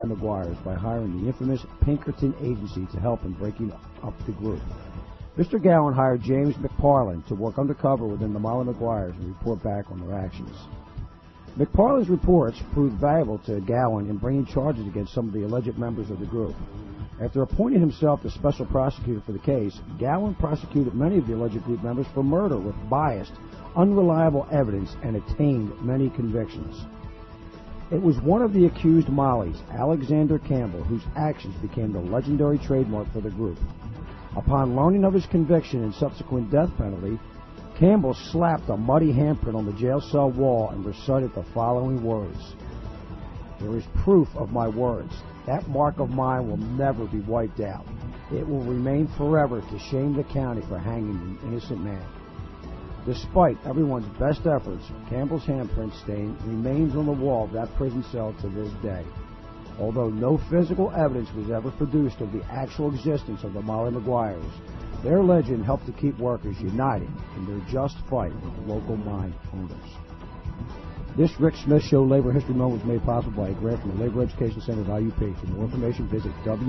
McGuires by hiring the infamous Pinkerton Agency to help in breaking up the group. Mr. Gowan hired James McParland to work undercover within the Molly Maguires and report back on their actions. McParland's reports proved valuable to Gowan in bringing charges against some of the alleged members of the group. After appointing himself the special prosecutor for the case, Gowan prosecuted many of the alleged group members for murder with biased, unreliable evidence and attained many convictions. It was one of the accused Mollys, Alexander Campbell, whose actions became the legendary trademark for the group. Upon learning of his conviction and subsequent death penalty, Campbell slapped a muddy handprint on the jail cell wall and recited the following words: "There is proof of my words. That mark of mine will never be wiped out. It will remain forever to shame the county for hanging an innocent man." Despite everyone's best efforts, Campbell's handprint stain remains on the wall of that prison cell to this day. Although no physical evidence was ever produced of the actual existence of the Molly Maguires, their legend helped to keep workers united in their just fight with local mine owners. This Rick Smith Show Labor History Moment was made possible by a grant from the Labor Education Center of IUP. For more information, visit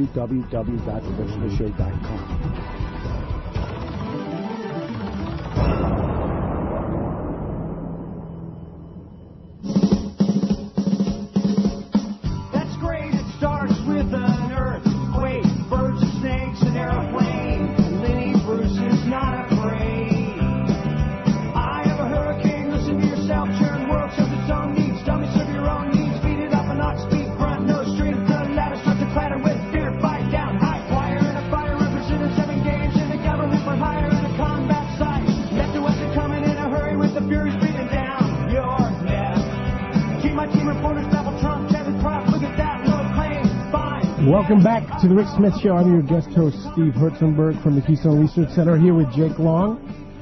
www.thericksmithshow.com. Welcome back to the Rick Smith Show. I'm your guest host, Steve Herzenberg from the Keystone Research Center, here with Jake Long.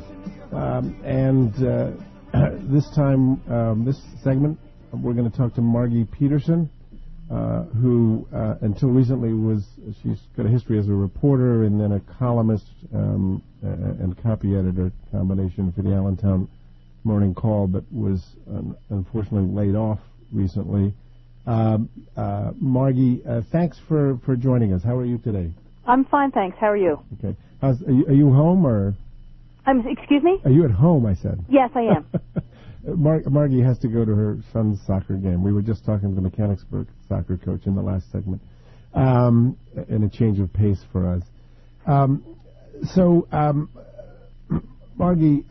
This time, this segment, we're going to talk to Margie Peterson, who until recently she's got a history as a reporter and then a columnist and copy editor combination for the Allentown Morning Call, but was unfortunately laid off recently. Margie, thanks for joining us. How are you today? I'm fine, thanks. How are you? Okay. Are you home or? Excuse me? Are you at home, I said? Yes, I am. Margie has to go to her son's soccer game. We were just talking to the Mechanicsburg soccer coach in the last segment, and a change of pace for us. Margie,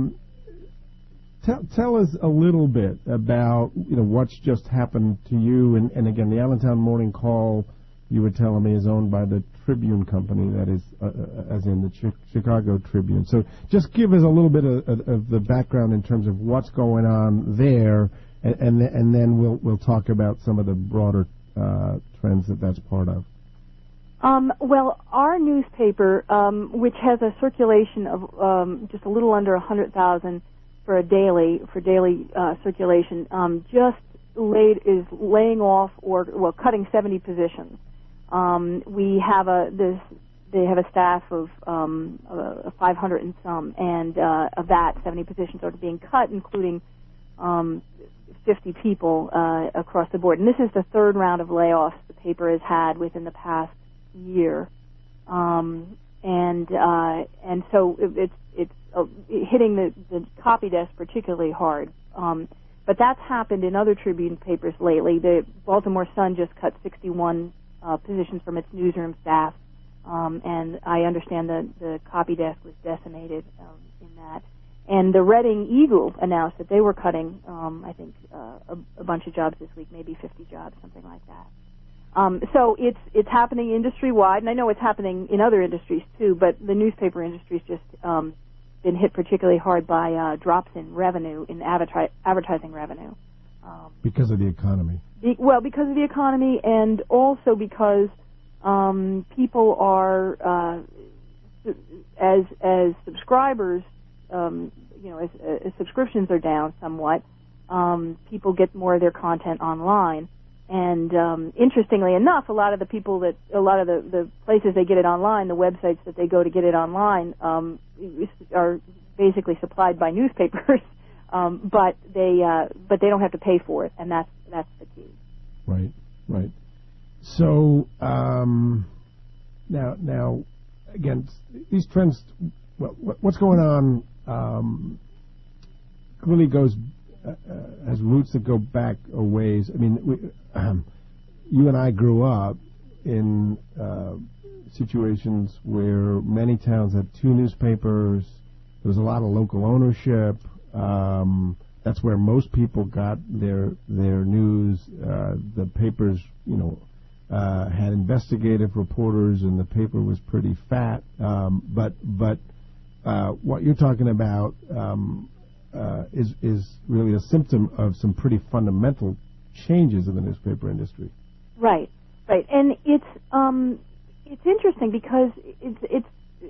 tell us a little bit about what's just happened to you, and again, the Allentown Morning Call, you were telling me, is owned by the Tribune Company, that is, as in the Chicago Tribune. So just give us a little bit of the background in terms of what's going on there, and then we'll talk about some of the broader trends that's part of. Well, our newspaper, which has a circulation of just a little under 100,000 for daily circulation, just is laying off or cutting 70 positions. They have a staff of 500 and some, and of that, 70 positions are being cut, including 50 people across the board. And this is the third round of layoffs the paper has had within the past year, and so it's hitting the copy desk particularly hard. But that's happened in other Tribune papers lately. The Baltimore Sun just cut 61 positions from its newsroom staff, and I understand that the copy desk was decimated in that. And the Reading Eagle announced that they were cutting, I think, a bunch of jobs this week, maybe 50 jobs, something like that. So it's happening industry-wide, and I know it's happening in other industries too, but the newspaper industry's just been hit particularly hard by drops in revenue, in advertising revenue. Because of the economy. Because of the economy, and also because people are, as subscribers, as subscriptions are down somewhat, people get more of their content online. And interestingly enough, a lot of the places they get it online, the websites that they go to get it online, are basically supplied by newspapers, but they don't have to pay for it, and that's the key. Right. So now, again, these trends. Well, what's going on really has roots that go back a ways. I mean, you and I grew up in situations where many towns had 2 newspapers. There was a lot of local ownership. That's where most people got their news. The papers, had investigative reporters, and the paper was pretty fat. But what you're talking about is really a symptom of some pretty fundamental changes in the newspaper industry. Right, and it's interesting because it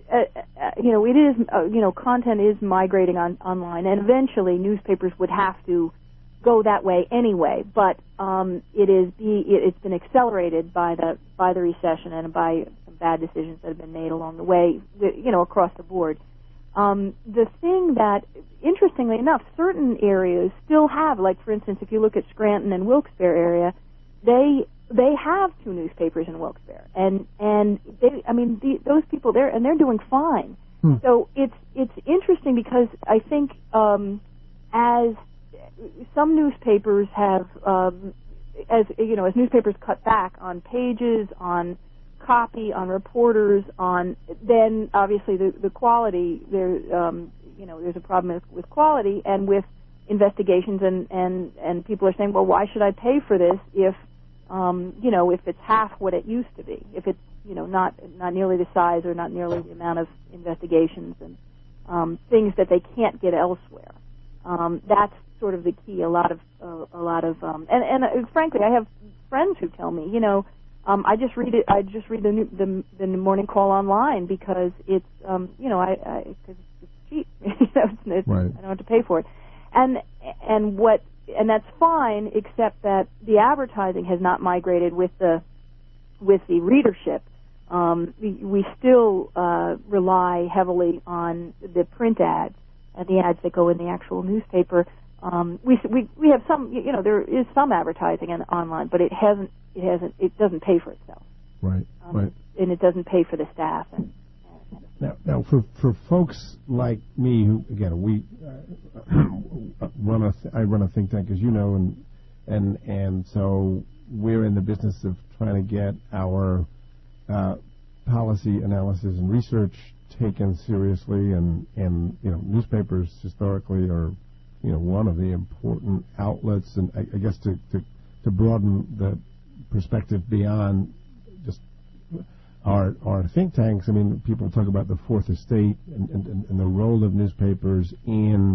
is content is migrating online, and eventually newspapers would have to go that way anyway. But it's been accelerated by the recession and by some bad decisions that have been made along the way, across the board. The thing that, interestingly enough, certain areas still have, like for instance, if you look at Scranton and Wilkes-Barre area, they have 2 newspapers in Wilkes-Barre, and those people there, and they're doing fine. So it's interesting because I think as some newspapers have, as newspapers cut back on pages, on copy, on reporters, then obviously the quality there's a problem with quality and with investigations, and people are saying, well, why should I pay for this if it's half what it used to be, if it's not nearly the size or not nearly the amount of investigations and things that they can't get elsewhere. That's sort of the key. A lot of frankly, I have friends who tell me, I just read the morning call online because it's because it's cheap. Right. I don't have to pay for it, and that's fine, except that the advertising has not migrated with the readership. We still rely heavily on the print ads and the ads that go in the actual newspaper. We have some, there is some advertising online, but it doesn't pay for itself. Right. Right. And it doesn't pay for the staff. Now, for folks like me, who again we I run a think tank, as you know, and so we're in the business of trying to get our policy analysis and research taken seriously, and newspapers historically are one of the important outlets, and I guess to broaden the perspective beyond just our think tanks. I mean, people talk about the Fourth Estate and the role of newspapers in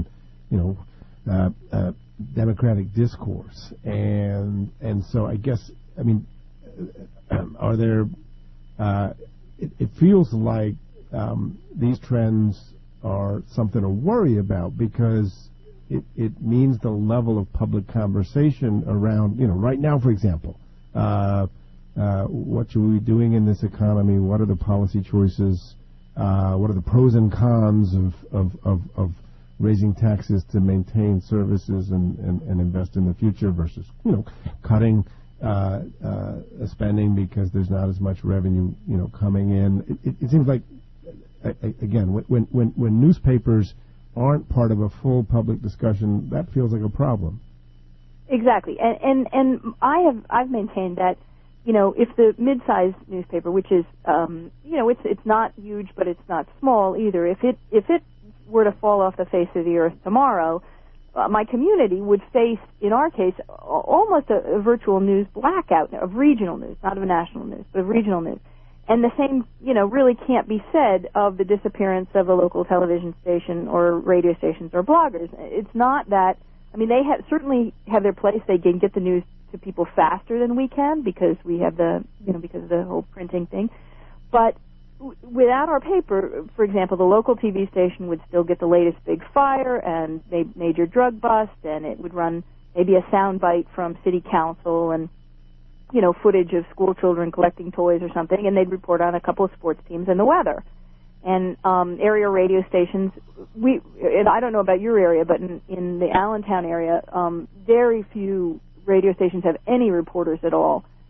democratic discourse, and so I guess, I mean, are there? It feels like these trends are something to worry about, because it means the level of public conversation around, right now, for example, what should we be doing in this economy? What are the policy choices? What are the pros and cons of raising taxes to maintain services and invest in the future versus, cutting spending because there's not as much revenue, coming in. It seems like, again, when newspapers aren't part of a full public discussion, that feels like a problem. Exactly, and I've maintained that, if the mid-sized newspaper, which is, it's not huge, but it's not small either, if it were to fall off the face of the earth tomorrow, my community would face, in our case, almost a virtual news blackout of regional news, not of national news, but of regional news. And the same, really can't be said of the disappearance of a local television station or radio stations or bloggers. It's not that, they certainly have their place. They can get the news to people faster than we can because we have because of the whole printing thing. But without our paper, for example, the local TV station would still get the latest big fire and major drug bust, and it would run maybe a sound bite from city council and footage of school children collecting toys or something, and they'd report on a couple of sports teams and the weather. And area radio stations, and I don't know about your area, but in the Allentown area, very few radio stations have any reporters at all.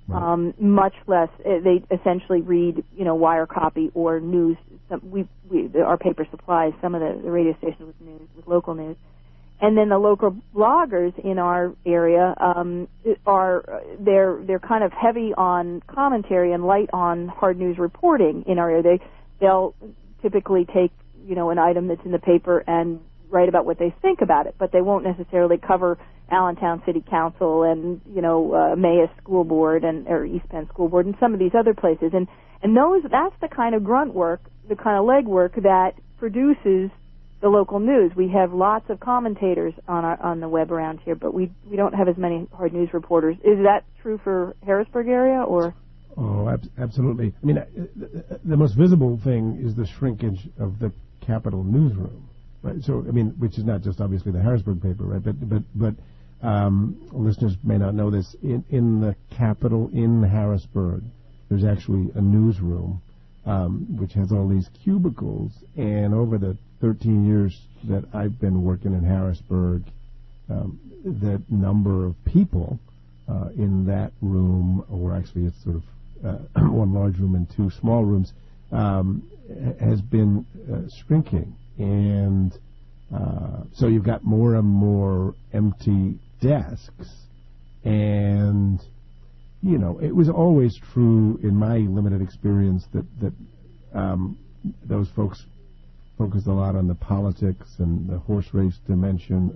Right. Much less. They essentially read, wire copy or news. Our paper supplies some of the radio stations with news, with local news. And then the local bloggers in our area they're kind of heavy on commentary and light on hard news reporting in our area. They'll typically take an item that's in the paper and write about what they think about it, but they won't necessarily cover Allentown City Council and Emmaus School Board or East Penn School Board and some of these other places. And that's the kind of grunt work, the kind of legwork that produces the local news. We have lots of commentators on the web around here, but we don't have as many hard news reporters. Is that true for Harrisburg area or? Oh, absolutely. I mean, the most visible thing is the shrinkage of the Capitol newsroom, right? So, I mean, which is not just obviously the Harrisburg paper, right? But listeners may not know this. In the Capitol in Harrisburg, there's actually a newsroom which has all these cubicles, and over the 13 years that I've been working in Harrisburg, the number of people in that room, or actually it's sort of one large room and two small rooms, has been shrinking. And so you've got more and more empty desks. And, it was always true in my limited experience that those folks focus a lot on the politics and the horse race dimension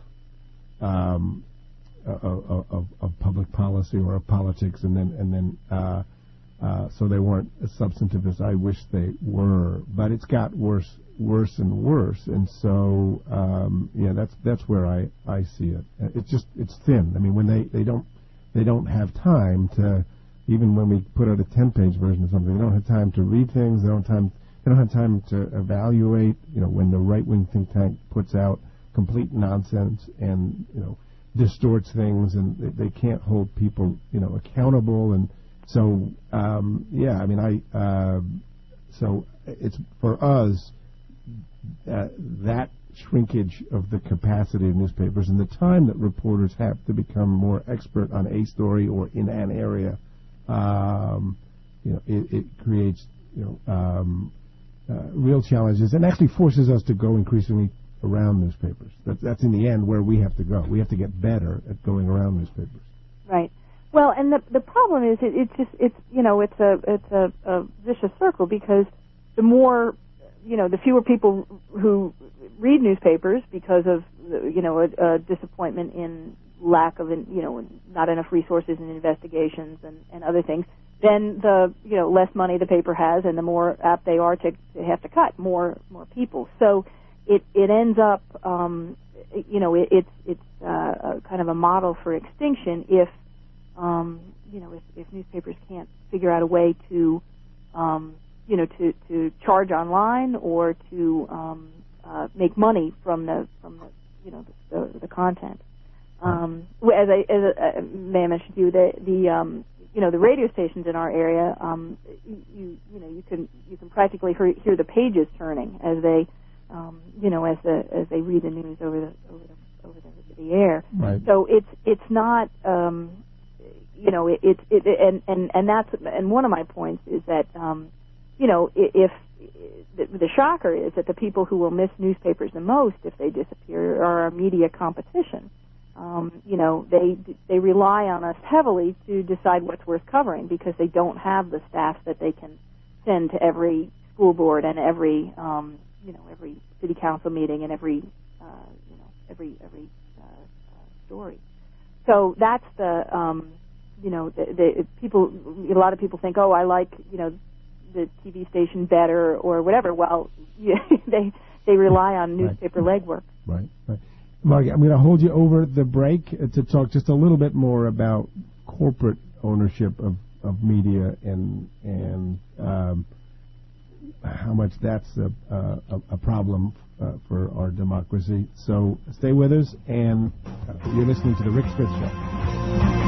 of public policy or of politics, and then so they weren't as substantive as I wish they were. But it's got worse and worse, and so that's where I see it. It's thin. I mean, when they don't have time to, even when we put out a 10-page version of something, they don't have time to read things. They don't have time to evaluate. When the right-wing think tank puts out complete nonsense and distorts things, and they can't hold people accountable. And so so it's for us that shrinkage of the capacity of newspapers and the time that reporters have to become more expert on a story or in an area. It creates real challenges, and actually forces us to go increasingly around newspapers. That's in the end where we have to go. We have to get better at going around newspapers. Right. Well, and the problem is it's a vicious circle, because the more the fewer people who read newspapers because of a disappointment in lack of not enough resources in investigations and other things, then the less money the paper has, and the more apt they are to have to cut more people. So it ends up it's kind of a model for extinction if newspapers can't figure out a way to to charge online or to make money from the content. As I may have mentioned to you, the radio stations in our area, you can practically hear the pages turning as they as they read the news over the air. Right. So it's not and one of my points is that if the shocker is that the people who will miss newspapers the most if they disappear are our media competition. They rely on us heavily to decide what's worth covering, because they don't have the staff that they can send to every school board and every every city council meeting and every story. So that's the people. A lot of people think, oh, I like the TV station better or whatever. Well, they rely on newspaper legwork. Right. Margie, I'm going to hold you over the break to talk just a little bit more about corporate ownership of media and how much that's a problem for our democracy. So stay with us, and you're listening to The Rick Smith Show.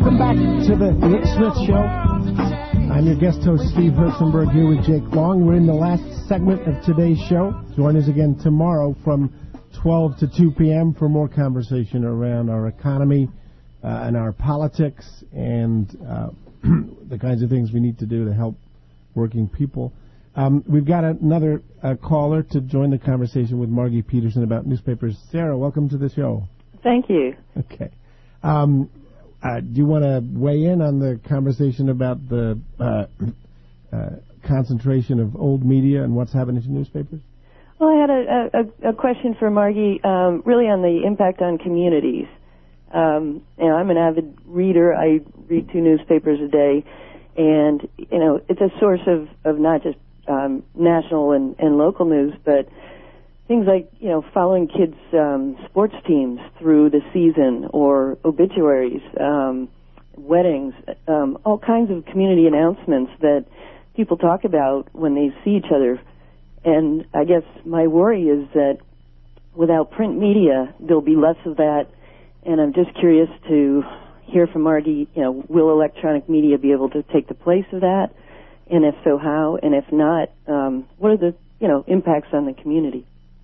Welcome back to the Nick Smith Show. I'm your guest host, Steve Hirschenberg, here with Jake Long. We're in the last segment of today's show. Join us again tomorrow from 12 to 2 p.m. for more conversation around our economy and our politics and the kinds of things we need to do to help working people. We've got another caller to join the conversation with Margie Peterson about newspapers. Sarah, welcome to the show. Thank you. Okay. Do you want to weigh in on the conversation about the concentration of old media and what's happening to newspapers? Well, I had a question for Margie, really on the impact on communities. I'm an avid reader. I read 2 newspapers a day, and it's a source of not just national and local news, but things like following kids' sports teams through the season, or obituaries, weddings, all kinds of community announcements that people talk about when they see each other. And I guess my worry is that without print media, there'll be less of that. And I'm just curious to hear from Margie, will electronic media be able to take the place of that? And if so, how? And if not, what are the, impacts on the community?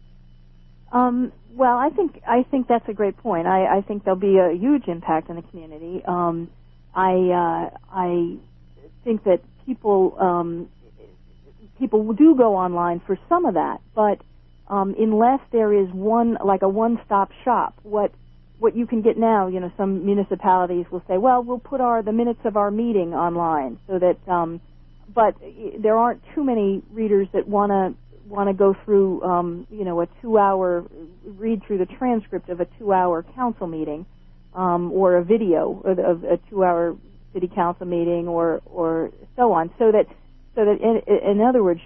Well, I think that's a great point. I think there'll be a huge impact on the community. I think that people do go online for some of that, but unless there is a one-stop shop, what you can get now, some municipalities will say, well, we'll put the minutes of our meeting online, so that, but there aren't too many readers that want to go through, a 2-hour read through the transcript of a 2-hour council meeting, or a video of a 2-hour city council meeting, or so on, so that in other words,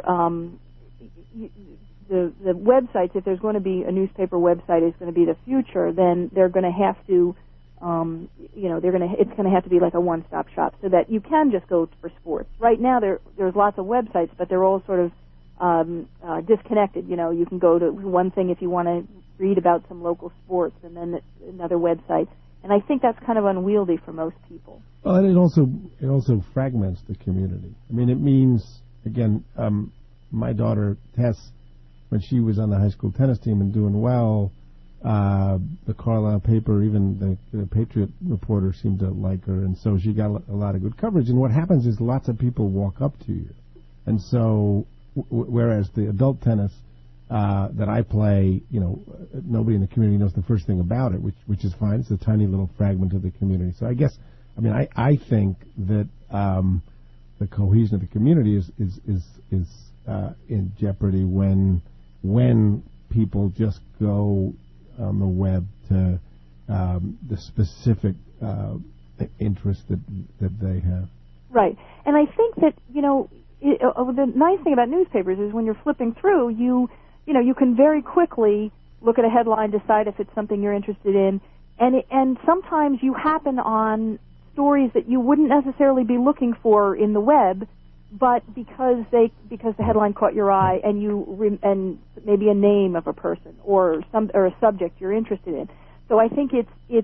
the websites, if there's going to be a newspaper website is going to be the future, then they're going to have to, it's going to have to be like a one-stop shop, so that you can just go for sports. Right now, there's lots of websites, but they're all sort of disconnected. You can go to one thing if you want to read about some local sports, and then another website. And I think that's kind of unwieldy for most people. Well, and it also fragments the community. I mean, it means, again, my daughter Tess, when she was on the high school tennis team and doing well, the Carlisle paper, even the Patriot reporter, seemed to like her, and so she got a lot of good coverage. And what happens is lots of people walk up to you, and so whereas the adult tennis that I play, nobody in the community knows the first thing about it, which is fine. It's a tiny little fragment of the community. So I think that the cohesion of the community is in jeopardy when people just go on the web to the specific interest that they have. Right, and I think that the nice thing about newspapers is when you're flipping through, you can very quickly look at a headline, decide if it's something you're interested in, and sometimes you happen on stories that you wouldn't necessarily be looking for in the web, but because the headline caught your eye, and and maybe a name of a person or a subject you're interested in. So I think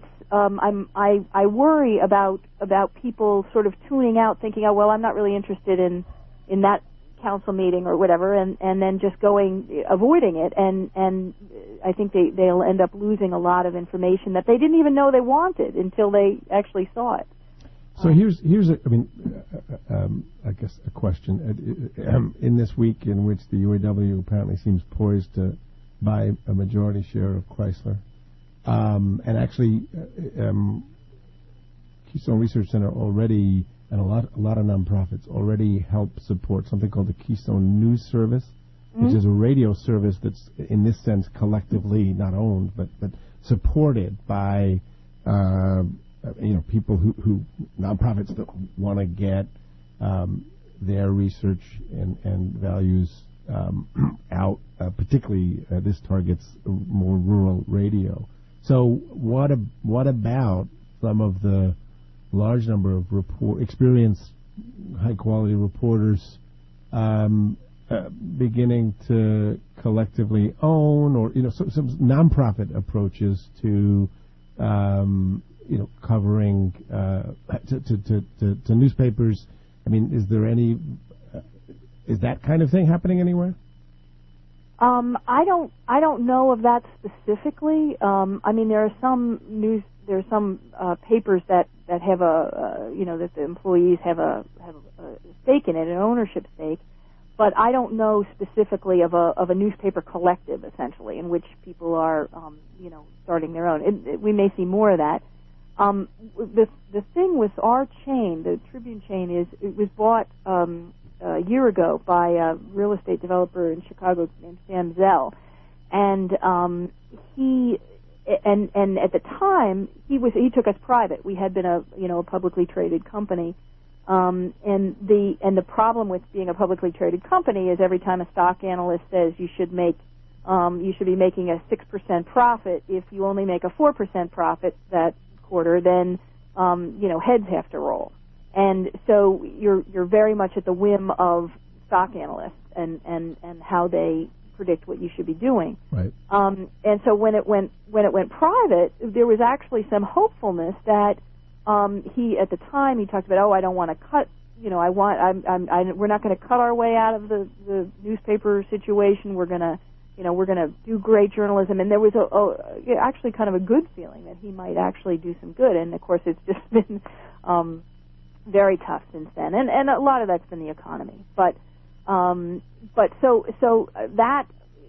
I worry about people sort of tuning out, thinking, oh well, I'm not really interested in that council meeting or whatever, and then just avoiding it, and I think they'll end up losing a lot of information that they didn't even know they wanted until they actually saw it. So here's I guess a question. In this week in which the UAW apparently seems poised to buy a majority share of Chrysler, and actually Keystone Research Center already, and a lot of nonprofits already help support something called the Keystone News Service, which is a radio service that's in this sense collectively not owned but supported by people who nonprofits that want to get their research and values out. Particularly, this targets more rural radio. So, what about some of the large number of experienced, high-quality reporters beginning to collectively own, or some nonprofit approaches to covering to newspapers. I mean, is there any is that kind of thing happening anywhere? I don't know of that specifically. I mean, there are some papers that have that the employees have a stake in it, an ownership stake. But I don't know specifically of a newspaper collective, essentially, in which people are, starting their own. We may see more of that. The thing with our chain, the Tribune chain, is it was bought a year ago by a real estate developer in Chicago named Sam Zell, and he at the time he took us private. We had been a publicly traded company. And the problem with being a publicly traded company is every time a stock analyst says you should be making a 6% profit, if you only make a 4% profit that quarter, then heads have to roll. And so you're very much at the whim of stock analysts and how they predict what you should be doing. Right. And so when it went private, there was actually some hopefulness that he at the time he talked about, I don't want to cut, we're not going to cut our way out of the newspaper situation. We're going to do great journalism, and there was actually kind of a good feeling that he might actually do some good. And of course, it's just been very tough since then, and a lot of that's been the economy. But so that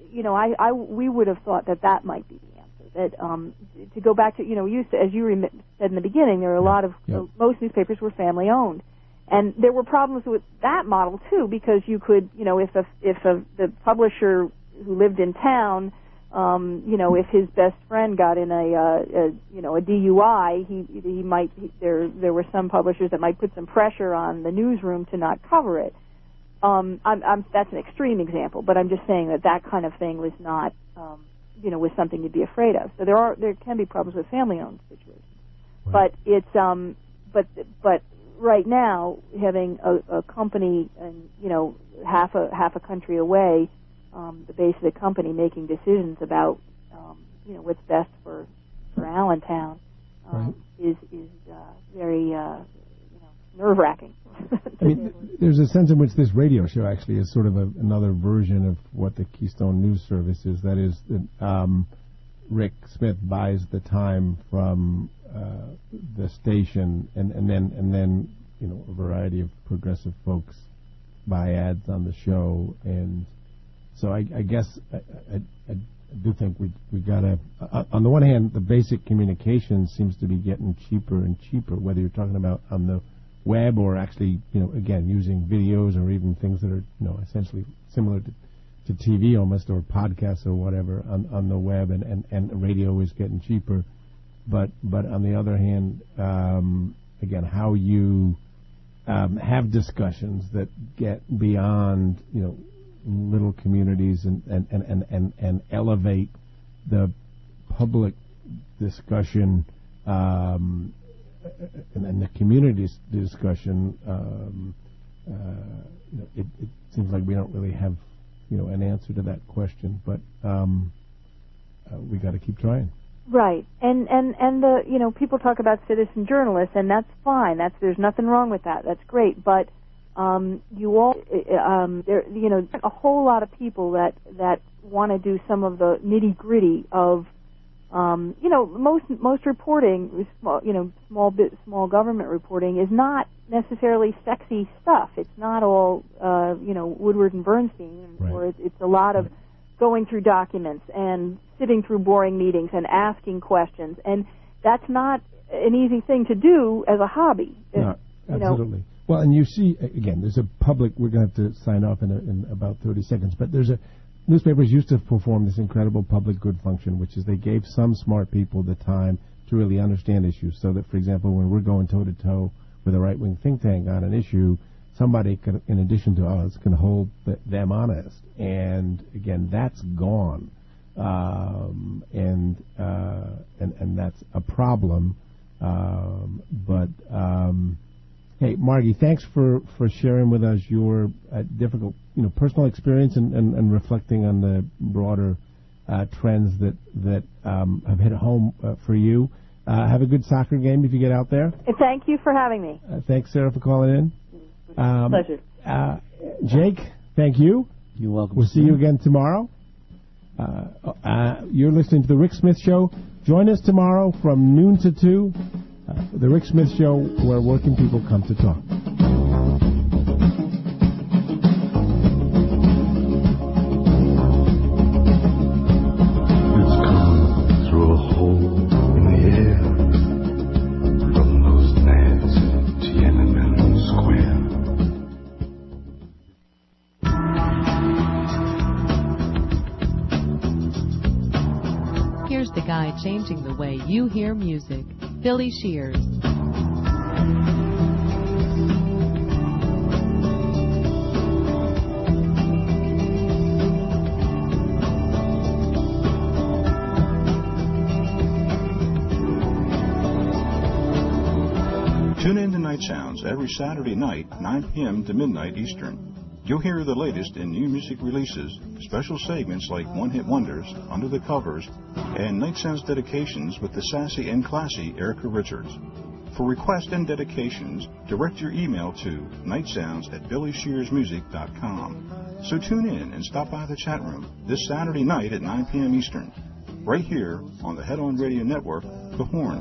we would have thought that might be the answer. That to go back to as you said in the beginning, there are a lot of most newspapers were family owned, and there were problems with that model too, because you could if the publisher who lived in town, if his best friend got in a DUI, he might there were some publishers that might put some pressure on the newsroom to not cover it. That's an extreme example, but I'm just saying that kind of thing was not was something to be afraid of. So there can be problems with family-owned situations, right. But it's but right now having a company and half a country away, the base of the company making decisions about what's best for Allentown right. is very nerve-wracking. I mean, there's a sense in which this radio show actually is sort of another version of what the Keystone News Service is. That is, that Rick Smith buys the time from the station, and then a variety of progressive folks buy ads on the show, and so I guess I do think we gotta. On the one hand, the basic communication seems to be getting cheaper and cheaper, whether you're talking about on the web or actually, again, using videos or even things that are, essentially similar to TV almost, or podcasts or whatever on the web, and radio is getting cheaper. But on the other hand, again, how you have discussions that get beyond, little communities and elevate the public discussion, and the community discussion, it seems like we don't really have, an answer to that question, but we got to keep trying. Right, and the people talk about citizen journalists, and that's fine. There's nothing wrong with that. That's great, but there a whole lot of people that want to do some of the nitty gritty of. Most reporting, small government reporting is not necessarily sexy stuff. It's not all, Woodward and Bernstein, right. Or it's a lot of going through documents and sitting through boring meetings and asking questions, and that's not an easy thing to do as a hobby. No, absolutely. Well, and you see, again, there's a public. We're going to have to sign off in about 30 seconds, but there's a. Newspapers used to perform this incredible public good function, which is they gave some smart people the time to really understand issues, so that, for example, when we're going toe-to-toe with a right-wing think tank on an issue, somebody can, in addition to us, can hold them honest. And, again, that's gone. And that's a problem. Hey, Margie, thanks for sharing with us your difficult, personal experience and reflecting on the broader trends that have hit home for you. Have a good soccer game if you get out there. Thank you for having me. Thanks, Sarah, for calling in. Pleasure. Jake, thank you. You're welcome. We'll see you again tomorrow. You're listening to The Rick Smith Show. Join us tomorrow from noon to 2. The Rick Smith Show, where working people come to talk. It's come through a hole in the air from those nads at Tiananmen Square. Here's the guy changing the way you hear music, Billy Shears. Tune in to Night Sounds every Saturday night, 9 p.m. to midnight Eastern. You'll hear the latest in new music releases, special segments like One-Hit Wonders, Under the Covers, and Night Sounds dedications with the sassy and classy Erica Richards. For requests and dedications, direct your email to nightsounds@billyshearsmusic.com. So tune in and stop by the chat room this Saturday night at 9 p.m. Eastern, right here on the Head On Radio Network, The Horn.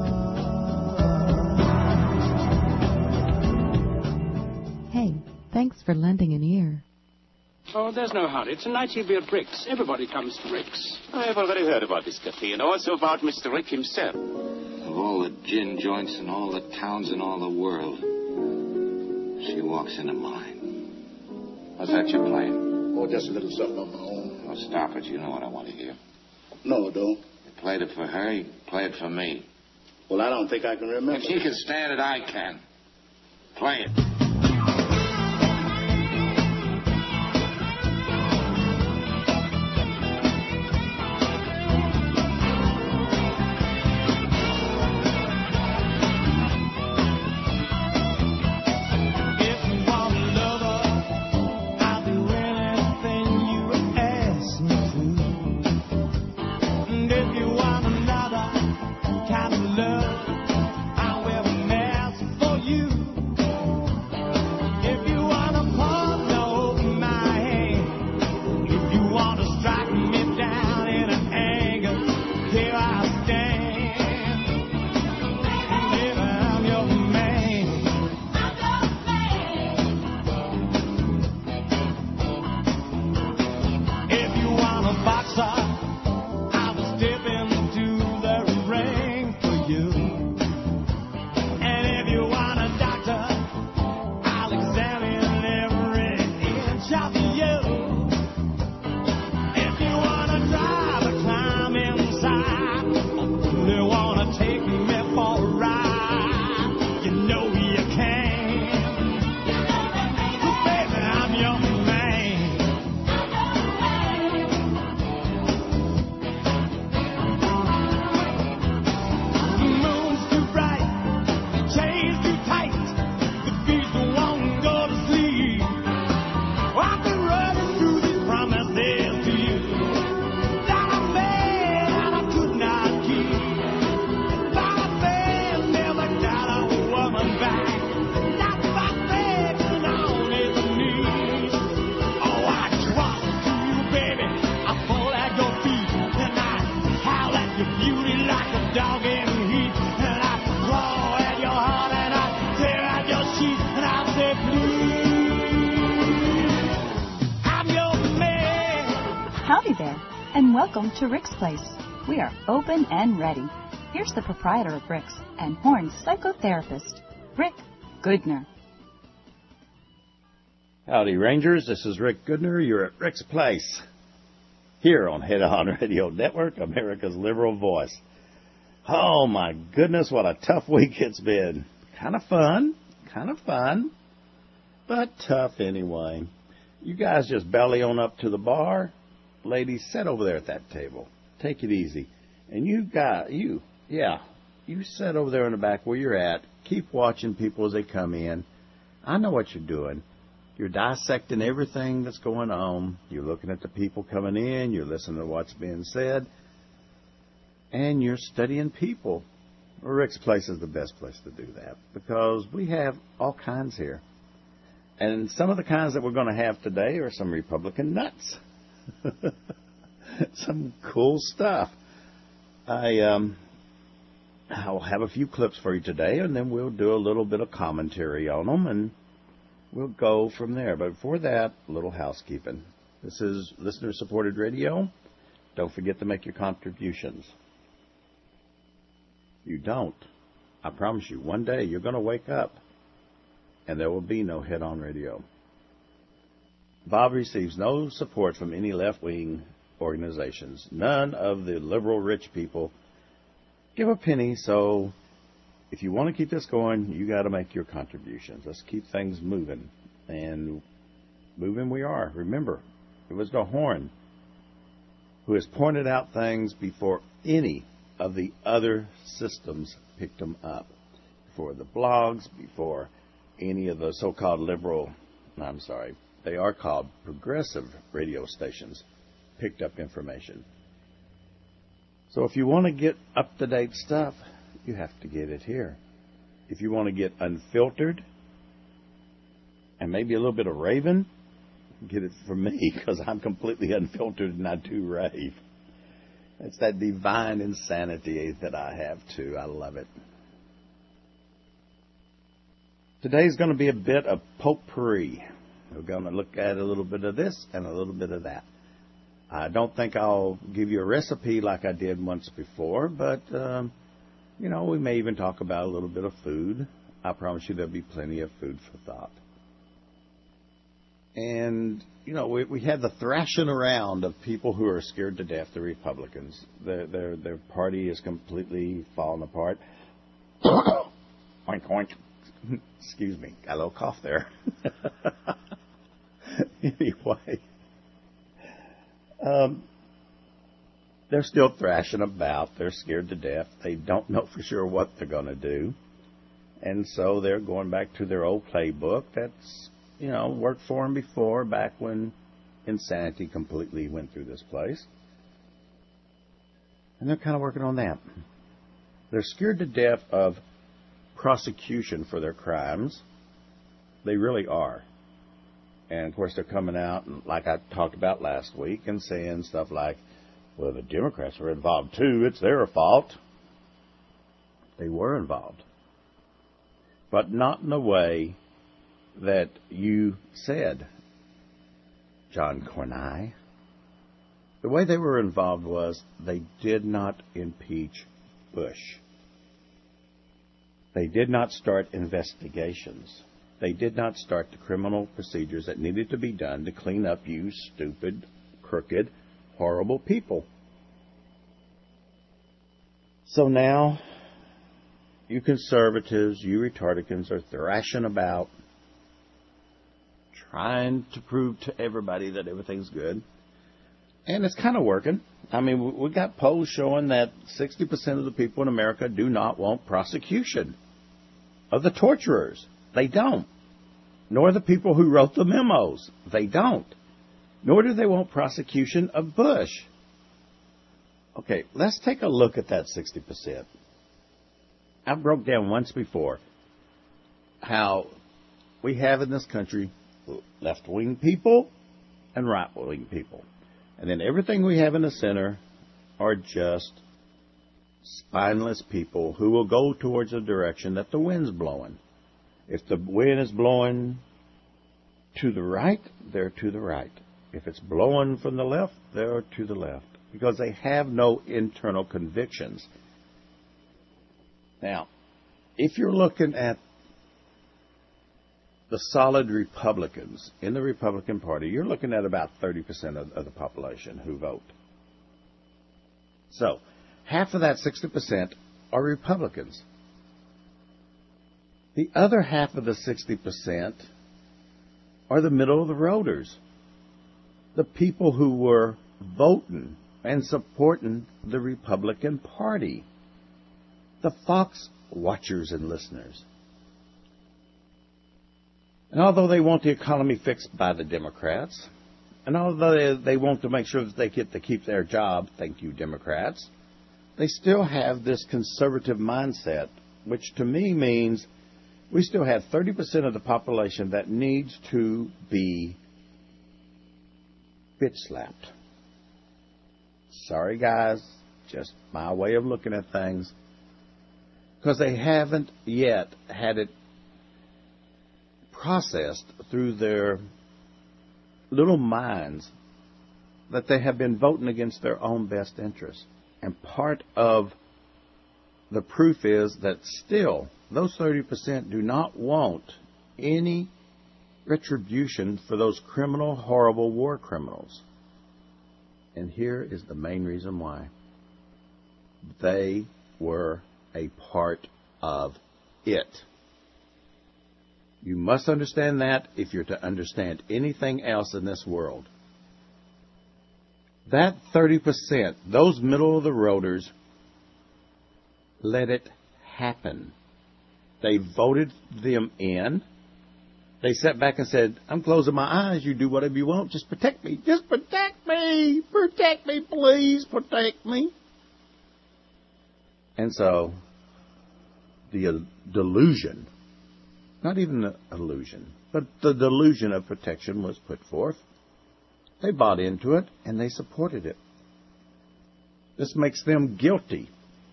Hey, thanks for lending an ear. Oh, there's no hurry. It's a night he'll be at Rick's. Everybody comes to Rick's. I've already heard about this cafe and also about Mr. Rick himself. Of all the gin joints in all the towns in all the world, she walks into mine. How's that you're playing? Oh, just a little something on my own. Oh, stop it. You know what I want to hear. No, I don't. You played it for her, you play it for me. Well, I don't think I can remember. If she can stand it, I can. Play it. Welcome to Rick's Place. We are open and ready. Here's the proprietor of Rick's and Horn's psychotherapist, Rick Goodner. Howdy, Rangers. This is Rick Goodner. You're at Rick's Place, here on Head On Radio Network, America's liberal voice. Oh, my goodness, what a tough week it's been. Kind of fun, but tough anyway. You guys just belly on up to the bar. Ladies, sit over there at that table. Take it easy. And you sit over there in the back where you're at. Keep watching people as they come in. I know what you're doing. You're dissecting everything that's going on. You're looking at the people coming in. You're listening to what's being said. And you're studying people. Well, Rick's Place is the best place to do that because we have all kinds here. And some of the kinds that we're going to have today are some Republican nuts. Some cool stuff. I'll have a few clips for you today, and then we'll do a little bit of commentary on them, and we'll go from there. But before that, a little housekeeping. This is listener-supported radio. Don't forget to make your contributions. You don't. I promise you, one day you're going to wake up, and there will be no head-on radio. Bob receives no support from any left-wing organizations. None of the liberal rich people give a penny, so if you want to keep this going, you got to make your contributions. Let's keep things moving. And moving we are. Remember, it was the Horn who has pointed out things before any of the other systems picked them up. Before the blogs, before any of the so-called liberal, they are called progressive radio stations picked up information. So if you want to get up-to-date stuff, you have to get it here. If you want to get unfiltered and maybe a little bit of raving, get it from me because I'm completely unfiltered and I do rave. It's that divine insanity that I have too. I love it. Today's going to be a bit of potpourri. We're going to look at a little bit of this and a little bit of that. I don't think I'll give you a recipe like I did once before, but, we may even talk about a little bit of food. I promise you there'll be plenty of food for thought. And, we have the thrashing around of people who are scared to death, the Republicans. Their party is completely falling apart. Oink, oink. Excuse me, got a little cough there. Anyway. They're still thrashing about. They're scared to death. They don't know for sure what they're going to do. And so they're going back to their old playbook that's, worked for them before, back when insanity completely went through this place. And they're kind of working on that. They're scared to death of prosecution for their crimes. They really are. And, of course, they're coming out, and like I talked about last week, and saying stuff like, well, the Democrats were involved, too. It's their fault. They were involved. But not in the way that you said, John Cornyn. The way they were involved was they did not impeach Bush. They did not start investigations. They did not start the criminal procedures that needed to be done to clean up you stupid, crooked, horrible people. So now, you conservatives, you retardicans are thrashing about, trying to prove to everybody that everything's good. And it's kind of working. I mean, we got polls showing that 60% of the people in America do not want prosecution of the torturers. They don't. Nor the people who wrote the memos. They don't. Nor do they want prosecution of Bush. Okay, let's take a look at that 60%. I broke down once before how we have in this country left-wing people and right-wing people. And then everything we have in the center are just spineless people who will go towards the direction that the wind's blowing. If the wind is blowing to the right, they're to the right. If it's blowing from the left, they're to the left. Because they have no internal convictions. Now, if you're looking at the solid Republicans in the Republican Party, you're looking at about 30% of the population who vote. So, half of that 60% are Republicans. The other half of the 60% are the middle of the roaders. The people who were voting and supporting the Republican Party. The Fox watchers and listeners. And although they want the economy fixed by the Democrats, and although they want to make sure that they get to keep their job, thank you, Democrats, they still have this conservative mindset, which to me means we still have 30% of the population that needs to be bitch slapped. Sorry, guys, just my way of looking at things. Because they haven't yet had it processed through their little minds that they have been voting against their own best interests. And part of the proof is that still those 30% do not want any retribution for those criminal, horrible war criminals. And here is the main reason why. They were a part of it. You must understand that if you're to understand anything else in this world. That 30%, those middle-of-the-roaders, let it happen. They voted them in. They sat back and said, I'm closing my eyes. You do whatever you want. Just protect me. Just protect me. Protect me, please. Protect me. And so, the delusion, not even the illusion, but the delusion of protection was put forth. They bought into it, and they supported it. This makes them guilty.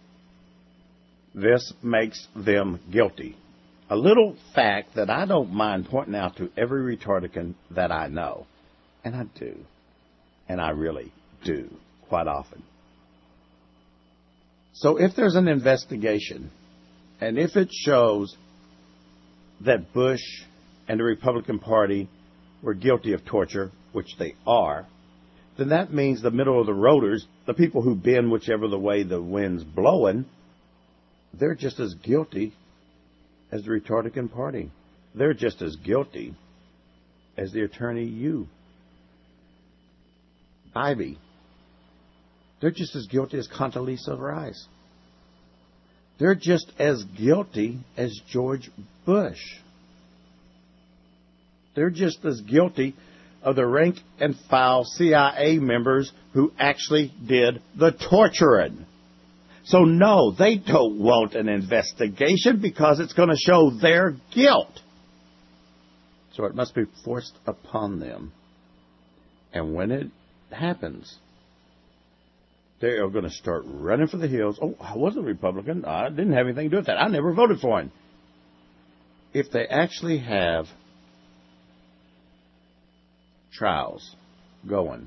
This makes them guilty. A little fact that I don't mind pointing out to every Retardican that I know. And I do. And I really do, quite often. So if there's an investigation, and if it shows that Bush and the Republican Party were guilty of torture, which they are, then that means the middle-of-the-roaders, the people who bend whichever the way the wind's blowing, they're just as guilty as the Republican Party. They're just as guilty as the attorney Bybee. They're just as guilty as Condoleezza Rice. They're just as guilty as George Bush. They're just as guilty of the rank-and-file CIA members who actually did the torturing. So, no, they don't want an investigation because it's going to show their guilt. So it must be forced upon them. And when it happens, they are going to start running for the hills. Oh, I was a Republican. I didn't have anything to do with that. I never voted for him. If they actually have trials going,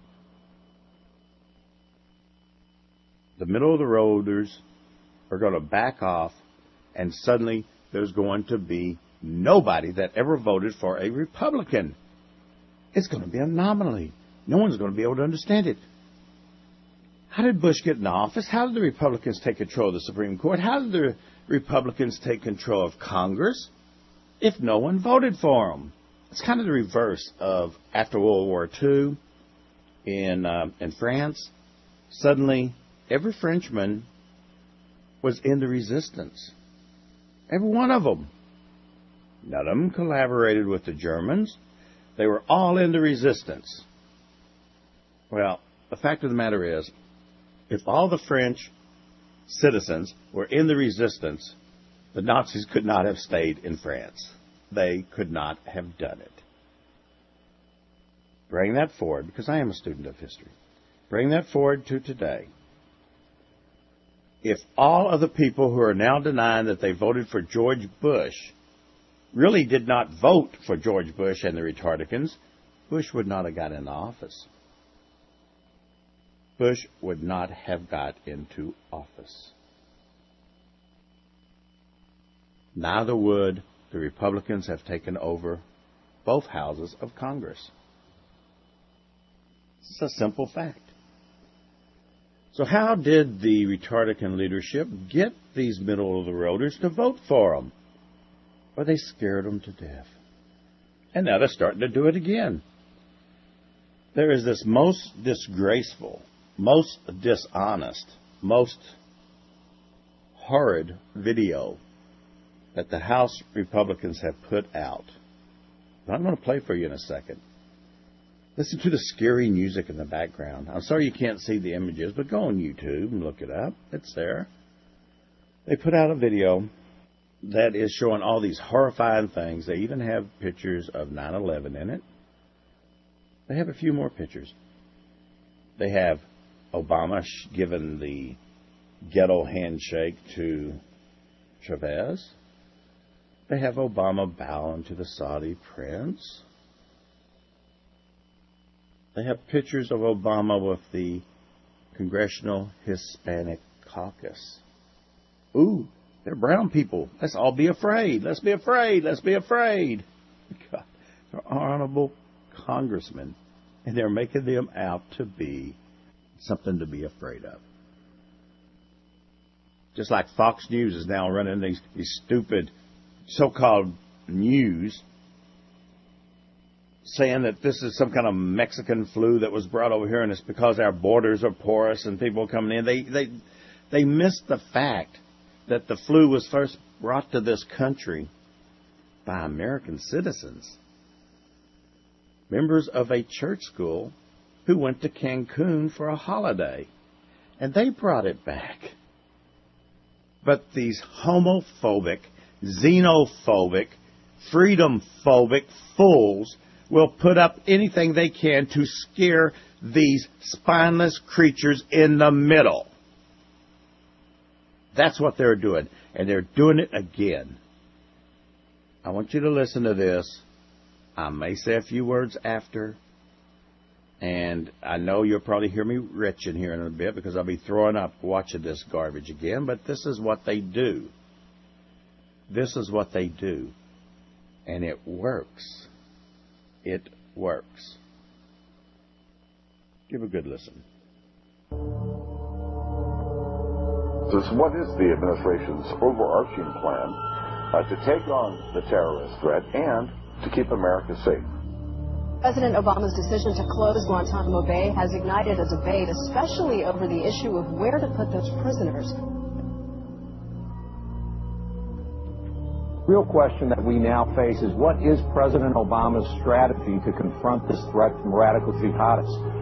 the middle-of-the-roaders are going to back off, and suddenly there's going to be nobody that ever voted for a Republican. It's going to be an anomaly. No one's going to be able to understand it. How did Bush get in office? How did the Republicans take control of the Supreme Court? How did the Republicans take control of Congress if no one voted for them? It's kind of the reverse of after World War II in France. Suddenly, every Frenchman was in the resistance. Every one of them. None of them collaborated with the Germans. They were all in the resistance. Well, the fact of the matter is, if all the French citizens were in the resistance, the Nazis could not have stayed in France. They could not have done it. Bring that forward, because I am a student of history. Bring that forward to today. If all of the people who are now denying that they voted for George Bush really did not vote for George Bush and the Retardicans, Bush would not have got into office. Bush would not have got into office. Neither would the Republicans have taken over both houses of Congress. It's a simple fact. So how did the Retardican leadership get these middle-of-the-roaders to vote for them? Well, they scared them to death. And now they're starting to do it again. There is this most disgraceful, most dishonest, most horrid video that the House Republicans have put out. I'm going to play for you in a second. Listen to the scary music in the background. I'm sorry you can't see the images, but go on YouTube and look it up. It's there. They put out a video that is showing all these horrifying things. They even have pictures of 9/11 in it. They have a few more pictures. They have Obama giving the ghetto handshake to Chavez. They have Obama bowing to the Saudi prince. They have pictures of Obama with the Congressional Hispanic Caucus. Ooh, they're brown people. Let's all be afraid. Let's be afraid. Let's be afraid. God, they're honorable congressmen, and they're making them out to be something to be afraid of. Just like Fox News is now running these stupid so-called news saying that this is some kind of Mexican flu that was brought over here, and it's because our borders are porous and people coming in. They missed the fact that the flu was first brought to this country by American citizens, members of a church school who went to Cancun for a holiday, and they brought it back. But these homophobic, xenophobic, freedom-phobic fools will put up anything they can to scare these spineless creatures in the middle. That's what they're doing, and they're doing it again. I want you to listen to this. I may say a few words after, and I know you'll probably hear me retching here in a bit because I'll be throwing up watching this garbage again, but this is what they do. This is what they do, and it works. It works. Give a good listen. What is the administration's overarching plan to take on the terrorist threat and to keep America safe? President Obama's decision to close Guantanamo Bay has ignited a debate, especially over the issue of where to put those prisoners. Real question that we now face is, what is President Obama's strategy to confront this threat from radical jihadists?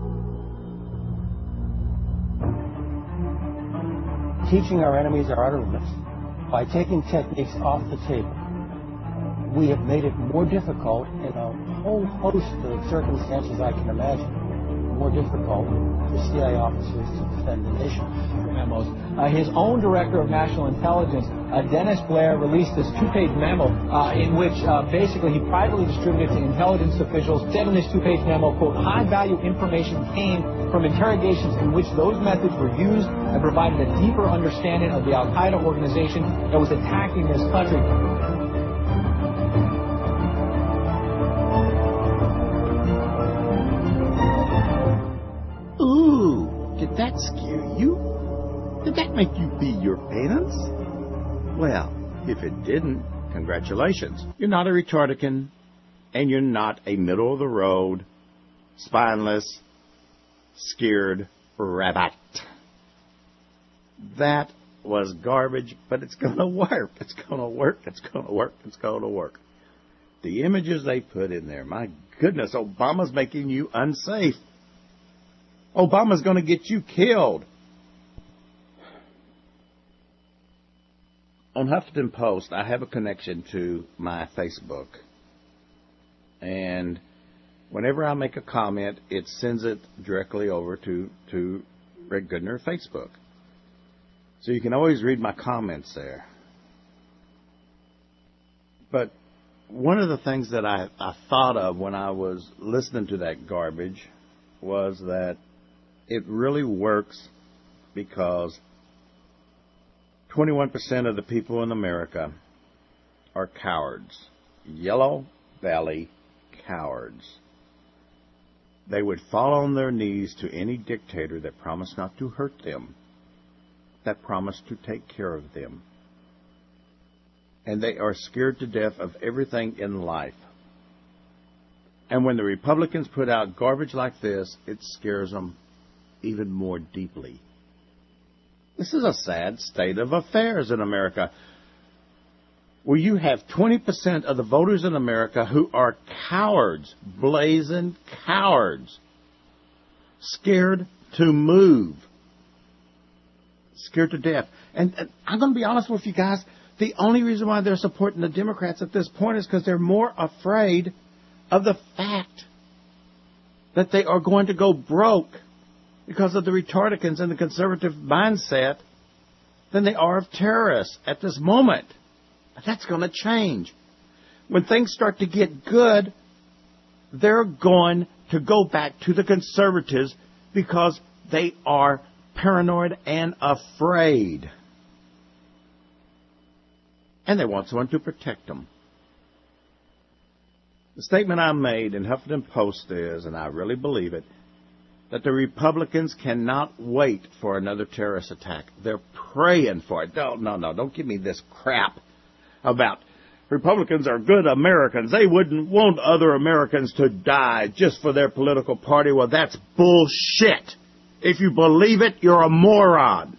Teaching our enemies our utter limits by taking techniques off the table. We have made it more difficult in a whole host of circumstances I can imagine, more difficult for CIA officers to defend the nation. Memos. His own director of national intelligence, Dennis Blair, released this two-page memo in which basically he privately distributed to intelligence officials, said in this two-page memo, quote, high-value information came from interrogations in which those methods were used and provided a deeper understanding of the al-Qaeda organization that was attacking this country. Ooh, did that scare you? Did that make you pee your pants? Well, if it didn't, congratulations. You're not a retardican, and you're not a middle-of-the-road, spineless, scared rabbit. That was garbage, but it's going to work. It's going to work. It's going to work. It's going to work. The images they put in there, my goodness, Obama's making you unsafe. Obama's going to get you killed. On Huffington Post, I have a connection to my Facebook. And whenever I make a comment, it sends it directly over to Rick Goodner Facebook. So you can always read my comments there. But one of the things that I thought of when I was listening to that garbage was that it really works because 21% of the people in America are cowards. Yellow belly cowards. They would fall on their knees to any dictator that promised not to hurt them, that promised to take care of them. And they are scared to death of everything in life. And when the Republicans put out garbage like this, it scares them even more deeply. This is a sad state of affairs in America. where you have 20% of the voters in America who are cowards, blazing cowards, scared to move, scared to death. And I'm going to be honest with you guys, the only reason why they're supporting the Democrats at this point is because they're more afraid of the fact that they are going to go broke because of the retardicans and the conservative mindset than they are of terrorists at this moment. But that's going to change. When things start to get good, they're going to go back to the conservatives because they are paranoid and afraid. And they want someone to protect them. The statement I made in Huffington Post is, and I really believe it, that the Republicans cannot wait for another terrorist attack. They're praying for it. No, don't give me this crap about Republicans are good Americans. They wouldn't want other Americans to die just for their political party. Well, that's bullshit. If you believe it, you're a moron.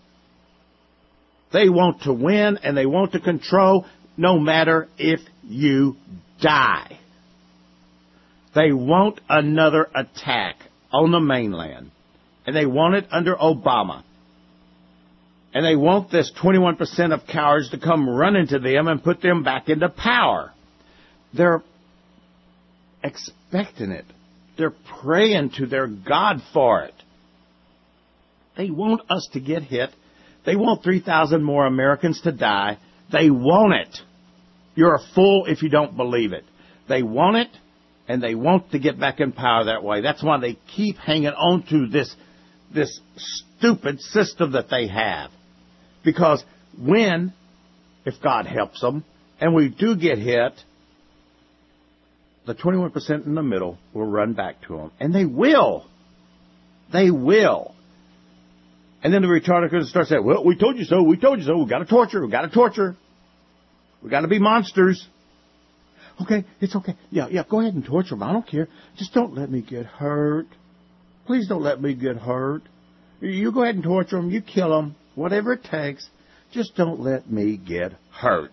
They want to win and they want to control no matter if you die. They want another attack on the mainland. And they want it under Obama. And they want this 21% of cowards to come running to them and put them back into power. They're expecting it. They're praying to their God for it. They want us to get hit. They want 3,000 more Americans to die. They want it. You're a fool if you don't believe it. They want it, and they want to get back in power that way. That's why they keep hanging on to this stupid system that they have. Because if God helps them, and we do get hit, the 21% in the middle will run back to them. And they will. They will. And then the retardicals start saying, well, we told you so, we told you so, we got to torture, we got to torture. We got to be monsters. Okay, it's okay. Yeah, go ahead and torture them. I don't care. Just don't let me get hurt. Please don't let me get hurt. You go ahead and torture them, you kill them, whatever it takes. Just don't let me get hurt.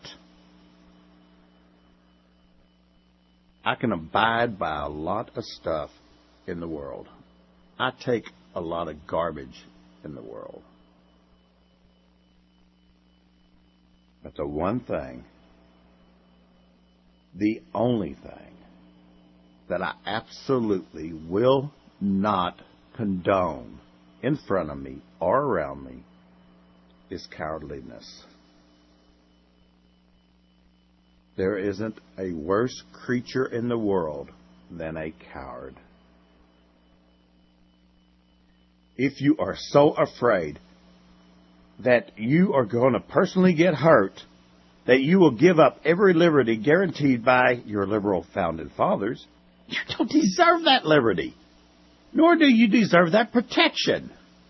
I can abide by a lot of stuff in the world. I take a lot of garbage in the world. But the one thing, the only thing that I absolutely will not condone in front of me or around me is cowardliness. There isn't a worse creature in the world than a coward. If you are so afraid that you are going to personally get hurt, that you will give up every liberty guaranteed by your liberal founding fathers, you don't deserve that liberty. Nor do you deserve that protection.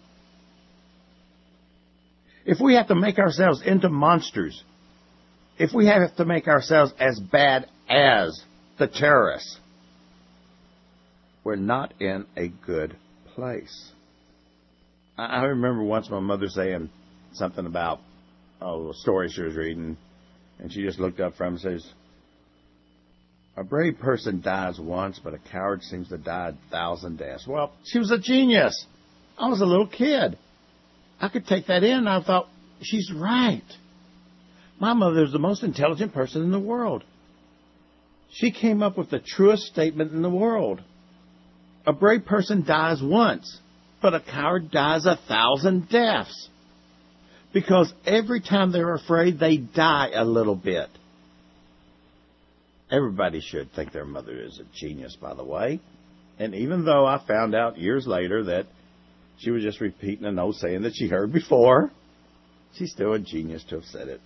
If we have to make ourselves into monsters, if we have to make ourselves as bad as the terrorists, we're not in a good place. I remember once my mother saying something about a story she was reading, and she just looked up from it and says, a brave person dies once, but a coward seems to die 1,000 deaths. Well, she was a genius. I was a little kid. I could take that in, and I thought, she's right. My mother is the most intelligent person in the world. She came up with the truest statement in the world. A brave person dies once, but a coward dies 1,000 deaths. Because every time they're afraid, they die a little bit. Everybody should think their mother is a genius, by the way. And even though I found out years later that she was just repeating an old saying that she heard before, she's still a genius to have said it.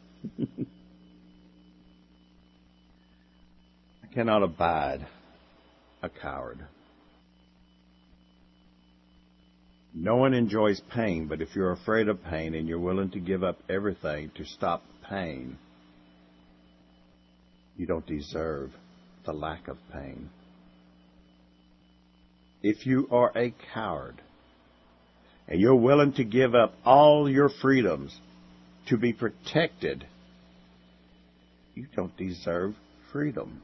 I cannot abide a coward. No one enjoys pain, but if you're afraid of pain and you're willing to give up everything to stop pain, you don't deserve the lack of pain. If you are a coward and you're willing to give up all your freedoms to be protected You don't deserve freedom.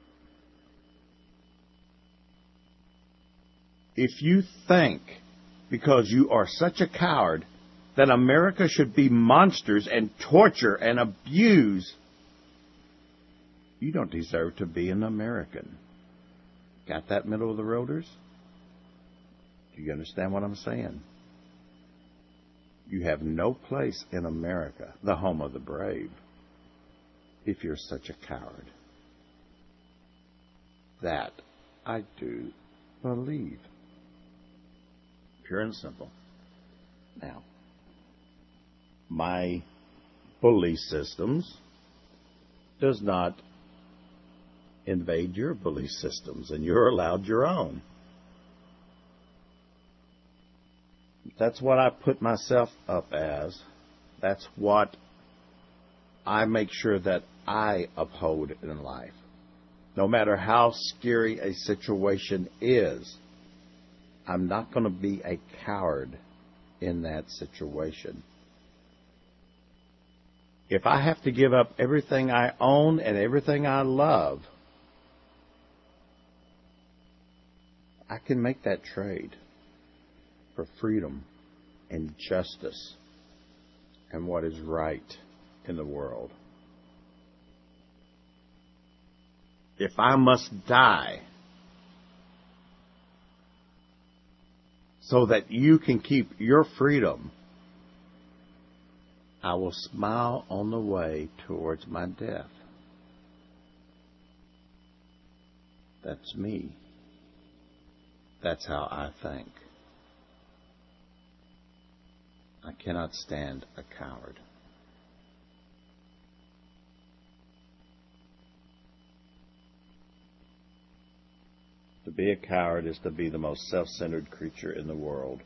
If you think, because you are such a coward, that America should be monsters and torture and abuse, you don't deserve to be an American. Got that, middle of the roaders? Do you understand what I'm saying? You have no place in America, the home of the brave, if you're such a coward. That I do believe. Pure and simple. Now, my belief systems does not invade your belief systems, and you're allowed your own. That's what I put myself up as. That's what I make sure that I uphold in life. No matter how scary a situation is, I'm not going to be a coward in that situation. If I have to give up everything I own and everything I love, I can make that trade for freedom and justice and what is right in the world. If I must die so that you can keep your freedom, I will smile on the way towards my death. That's me. That's how I think. I cannot stand a coward. To be a coward is to be the most self-centered creature in the world.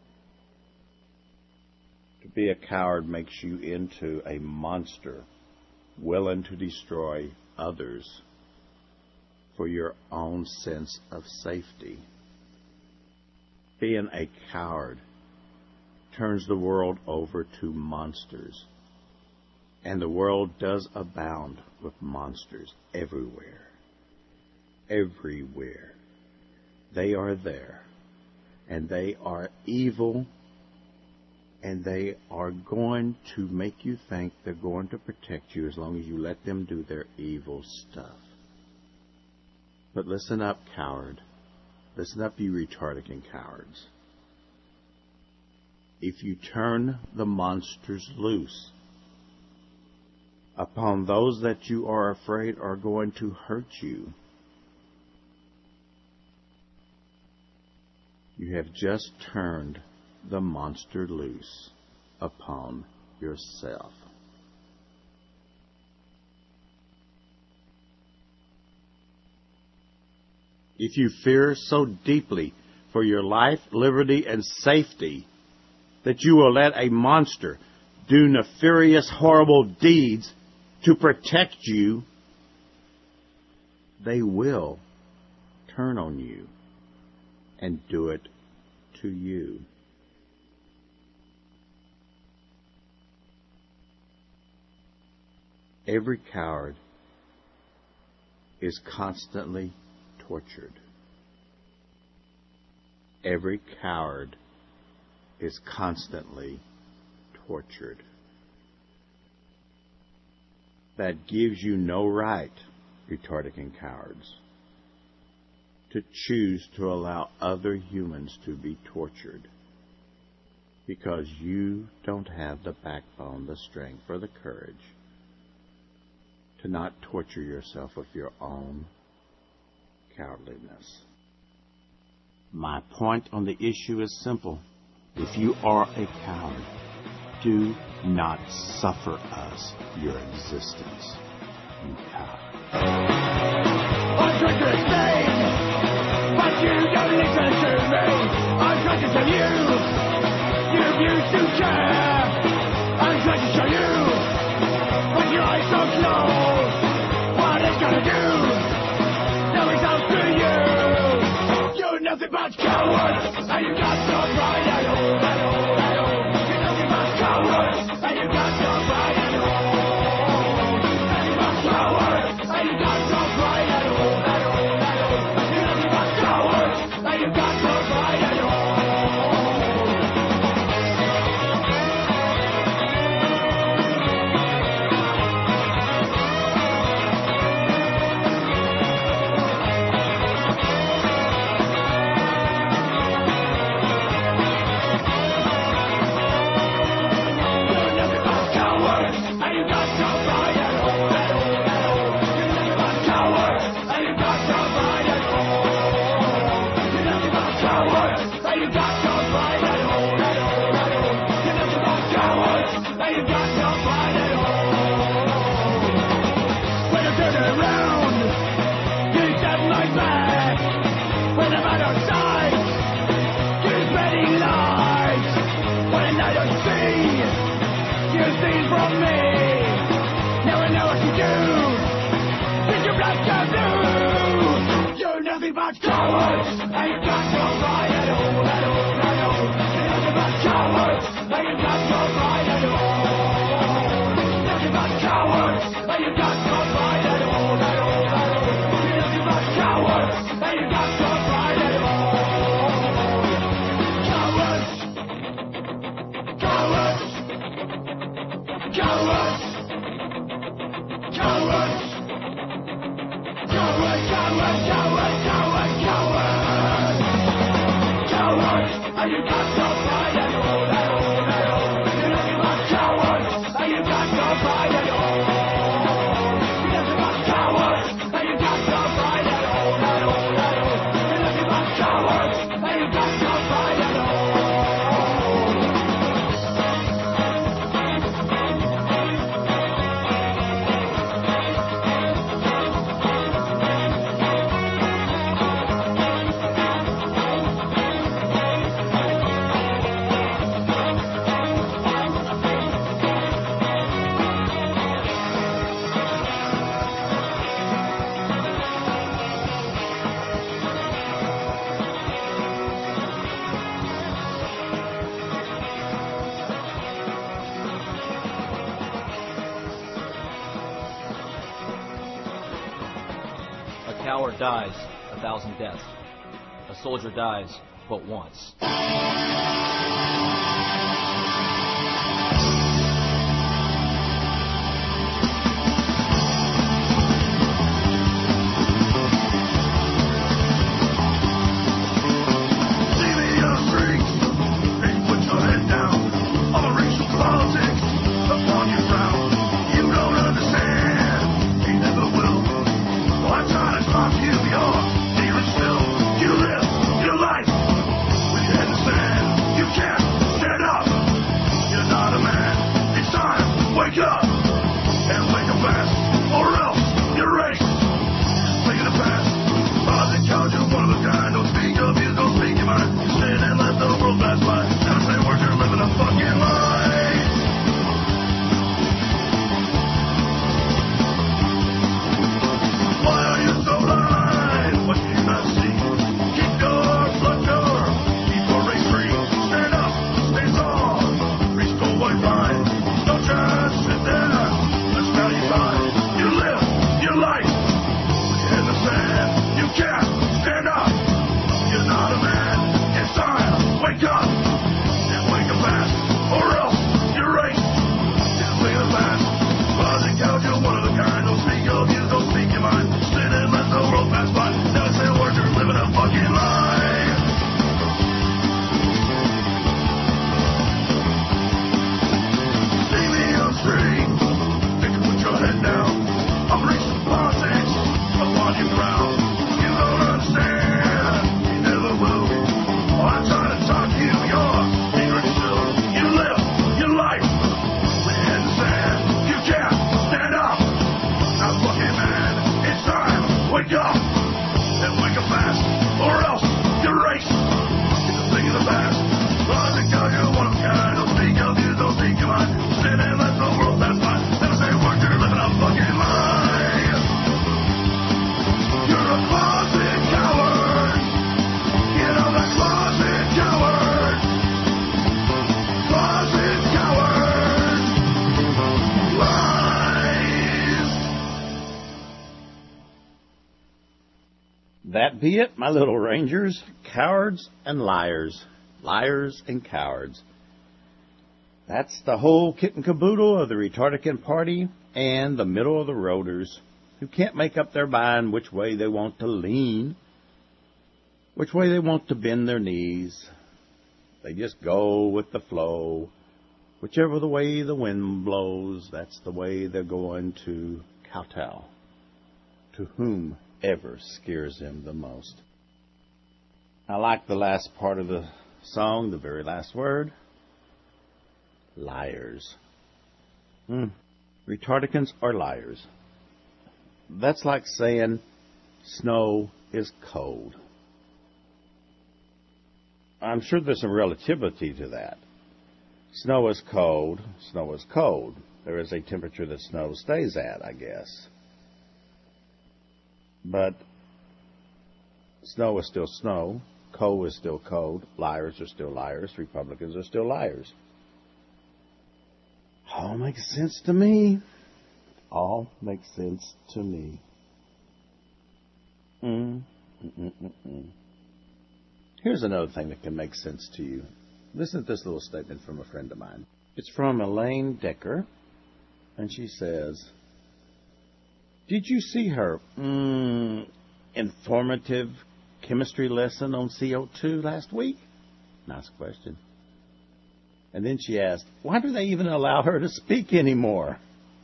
To be a coward makes you into a monster willing to destroy others for your own sense of safety. Being a coward turns the world over to monsters. And the world does abound with monsters everywhere. Everywhere. They are there. And they are evil. And they are going to make you think they're going to protect you as long as you let them do their evil stuff. But listen up, coward. Listen up, you retarded cowards. If you turn the monsters loose upon those that you are afraid are going to hurt you, you have just turned the monster loose upon yourself. If you fear so deeply for your life, liberty, and safety that you will let a monster do nefarious, horrible deeds to protect you, they will turn on you and do it to you. Every coward is constantly tortured. Every coward is constantly tortured. That gives you no right, retarded cowards, to choose to allow other humans to be tortured, because you don't have the backbone, the strength, or the courage to not torture yourself with your own cowardliness. My point on the issue is simple. If you are a coward, do not suffer us your existence, you coward. I'm trying to explain, but you don't listen to me. I'm trying to tell you, you used to care. I'm trying to show you, when your eyes are closed, what it's gonna do. Now it's up to you. You're nothing but cowards, and you got no pride at all, at all, at all. You're nothing but cowards, and you got no pride at all. Nothing but cowards. about cowards. Ain't got no right at all, at all, at all. Nothing about cowards. Ain't got no right at all. Nothing about cowards. Ain't got no right at all, at all, at all. Nothing about cowards. Ain't got no right at all. Cowards. Cowards. Cowards. Cowards. Coward, coward, coward, coward, coward. Coward, and you got no pride at all, at all, at all. You're nothing but coward, and you got no pride at all. You're nothing but coward, and you got no pride at all, at all, at all. You're nothing but coward, and you got no pride at all. A coward dies 1,000 deaths. A soldier dies but once. That be it, my little rangers. Cowards and liars. Liars and cowards. That's the whole kit and caboodle of the Retardican Party and the middle of the roaders who can't make up their mind which way they want to lean, which way they want to bend their knees. They just go with the flow. Whichever the way the wind blows, that's the way they're going to kowtow to whomever scares them the most. I like the last part of the song, the very last word. Liars. Retardicans are liars. That's like saying snow is cold. I'm sure there's some relativity to that. Snow is cold. Snow is cold. There is a temperature that snow stays at, I guess. But Snow is still snow. Cold is still cold. Liars are still liars. Republicans are still liars. All makes sense to me. All makes sense to me. Here's another thing that can make sense to you. Listen to this little statement from a friend of mine. It's from Elaine Decker, and she says, "Did you see her informative chemistry lesson on CO2 last week?" Nice question. And then she asked, "Why do they even allow her to speak anymore?"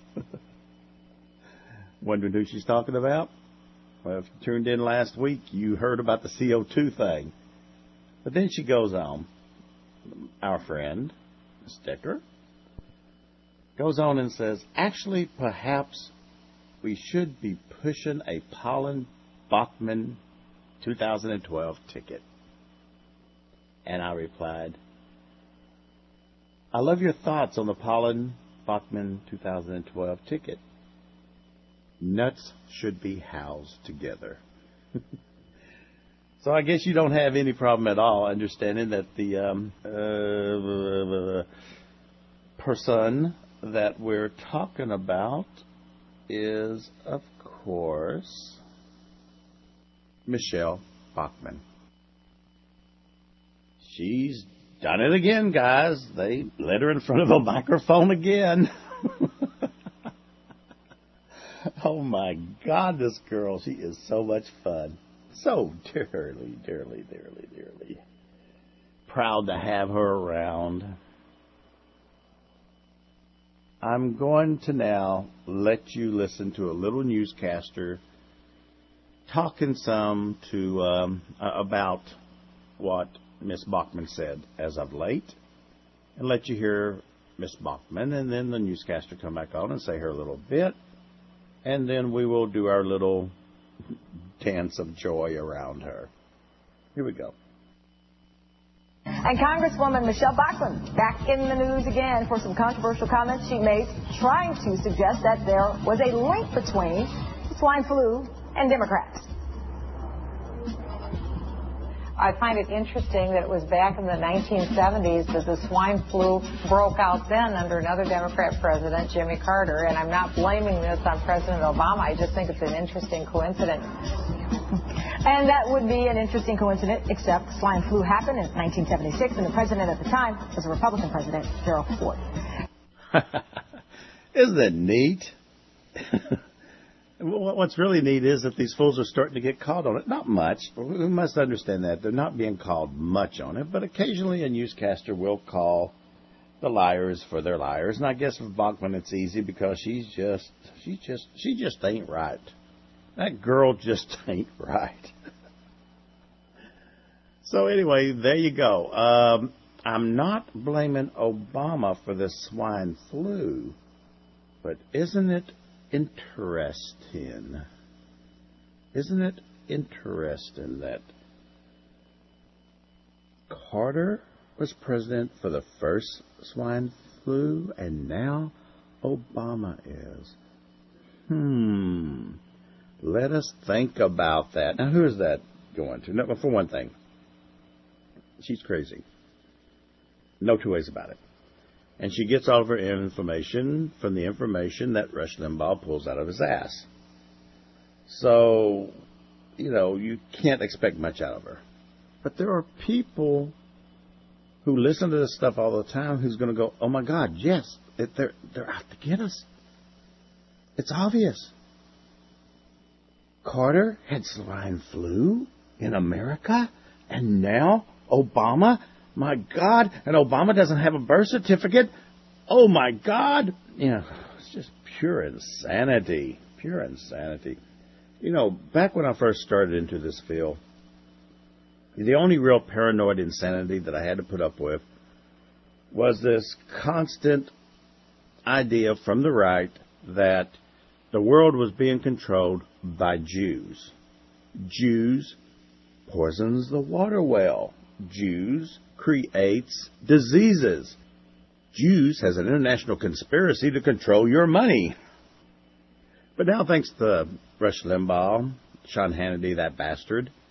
Wondering who she's talking about? Well, if you tuned in last week, you heard about the CO2 thing. But then she goes on. Our friend, Ms. Decker, goes on and says, "Actually, perhaps we should be pushing a Pollen-Bachmann 2012 ticket." And I replied, "I love your thoughts on the Pollen-Bachmann 2012 ticket. Nuts should be housed together." So I guess you don't have any problem at all understanding that the person that we're talking about is, of course, Michelle Bachmann. She's done it again, guys. They let her in front of a microphone again. Oh, my God, this girl. She is so much fun. So dearly, dearly, dearly, dearly proud to have her around. I'm going to now let you listen to a little newscaster talking some to about what Miss Bachmann said as of late, and let you hear Miss Bachmann, and then the newscaster come back on and say her little bit, and then we will do our little dance of joy around her. Here we go. And Congresswoman Michelle Bachmann back in the news again for some controversial comments she made, trying to suggest that there was a link between swine flu and Democrats. I find it interesting that it was back in the 1970s that the swine flu broke out then under another Democrat president, Jimmy Carter, and I'm not blaming this on President Obama. I just think it's an interesting coincidence. And that would be an interesting coincidence, except swine flu happened in 1976, and the president at the time was a Republican president, Gerald Ford. Isn't that neat? What's really neat is that these fools are starting to get called on it. Not much. We must understand that. They're not being called much on it, but occasionally a newscaster will call the liars for their liars. And I guess with Bachmann it's easy because she just ain't right. That girl just ain't right. So anyway, there you go. I'm not blaming Obama for the swine flu, but isn't it interesting? Isn't it interesting that Carter was president for the first swine flu and now Obama is? Let us think about that. Now, who is that going to? No, for one thing, she's crazy. No two ways about it. And she gets all of her information from the information that Rush Limbaugh pulls out of his ass. So, you can't expect much out of her. But there are people who listen to this stuff all the time who's going to go, oh, my God, yes, they're out to get us. It's obvious. Carter had swine flu in America, and now Obama, my God, and Obama doesn't have a birth certificate. Oh, my God. It's just pure insanity. Pure insanity. Back when I first started into this field, the only real paranoid insanity that I had to put up with was this constant idea from the right that the world was being controlled by Jews. Jews poisons the water well. Jews creates diseases. Jews has an international conspiracy to control your money. But now, thanks to Rush Limbaugh, Sean Hannity, that bastard,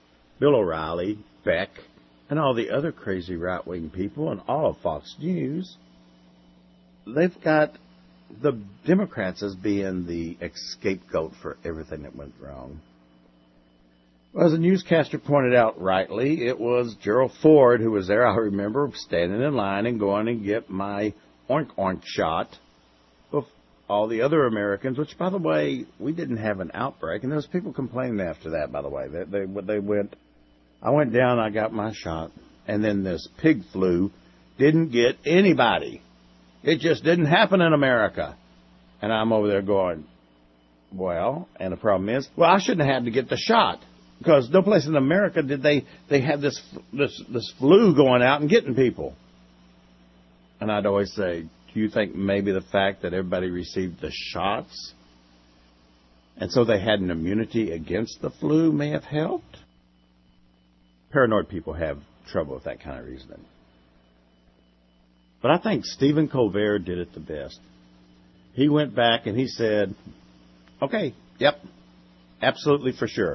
Bill O'Reilly, Beck, and all the other crazy right-wing people and all of Fox News, they've got the Democrats as being the scapegoat for everything that went wrong. Well, as a newscaster pointed out rightly, it was Gerald Ford who was there. I remember standing in line and going to get my oink-oink shot with all the other Americans, which, by the way, we didn't have an outbreak. And there was people complaining after that, by the way. I went down, I got my shot, and then this pig flu didn't get anybody. It just didn't happen in America. And I'm over there going, well, and the problem is, well, I shouldn't have had to get the shot. Because no place in America did they have this flu going out and getting people. And I'd always say, do you think maybe the fact that everybody received the shots and so they had an immunity against the flu may have helped? Paranoid people have trouble with that kind of reasoning. But I think Stephen Colbert did it the best. He went back and he said, okay, yep, absolutely for sure.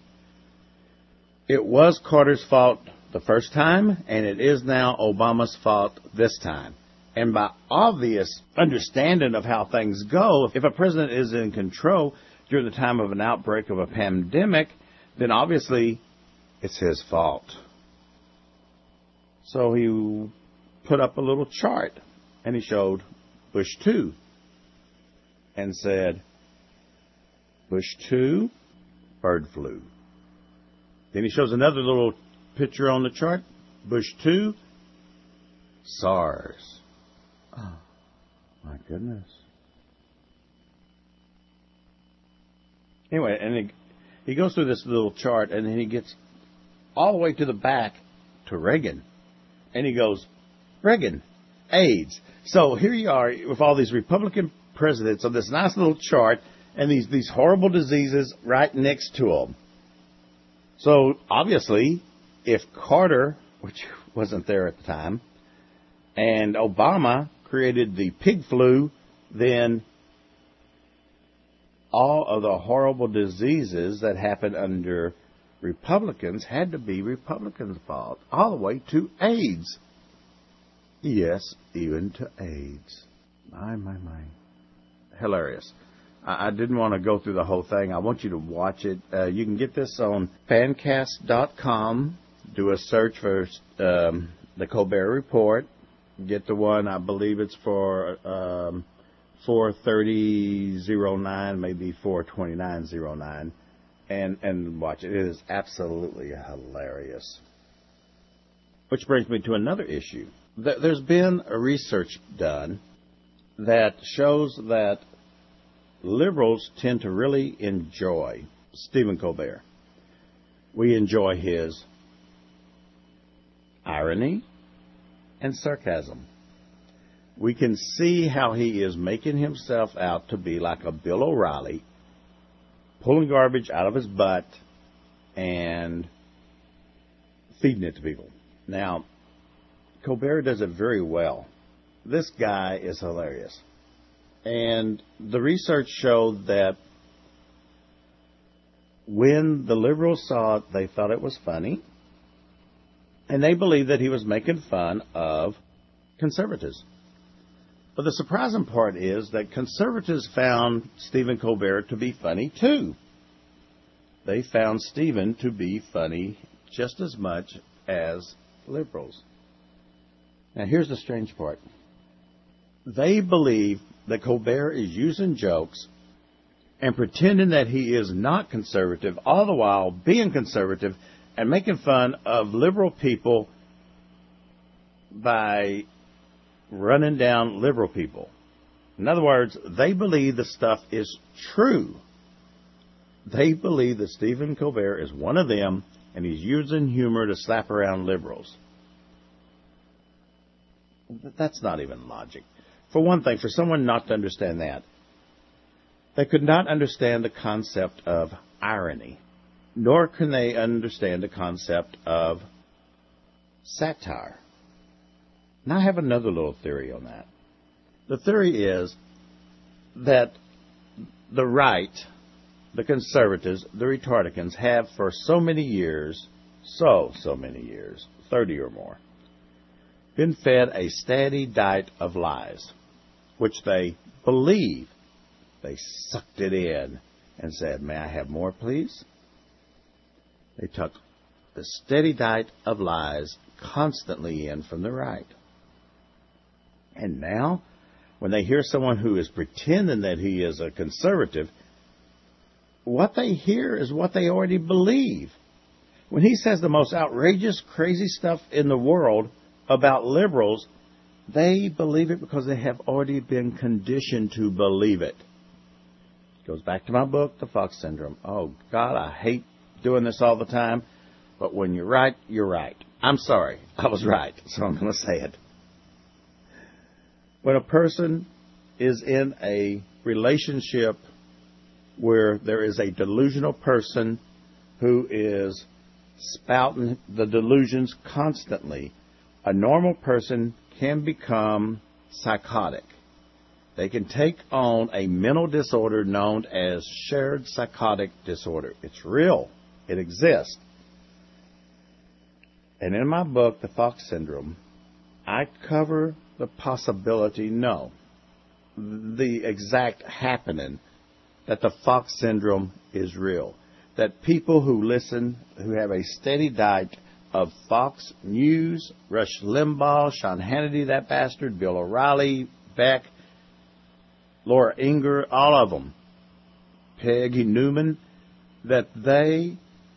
It was Carter's fault the first time, and it is now Obama's fault this time. And by obvious understanding of how things go, if a president is in control during the time of an outbreak of a pandemic, then obviously it's his fault. So he put up a little chart, and he showed Bush 2 and said, Bush 2, bird flu. Then he shows another little picture on the chart, Bush 2, SARS. Oh, my goodness. Anyway, and he goes through this little chart, and then he gets all the way to the back to Reagan. And he goes, Reagan, AIDS. So here you are with all these Republican presidents on this nice little chart and these horrible diseases right next to them. So obviously, if Carter, which wasn't there at the time, and Obama created the pig flu, then all of the horrible diseases that happened under Republicans had to be Republicans' fault, all the way to AIDS. Yes, even to AIDS. My. Hilarious. I didn't want to go through the whole thing. I want you to watch it. You can get this on fancast.com. Do a search for the Colbert Report. Get the one, I believe it's for 43009, maybe 42909, and watch it. It is absolutely hilarious. Which brings me to another issue. There's been a research done that shows that liberals tend to really enjoy Stephen Colbert. We enjoy his irony and sarcasm. We can see how he is making himself out to be like a Bill O'Reilly, pulling garbage out of his butt and feeding it to people. Now, Colbert does it very well. This guy is hilarious. And the research showed that when the liberals saw it, they thought it was funny. And they believed that he was making fun of conservatives. But the surprising part is that conservatives found Stephen Colbert to be funny, too. They found Stephen to be funny just as much as liberals. Now, here's the strange part. They believe that Colbert is using jokes and pretending that he is not conservative, all the while being conservative and making fun of liberal people by running down liberal people. In other words, they believe the stuff is true. They believe that Stephen Colbert is one of them, and he's using humor to slap around liberals. That's not even logic. For one thing, for someone not to understand that, they could not understand the concept of irony, nor can they understand the concept of satire. Now, I have another little theory on that. The theory is that the right, the conservatives, the retardicans, have for so many years so many years, 30 or more, been fed a steady diet of lies, which they believe. They sucked it in and said, "May I have more, please?" They took the steady diet of lies constantly in from the right. And now, when they hear someone who is pretending that he is a conservative, what they hear is what they already believe. When he says the most outrageous, crazy stuff in the world about liberals, they believe it because they have already been conditioned to believe it. It goes back to my book, The Fox Syndrome. Oh, God, I hate doing this all the time, but when you're right, you're right. I'm sorry, I was right, so I'm going to say it. When a person is in a relationship where there is a delusional person who is spouting the delusions constantly, a normal person can become psychotic. They can take on a mental disorder known as shared psychotic disorder. It's real. It exists. And in my book, The Fox Syndrome, I cover the possibility, no, the exact happening, that the Fox Syndrome is real. That people who listen, who have a steady diet of Fox News, Rush Limbaugh, Sean Hannity, that bastard, Bill O'Reilly, Beck, Laura Ingraham, all of them, Peggy Newman, that they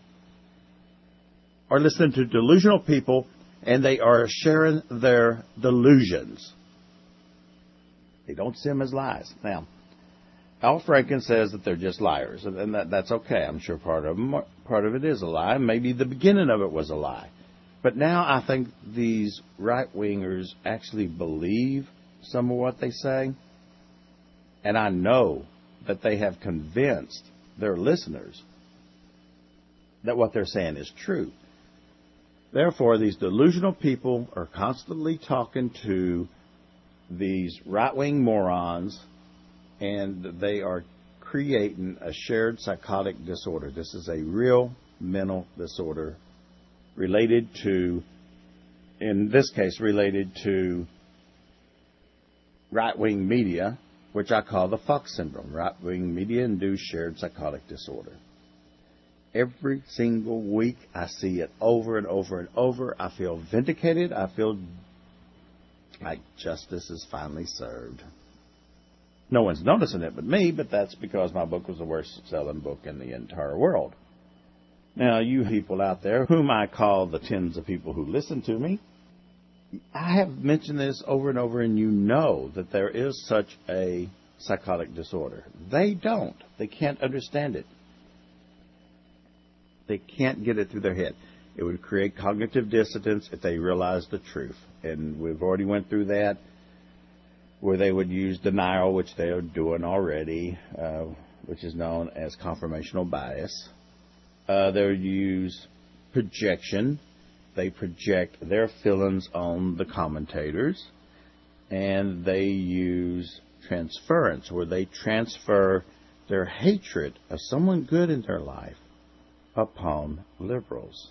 are listening to delusional people and they are sharing their delusions. They don't see them as lies. Now, Al Franken says that they're just liars, and that's okay. I'm sure part of it is a lie. Maybe the beginning of it was a lie. But now I think these right-wingers actually believe some of what they say, and I know that they have convinced their listeners that what they're saying is true. Therefore, these delusional people are constantly talking to these right-wing morons, and they are creating a shared psychotic disorder. This is a real mental disorder related to, in this case, related to right-wing media, which I call the Fox Syndrome, right-wing media-induced shared psychotic disorder. Every single week, I see it over and over and over. I feel vindicated. I feel like justice is finally served. No one's noticing it but me, but that's because my book was the worst-selling book in the entire world. Now, you people out there, whom I call the tens of people who listen to me, I have mentioned this over and over, and you know that there is such a psychotic disorder. They don't. They can't understand it. They can't get it through their head. It would create cognitive dissonance if they realized the truth. And we've already went through that, where they would use denial, which they are doing already, which is known as confirmational bias. They would use projection. They project their feelings on the commentators. And they use transference, where they transfer their hatred of someone good in their life upon liberals.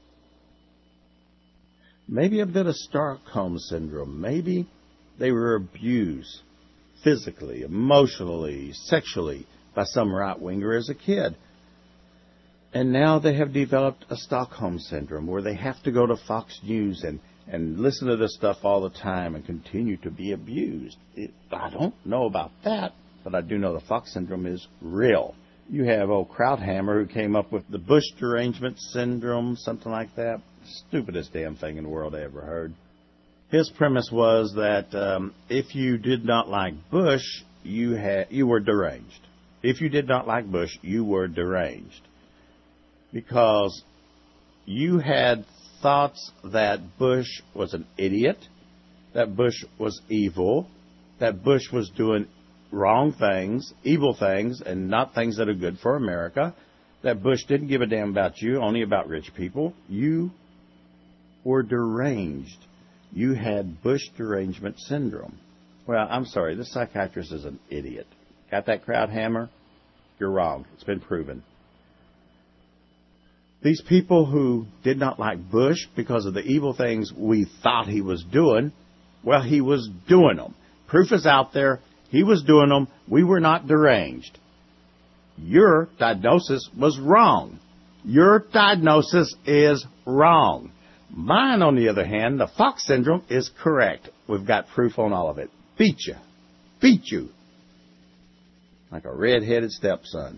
Maybe a bit of Stockholm Syndrome. Maybe they were abused physically, emotionally, sexually by some right-winger as a kid. And now they have developed a Stockholm Syndrome where they have to go to Fox News and listen to this stuff all the time and continue to be abused. I don't know about that, but I do know the Fox Syndrome is real. You have old Krauthammer who came up with the Bush derangement syndrome, something like that. Stupidest damn thing in the world I ever heard. His premise was that if you did not like Bush, you were deranged. If you did not like Bush, you were deranged. Because you had thoughts that Bush was an idiot, that Bush was evil, that Bush was doing wrong things, evil things, and not things that are good for America, that Bush didn't give a damn about you, only about rich people. You were deranged. You had Bush derangement syndrome. Well, I'm sorry, this psychiatrist is an idiot. Got that Krauthammer? You're wrong. It's been proven. These people who did not like Bush because of the evil things we thought he was doing, well, he was doing them. Proof is out there. He was doing them. We were not deranged. Your diagnosis was wrong. Your diagnosis is wrong. Mine, on the other hand, the Fox syndrome, is correct. We've got proof on all of it. Beat you. Beat you. Like a red-headed stepson.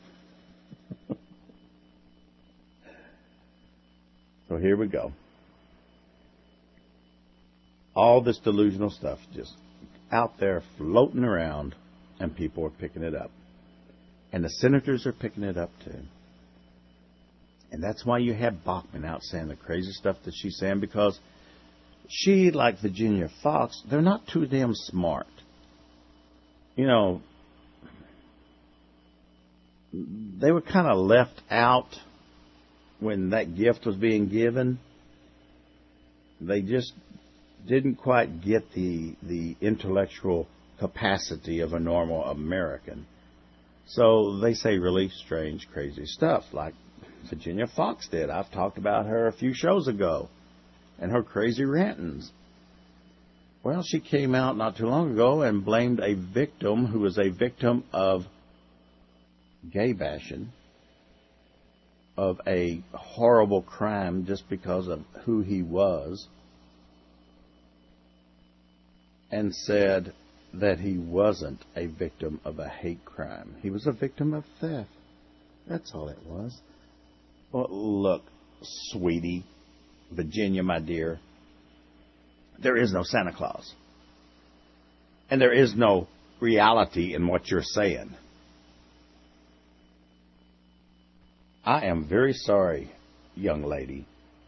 So here we go. All this delusional stuff just out there floating around, and people are picking it up. And the senators are picking it up too. And that's why you have Bachmann out saying the crazy stuff that she's saying, because she, like Virginia Fox, they're not too damn smart. You know, they were kind of left out when that gift was being given. They just didn't quite get the intellectual capacity of a normal American. So they say really strange, crazy stuff like Virginia Fox did. I've talked about her a few shows ago and her crazy rantings. Well, she came out not too long ago and blamed a victim who was a victim of gay bashing, of a horrible crime just because of who he was, and said that he wasn't a victim of a hate crime. He was a victim of theft. That's all it was. Well, look, sweetie, Virginia, my dear, there is no Santa Claus. And there is no reality in what you're saying. I am very sorry, young lady.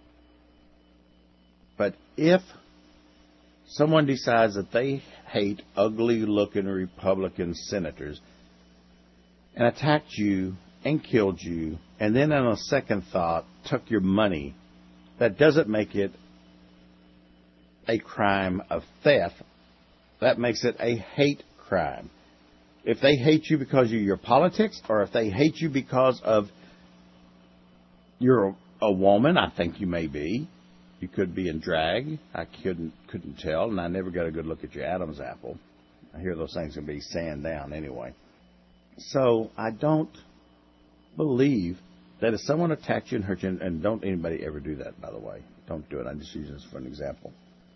But if someone decides that they hate ugly-looking Republican senators and attacked you and killed you, and then on a second thought took your money, that doesn't make it a crime of theft. That makes it a hate crime. If they hate you because of your politics, or if they hate you because of you're a woman, I think you may be. You could be in drag. I couldn't tell, and I never got a good look at your Adam's apple. I hear those things can be sand down anyway. So I don't believe that if someone attacks you and hurts you, and don't anybody ever do that, by the way. Don't do it. I'm just using this for an example.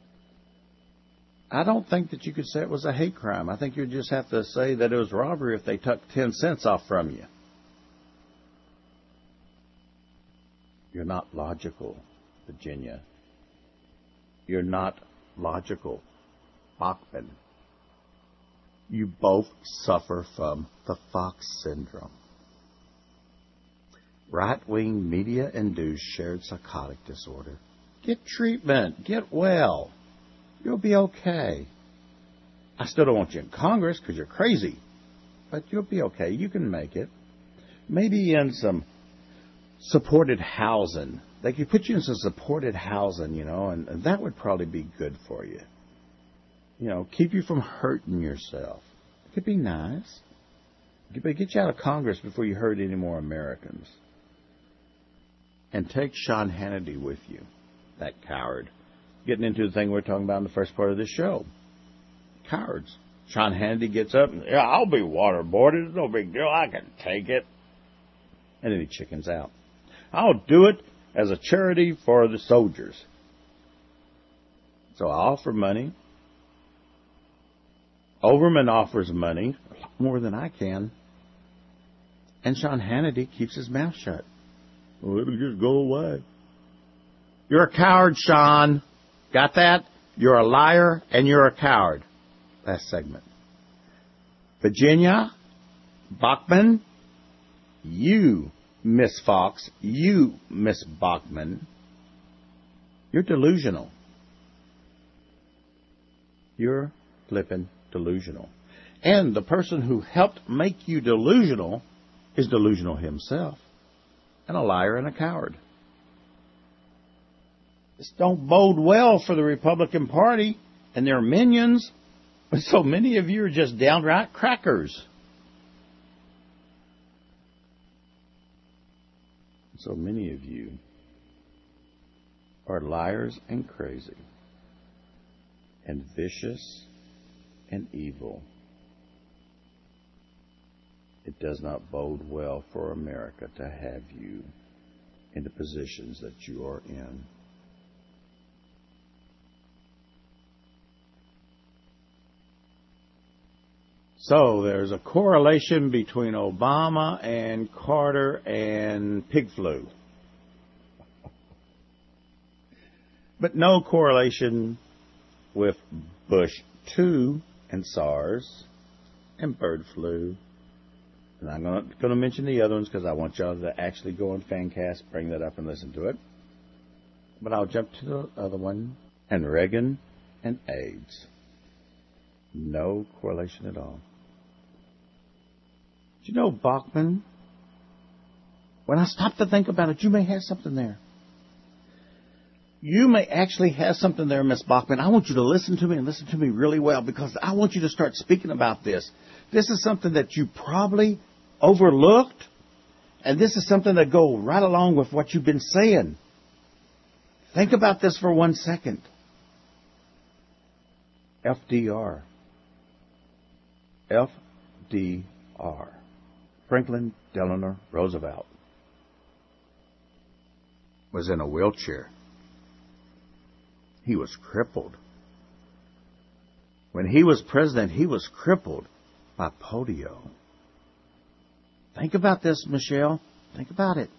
I don't think that you could say it was a hate crime. I think you just have to say that it was robbery if they took 10 cents off from you. You're not logical, Virginia. You're not logical, Bachmann. You both suffer from the Fox syndrome. Right-wing media-induced shared psychotic disorder. Get treatment. Get well. You'll be okay. I still don't want you in Congress because you're crazy. But you'll be okay. You can make it. Maybe in some supported housing. They could put you in some supported housing, and that would probably be good for you. Keep you from hurting yourself. It could be nice. But get you out of Congress before you hurt any more Americans. And take Sean Hannity with you, that coward. Getting into the thing we're talking about in the first part of this show. Cowards. Sean Hannity gets up and, I'll be waterboarded. It's no big deal. I can take it. And then he chickens out. I'll do it as a charity for the soldiers. So I offer money. Overman offers money, a lot more than I can. And Sean Hannity keeps his mouth shut. Well, it'll just go away. You're a coward, Sean. Got that? You're a liar and you're a coward. Last segment. Virginia, Bachmann, you, Miss Fox, you, Miss Bachmann, you're delusional. You're flippin' delusional. And the person who helped make you delusional is delusional himself. And a liar and a coward. This don't bode well for the Republican Party and their minions. But so many of you are just downright crackers. So many of you are liars and crazy and vicious and evil. It does not bode well for America to have you in the positions that you are in. So there's a correlation between Obama and Carter and pig flu. But no correlation with Bush 2 and SARS and bird flu. And I'm not going to mention the other ones because I want y'all to actually go on Fancast, bring that up and listen to it. But I'll jump to the other one. And Reagan and AIDS. No correlation at all. Do you know, Bachman, when I stop to think about it, you may have something there. You may actually have something there, Miss Bachman. I want you to listen to me and listen to me really well because I want you to start speaking about this. This is something that you probably overlooked, and this is something that goes right along with what you've been saying. Think about this for 1 second. FDR. FDR. Franklin Delano Roosevelt was in a wheelchair. He was crippled. When he was president, he was crippled by polio. Think about this, Michelle. Think about it.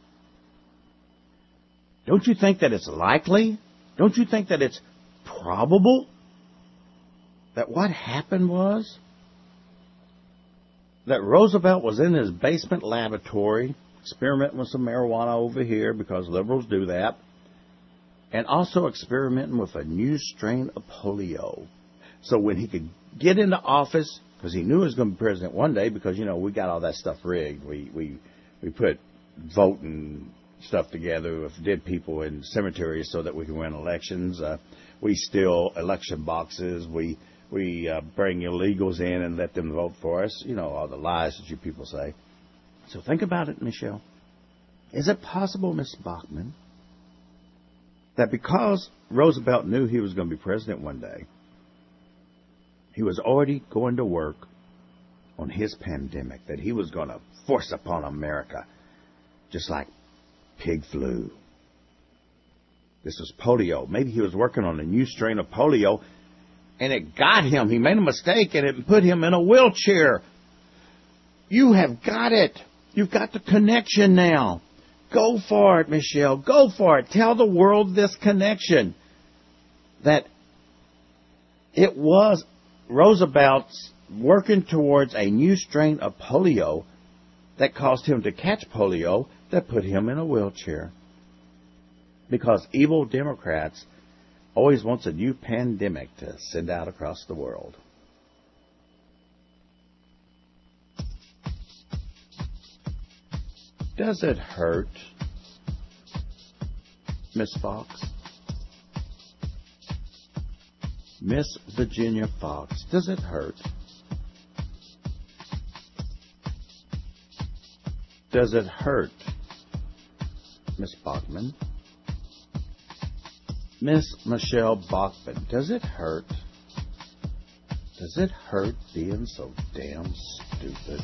Don't you think that it's likely? Don't you think that it's probable that what happened was that Roosevelt was in his basement laboratory experimenting with some marijuana over here because liberals do that, and also experimenting with a new strain of polio. So when he could get into office, because he knew he was going to be president one day, because, you know, we got all that stuff rigged. We put voting stuff together with dead people in cemeteries so that we can win elections. We steal election boxes. We bring illegals in and let them vote for us. You know, all the lies that you people say. So think about it, Michelle. Is it possible, Miss Bachman, that because Roosevelt knew he was going to be president one day, he was already going to work on his pandemic that he was going to force upon America, just like pig flu? This was polio. Maybe he was working on a new strain of polio, and it got him. He made a mistake, and it put him in a wheelchair. You have got it. You've got the connection now. Go for it, Michelle. Go for it. Tell the world this connection. That it was Roosevelt's working towards a new strain of polio that caused him to catch polio that put him in a wheelchair. Because evil Democrats always wants a new pandemic to send out across the world. Does it hurt, Miss Fox? Miss Virginia Fox, does it hurt? Does it hurt, Miss Bachman? Miss Michelle Bachman, does it hurt? Does it hurt being so damn stupid?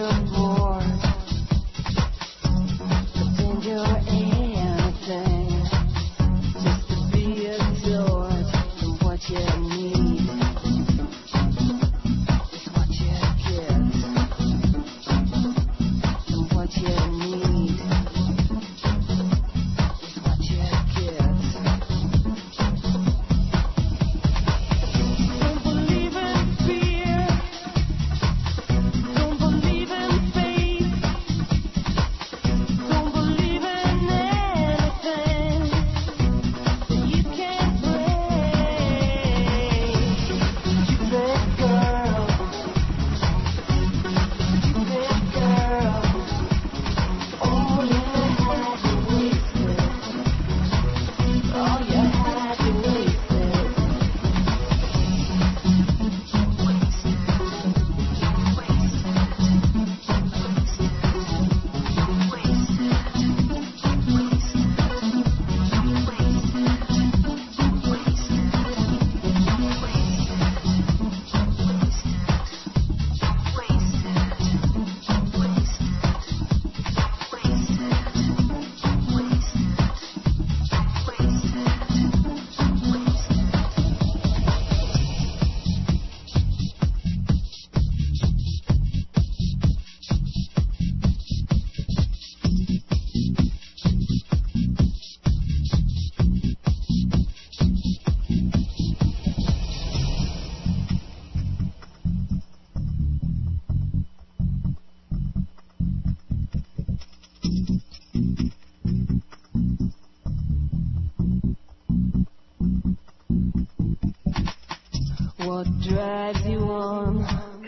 What drives you on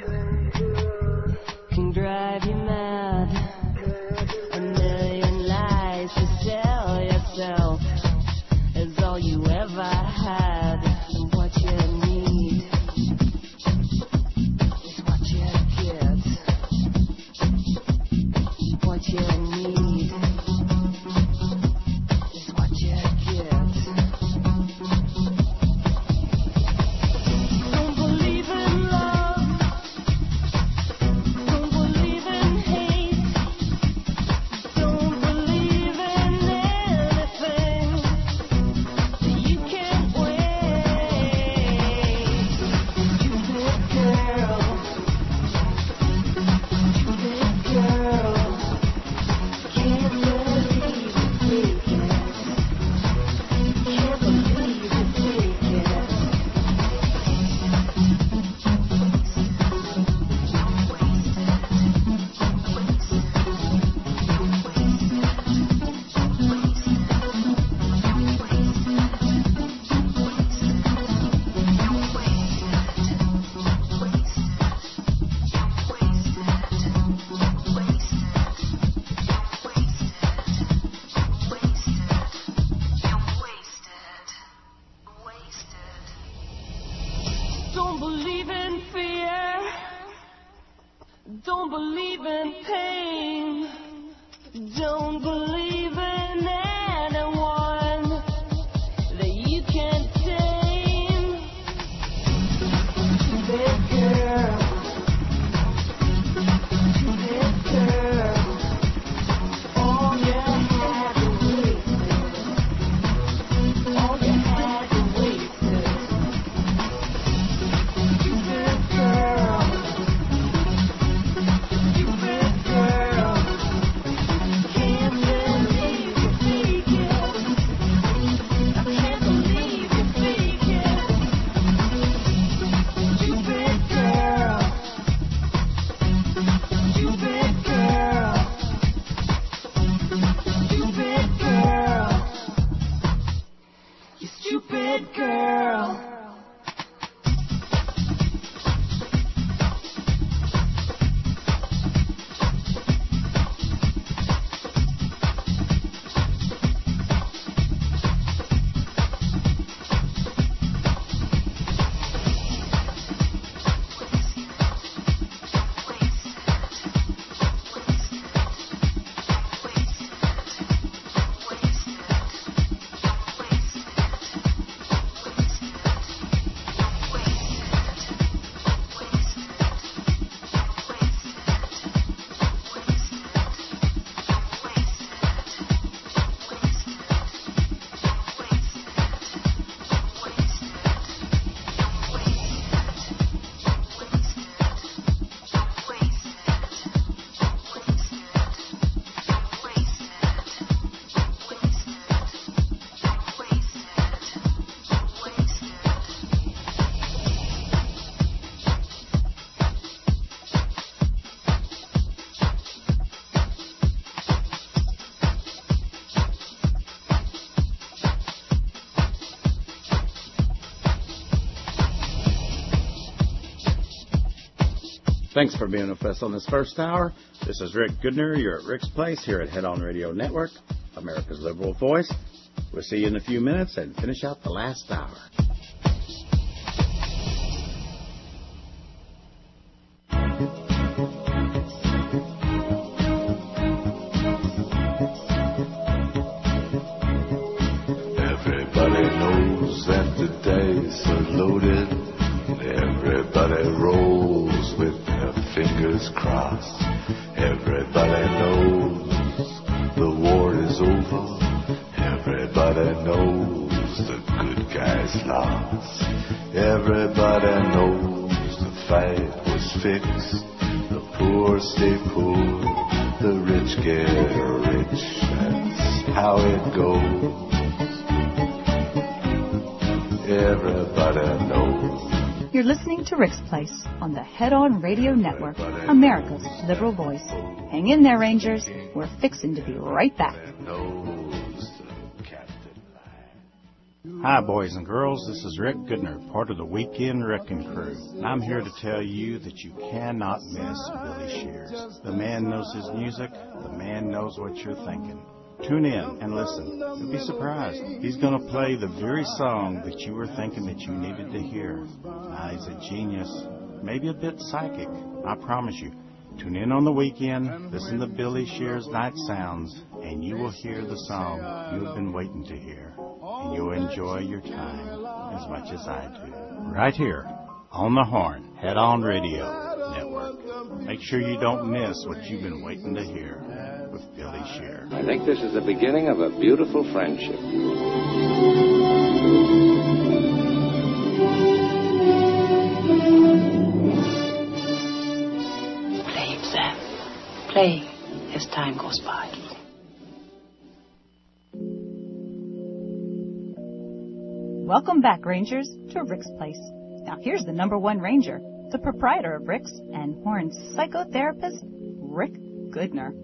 can drive you mad. A million lies to sell yourself is all you ever had. And what you need is what you get. What you need is what you get. Don't believe in fear. Don't believe in pain. Don't believe in anyone that you can't tame. Big girl. Big girl. All you had to waste it. All you had to waste it. Can't believe Thanks for being with us on this first hour. This is Rick Goodner. You're at Rick's Place here at Head On Radio Network, America's Liberal Voice. We'll see you in a few minutes and finish out the last hour. Everybody knows that the dice are loaded. Everybody rolls with their fingers crossed. Everybody knows the war is over. Everybody knows the good guys lost. Everybody knows the fight was fixed. The poor stay poor, the rich get rich. That's how it goes. Everybody knows. You're listening to Rick's Place on the Head On Radio Network, America's Liberal Voice. Hang in there, Rangers. We're fixing to be right back. Hi, boys and girls. This is Rick Goodner, part of the Weekend Wrecking Crew. I'm here to tell you that you cannot miss Billy Shears. The man knows his music. The man knows what you're thinking. Tune in and listen. You'll be surprised. He's going to play the very song that you were thinking that you needed to hear. He's a genius, maybe a bit psychic. I promise you. Tune in on the weekend, listen to Billy Shears' Night Sounds, and you will hear the song you've been waiting to hear. And you'll enjoy your time as much as I do. Right here on the Horn, Head On Radio Network. Make sure you don't miss what you've been waiting to hear with Billy Shears. I think this is the beginning of a beautiful friendship. Playing, Sam. Playing as time goes by. Welcome back, Rangers, to Rick's Place. Now here's the #1 Ranger, the proprietor of Rick's and Horn's psychotherapist, Rick Goodner.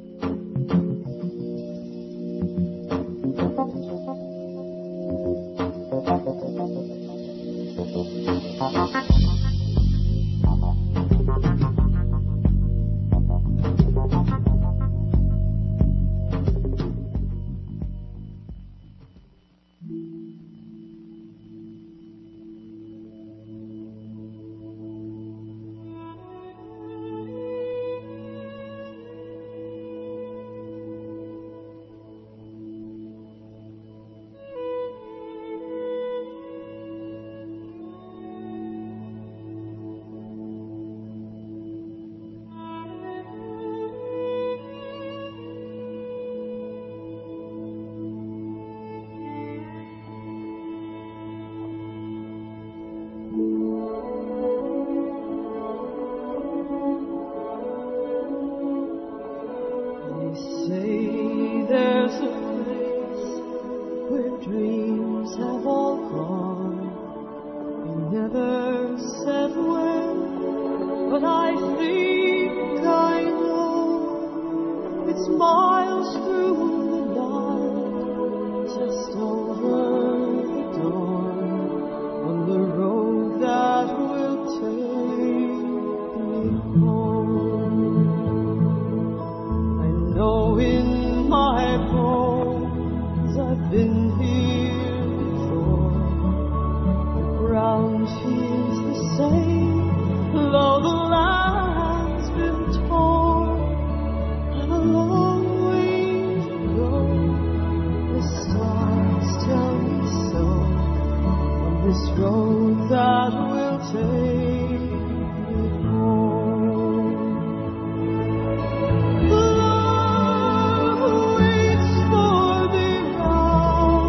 Love waits for the hour.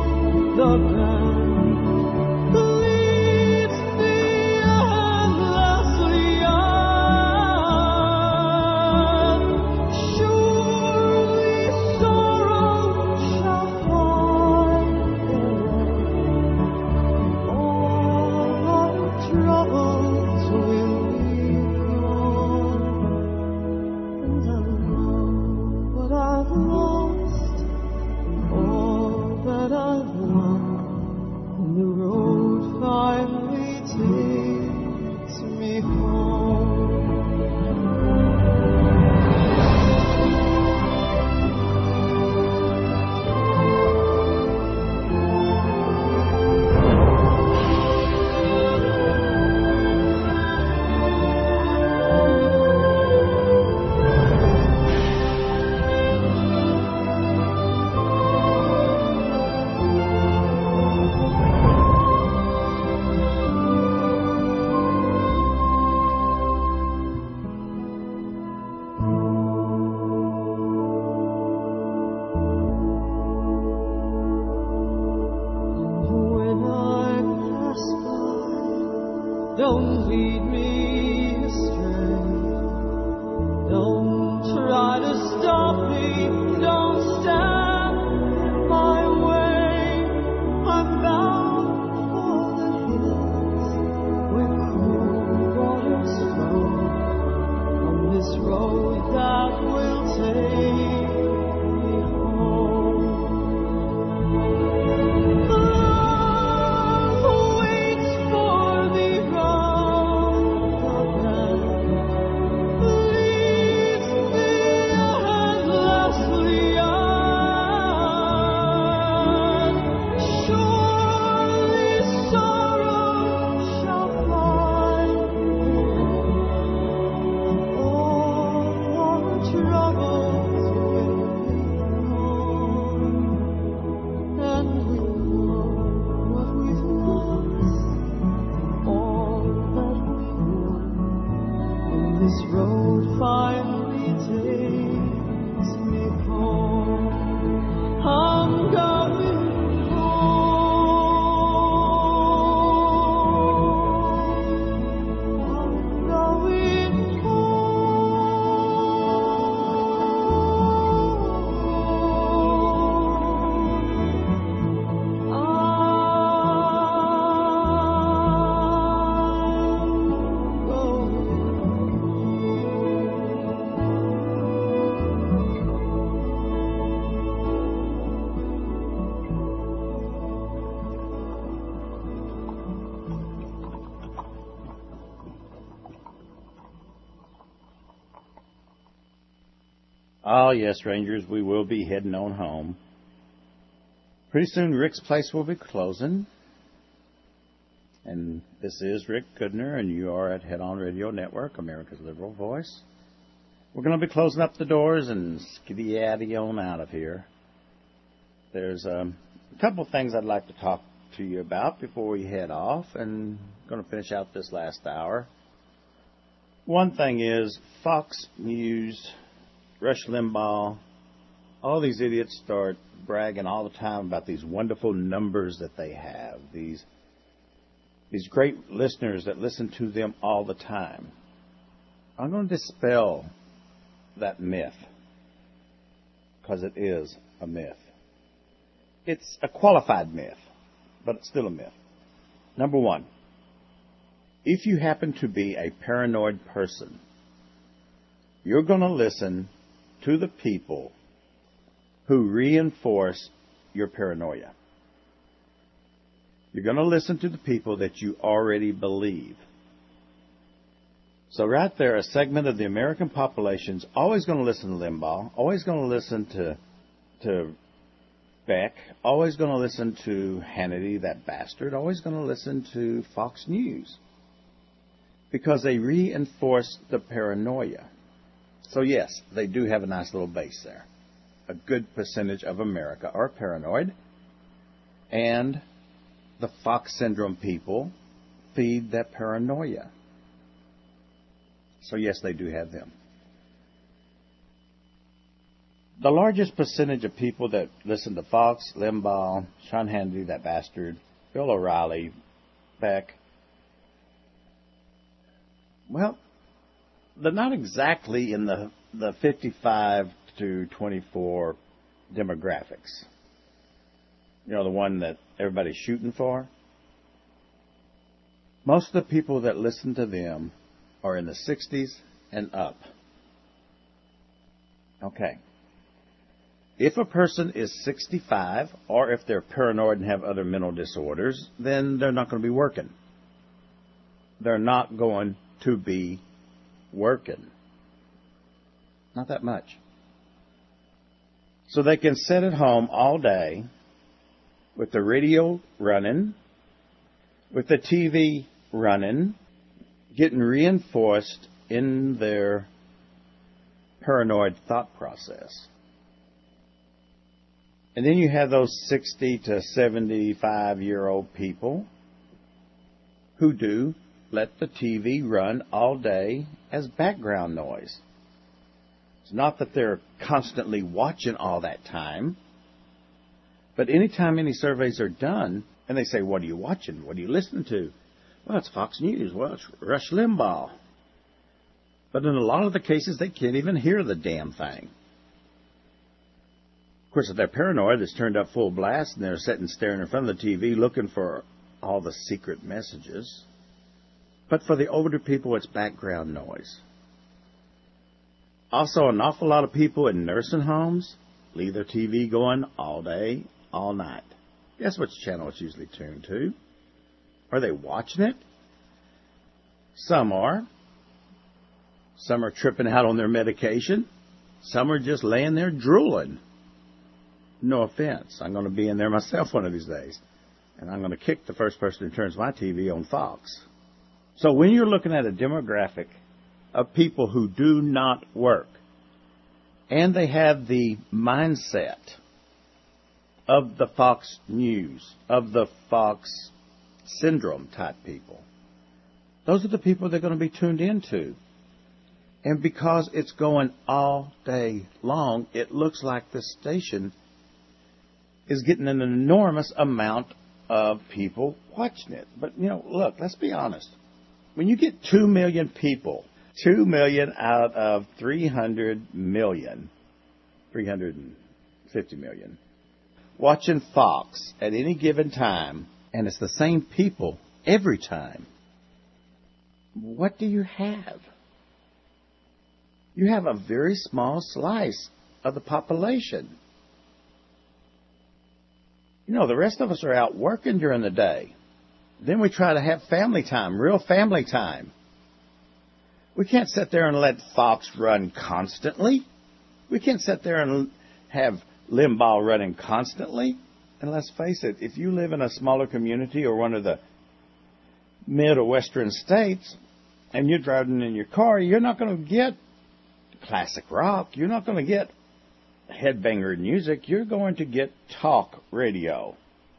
Oh, yes, Rangers, we will be heading on home. Pretty soon, Rick's Place will be closing. And this is Rick Goodner, and you are at Head On Radio Network, America's Liberal Voice. We're going to be closing up the doors and skiddy-addy on out of here. There's a couple things I'd like to talk to you about before we head off, and I'm going to finish out this last hour. One thing is Fox News, Rush Limbaugh, all these idiots start bragging all the time about these wonderful numbers that they have, these great listeners that listen to them all the time. I'm going to dispel that myth, because it is a myth. It's a qualified myth, but it's still a myth. Number one, if you happen to be a paranoid person, you're going to listen to the people who reinforce your paranoia. You're going to listen to the people that you already believe. So right there, a segment of the American population's always going to listen to Limbaugh, always going to listen to Beck, always going to listen to Hannity, that bastard, always going to listen to Fox News, because they reinforce the paranoia. So yes, they do have a nice little base there. A good percentage of America are paranoid, and the Fox syndrome people feed that paranoia. So yes, they do have them. The largest percentage of people that listen to Fox, Limbaugh, Sean Hannity, that bastard, Bill O'Reilly, Beck, well, they're not exactly in the 55 to 24 demographics. You know, the one that everybody's shooting for. Most of the people that listen to them are in the 60s and up. Okay. If a person is 65, or if they're paranoid and have other mental disorders, then they're not going to be working. They're not going to be working. Not that much. So they can sit at home all day with the radio running, with the TV running, getting reinforced in their paranoid thought process. And then you have those 60 to 75-year-old people who do let the TV run all day as background noise. It's not that they're constantly watching all that time, but anytime any surveys are done, and they say, what are you watching? What are you listening to? Well, it's Fox News. Well, it's Rush Limbaugh. But in a lot of the cases, they can't even hear the damn thing. Of course, if they're paranoid, it's turned up full blast, and they're sitting staring in front of the TV looking for all the secret messages. But for the older people, it's background noise. Also, an awful lot of people in nursing homes leave their TV going all day, all night. Guess which channel it's usually tuned to? Are they watching it? Some are. Some are tripping out on their medication. Some are just laying there drooling. No offense. I'm going to be in there myself one of these days. And I'm going to kick the first person who turns my TV on Fox. So when you're looking at a demographic of people who do not work, and they have the mindset of the Fox News, of the Fox syndrome type people, those are the people they're going to be tuned into. And because it's going all day long, it looks like the station is getting an enormous amount of people watching it. But, you know, look, let's be honest. When you get 2 million people, 2 million out of 300 million, 350 million, watching Fox at any given time, and it's the same people every time, what do you have? You have a very small slice of the population. You know, the rest of us are out working during the day. Then we try to have family time, real family time. We can't sit there and let Fox run constantly. We can't sit there and have Limbaugh running constantly. And let's face it, if you live in a smaller community or one of the mid or western states, and you're driving in your car, you're not going to get classic rock. You're not going to get headbanger music. You're going to get talk radio.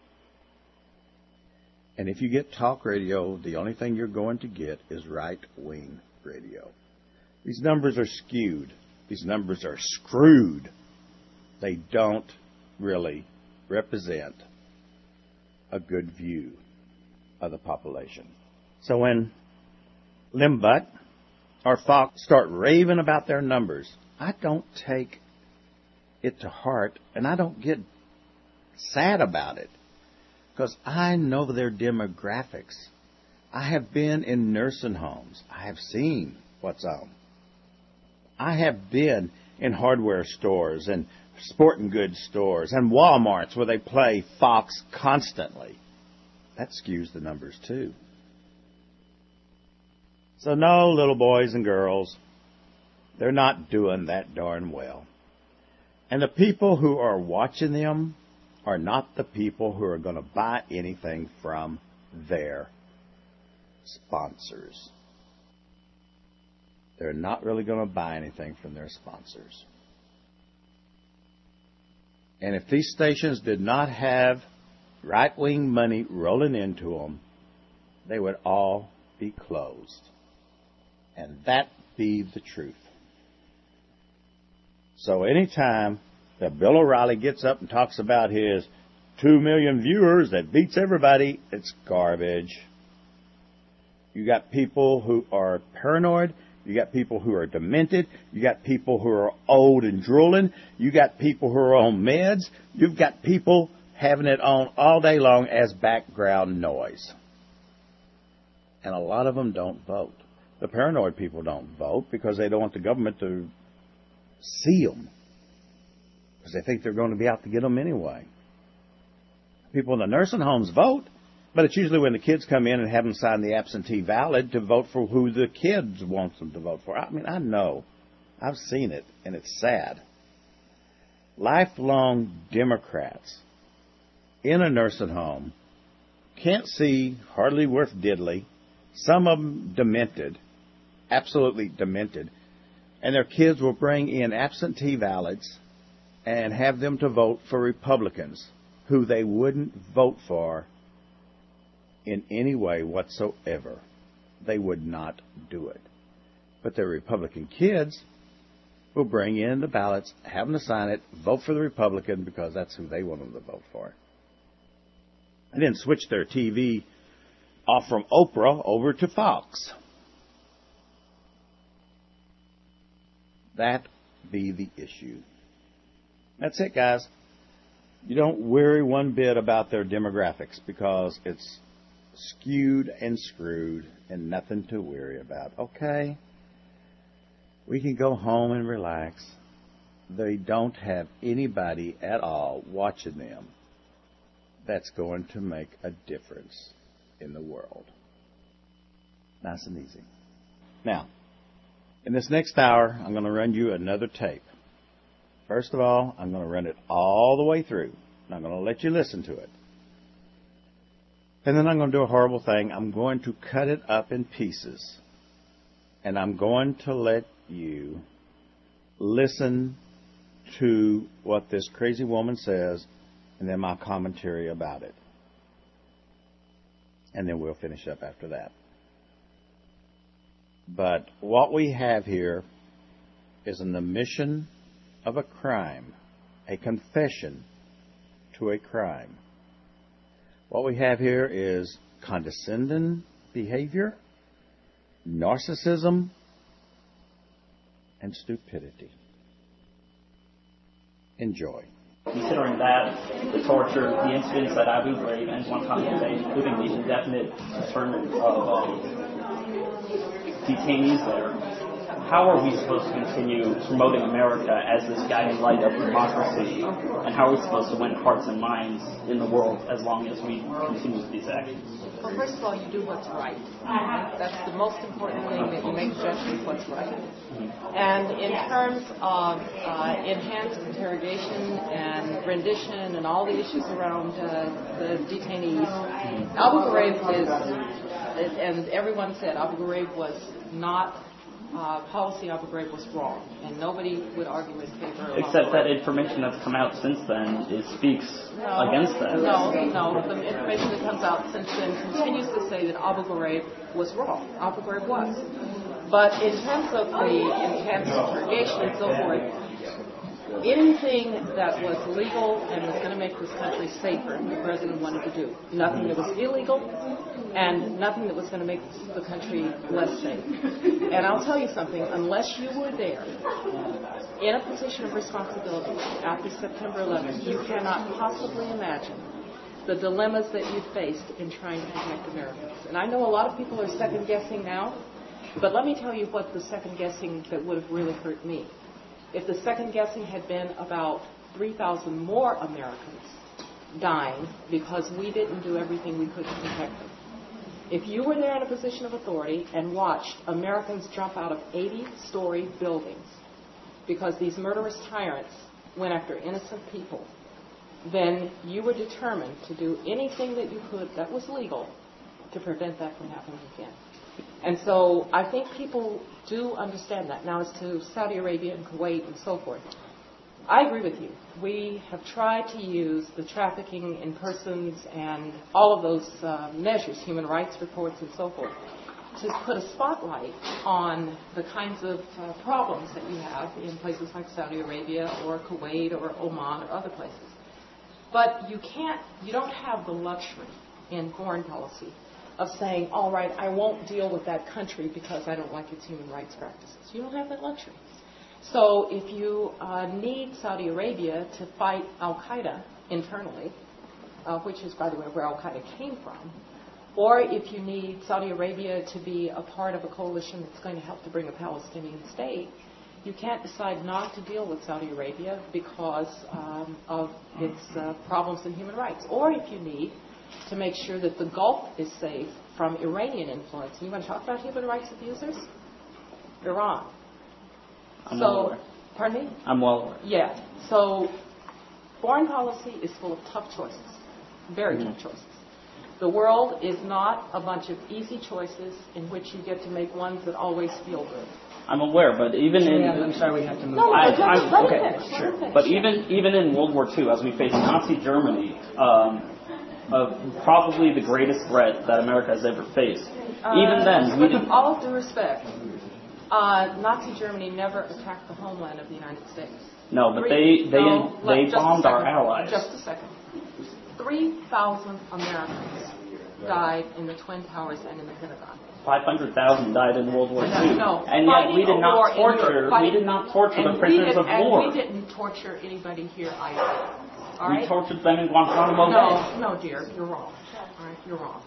And if you get talk radio, the only thing you're going to get is right-wing radio. These numbers are skewed. These numbers are screwed. They don't really represent a good view of the population. So when Limbutt or Fox start raving about their numbers, I don't take it to heart, and I don't get sad about it, because I know their demographics. I have been in nursing homes. I have seen what's on. I have been in hardware stores and sporting goods stores and Walmarts where they play Fox constantly. That skews the numbers too. So no, little boys and girls, they're not doing that darn well. And the people who are watching them are not the people who are going to buy anything from their sponsors. They're not really going to buy anything from their sponsors. And if these stations did not have right-wing money rolling into them, they would all be closed. And that be the truth. So anytime that Bill O'Reilly gets up and talks about his 2 million viewers that beats everybody, it's garbage. You got people who are paranoid. You got people who are demented. You got people who are old and drooling. You got people who are on meds. You've got people having it on all day long as background noise. And a lot of them don't vote. The paranoid people don't vote because they don't want the government to see them, because they think they're going to be out to get them anyway. People in the nursing homes vote, but it's usually when the kids come in and have them sign the absentee ballot to vote for who the kids want them to vote for. I mean, I know. I've seen it, and it's sad. Lifelong Democrats in a nursing home can't see hardly worth diddly. Some of them demented, absolutely demented. And their kids will bring in absentee ballots and have them to vote for Republicans who they wouldn't vote for in any way whatsoever. They would not do it. But their Republican kids will bring in the ballots, have them to sign it, vote for the Republican because that's who they want them to vote for. And then switch their TV off from Oprah over to Fox. That be the issue. That's it, guys. You don't worry one bit about their demographics because it's skewed and screwed and nothing to worry about. Okay? We can go home and relax. They don't have anybody at all watching them that's going to make a difference in the world. Nice and easy. Now, in this next hour, I'm going to run you another tape. First of all, I'm going to run it all the way through. And I'm going to let you listen to it. And then I'm going to do a horrible thing. I'm going to cut it up in pieces. And I'm going to let you listen to what this crazy woman says and then my commentary about it. And then we'll finish up after that. But what we have here is an admission of a crime, a confession to a crime. What we have here is condescending behavior, narcissism, and stupidity. Enjoy. Considering that, the torture, the incidents at Abu Ghraib and Guantanamo Bay, including the indefinite internment of detainees there, how are we supposed to continue promoting America as this guiding light of democracy? And how are we supposed to win hearts and minds in the world as long as we continue these actions? Well, first of all, you do what's right. That's the most important thing, that you make judgment what's right. And in terms of enhanced interrogation and rendition and all the issues around the detainees, Abu Ghraib is, and everyone said Abu Ghraib was not, policy Abu Ghraib was wrong, and nobody would argue in favor of Except that information that's come out since then speaks against that. No. The information that comes out since then continues to say that Abu Ghraib was wrong. Abu Ghraib was. But in terms of the enhanced interrogation and so forth, anything that was legal and was going to make this country safer, the president wanted to do. Nothing that was illegal and nothing that was going to make the country less safe. And I'll tell you something, unless you were there in a position of responsibility after September 11th, you cannot possibly imagine the dilemmas that you faced in trying to protect Americans. And I know a lot of people are second-guessing now, but let me tell you what the second-guessing that would have really hurt me. If the second-guessing had been about 3,000 more Americans dying because we didn't do everything we could to protect them. If you were there in a position of authority and watched Americans jump out of 80-story buildings because these murderous tyrants went after innocent people, then you were determined to do anything that you could that was legal to prevent that from happening again. And so I think people do understand that. Now, as to Saudi Arabia and Kuwait and so forth, I agree with you. We have tried to use the trafficking in persons and all of those measures, human rights reports and so forth, to put a spotlight on the kinds of problems that you have in places like Saudi Arabia or Kuwait or Oman or other places. But you don't have the luxury in foreign policy of saying, all right, I won't deal with that country because I don't like its human rights practices. You don't have that luxury. So if you need Saudi Arabia to fight al-Qaeda internally, which is, by the way, where al-Qaeda came from, or if you need Saudi Arabia to be a part of a coalition that's going to help to bring a Palestinian state, you can't decide not to deal with Saudi Arabia because of its problems in human rights. Or if you need to make sure that the Gulf is safe from Iranian influence. And you want to talk about human rights abusers? Iran. I'm well aware. Pardon me? I'm well aware. Yeah. So foreign policy is full of tough choices, very tough choices. The world is not a bunch of easy choices in which you get to make ones that always feel good. I'm aware, but even in... I'm sorry, we have to move on. Okay, sure. But even in World War II, as we faced Nazi Germany, probably the greatest threat that America has ever faced. Even then, we didn't... With all due respect, Nazi Germany never attacked the homeland of the United States. No, but they bombed our allies. Just a second. 3,000 Americans died in the Twin Towers and in the Pentagon. 500,000 died in World War II. No, and yet we did not torture. We did not torture the prisoners of war. And we didn't torture anybody here either. All right? We tortured them in Guantanamo Bay. No, dear, you're wrong. All right, you're wrong.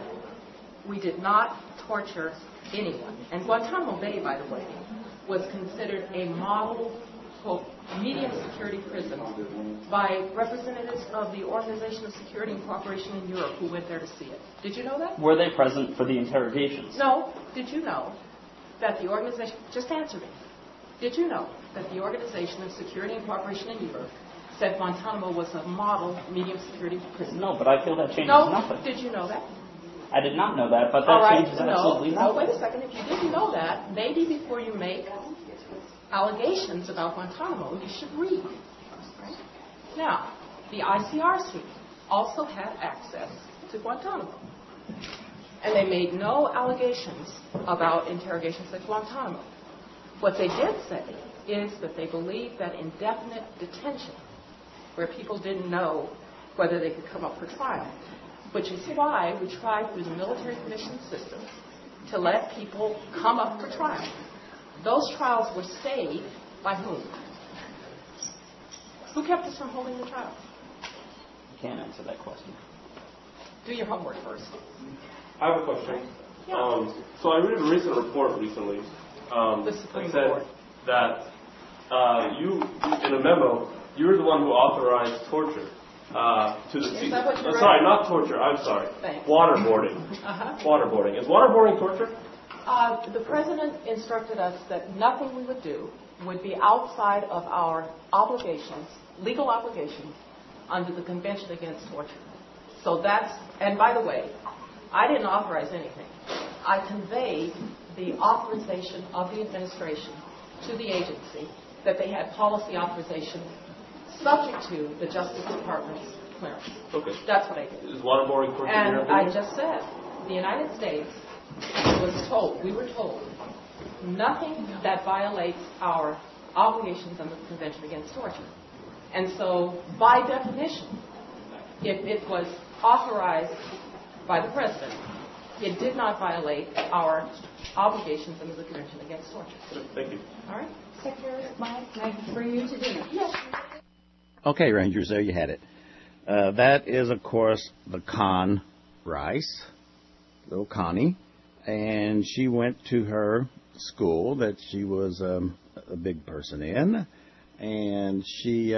We did not torture anyone. And Guantanamo Bay, by the way, was considered a model, quote, medium security prison by representatives of the Organization of Security and Cooperation in Europe who went there to see it. Did you know that? Were they present for the interrogations? No. Did you know that the organization, just answer me, did you know that the Organization of Security and Cooperation in Europe said Guantanamo was a model medium security prison? No, but I feel that changes nothing. Did you know that? I did not know that, but that changes absolutely nothing. No, wait a second. If you didn't know that, maybe before you make allegations about Guantanamo, you should read. Right? Now, the ICRC also had access to Guantanamo. And they made no allegations about interrogations at Guantanamo. What they did say is that they believed that indefinite detention, where people didn't know whether they could come up for trial, which is why we tried through the military commission system to let people come up for trial. Those trials were stayed by whom? Who kept us from holding the trial? I can't answer that question. Do your homework first. I have a question. Yeah. So I read a recent report recently said that you, in a memo, you were the one who authorized torture to the Is that what you read? sorry, not torture. I'm sorry. Thanks. Waterboarding. Waterboarding. Is waterboarding torture? The President instructed us that nothing we would do would be outside of our obligations, legal obligations, under the Convention Against Torture. So that's, and by the way, I didn't authorize anything. I conveyed the authorization of the administration to the agency that they had policy authorization subject to the Justice Department's clearance. Okay. That's what I did. Is waterboarding torture? And I just said, the United States we were told, nothing that violates our obligations under the Convention Against Torture. And so, by definition, if it was authorized by the President, it did not violate our obligations under the Convention Against Torture. Thank you. All right? Secretary Mike, can I bring you to dinner? Yes. Okay, Rangers, there you had it. That is, of course, the Con Rice, little Connie, and she went to her school that she was a big person in, and she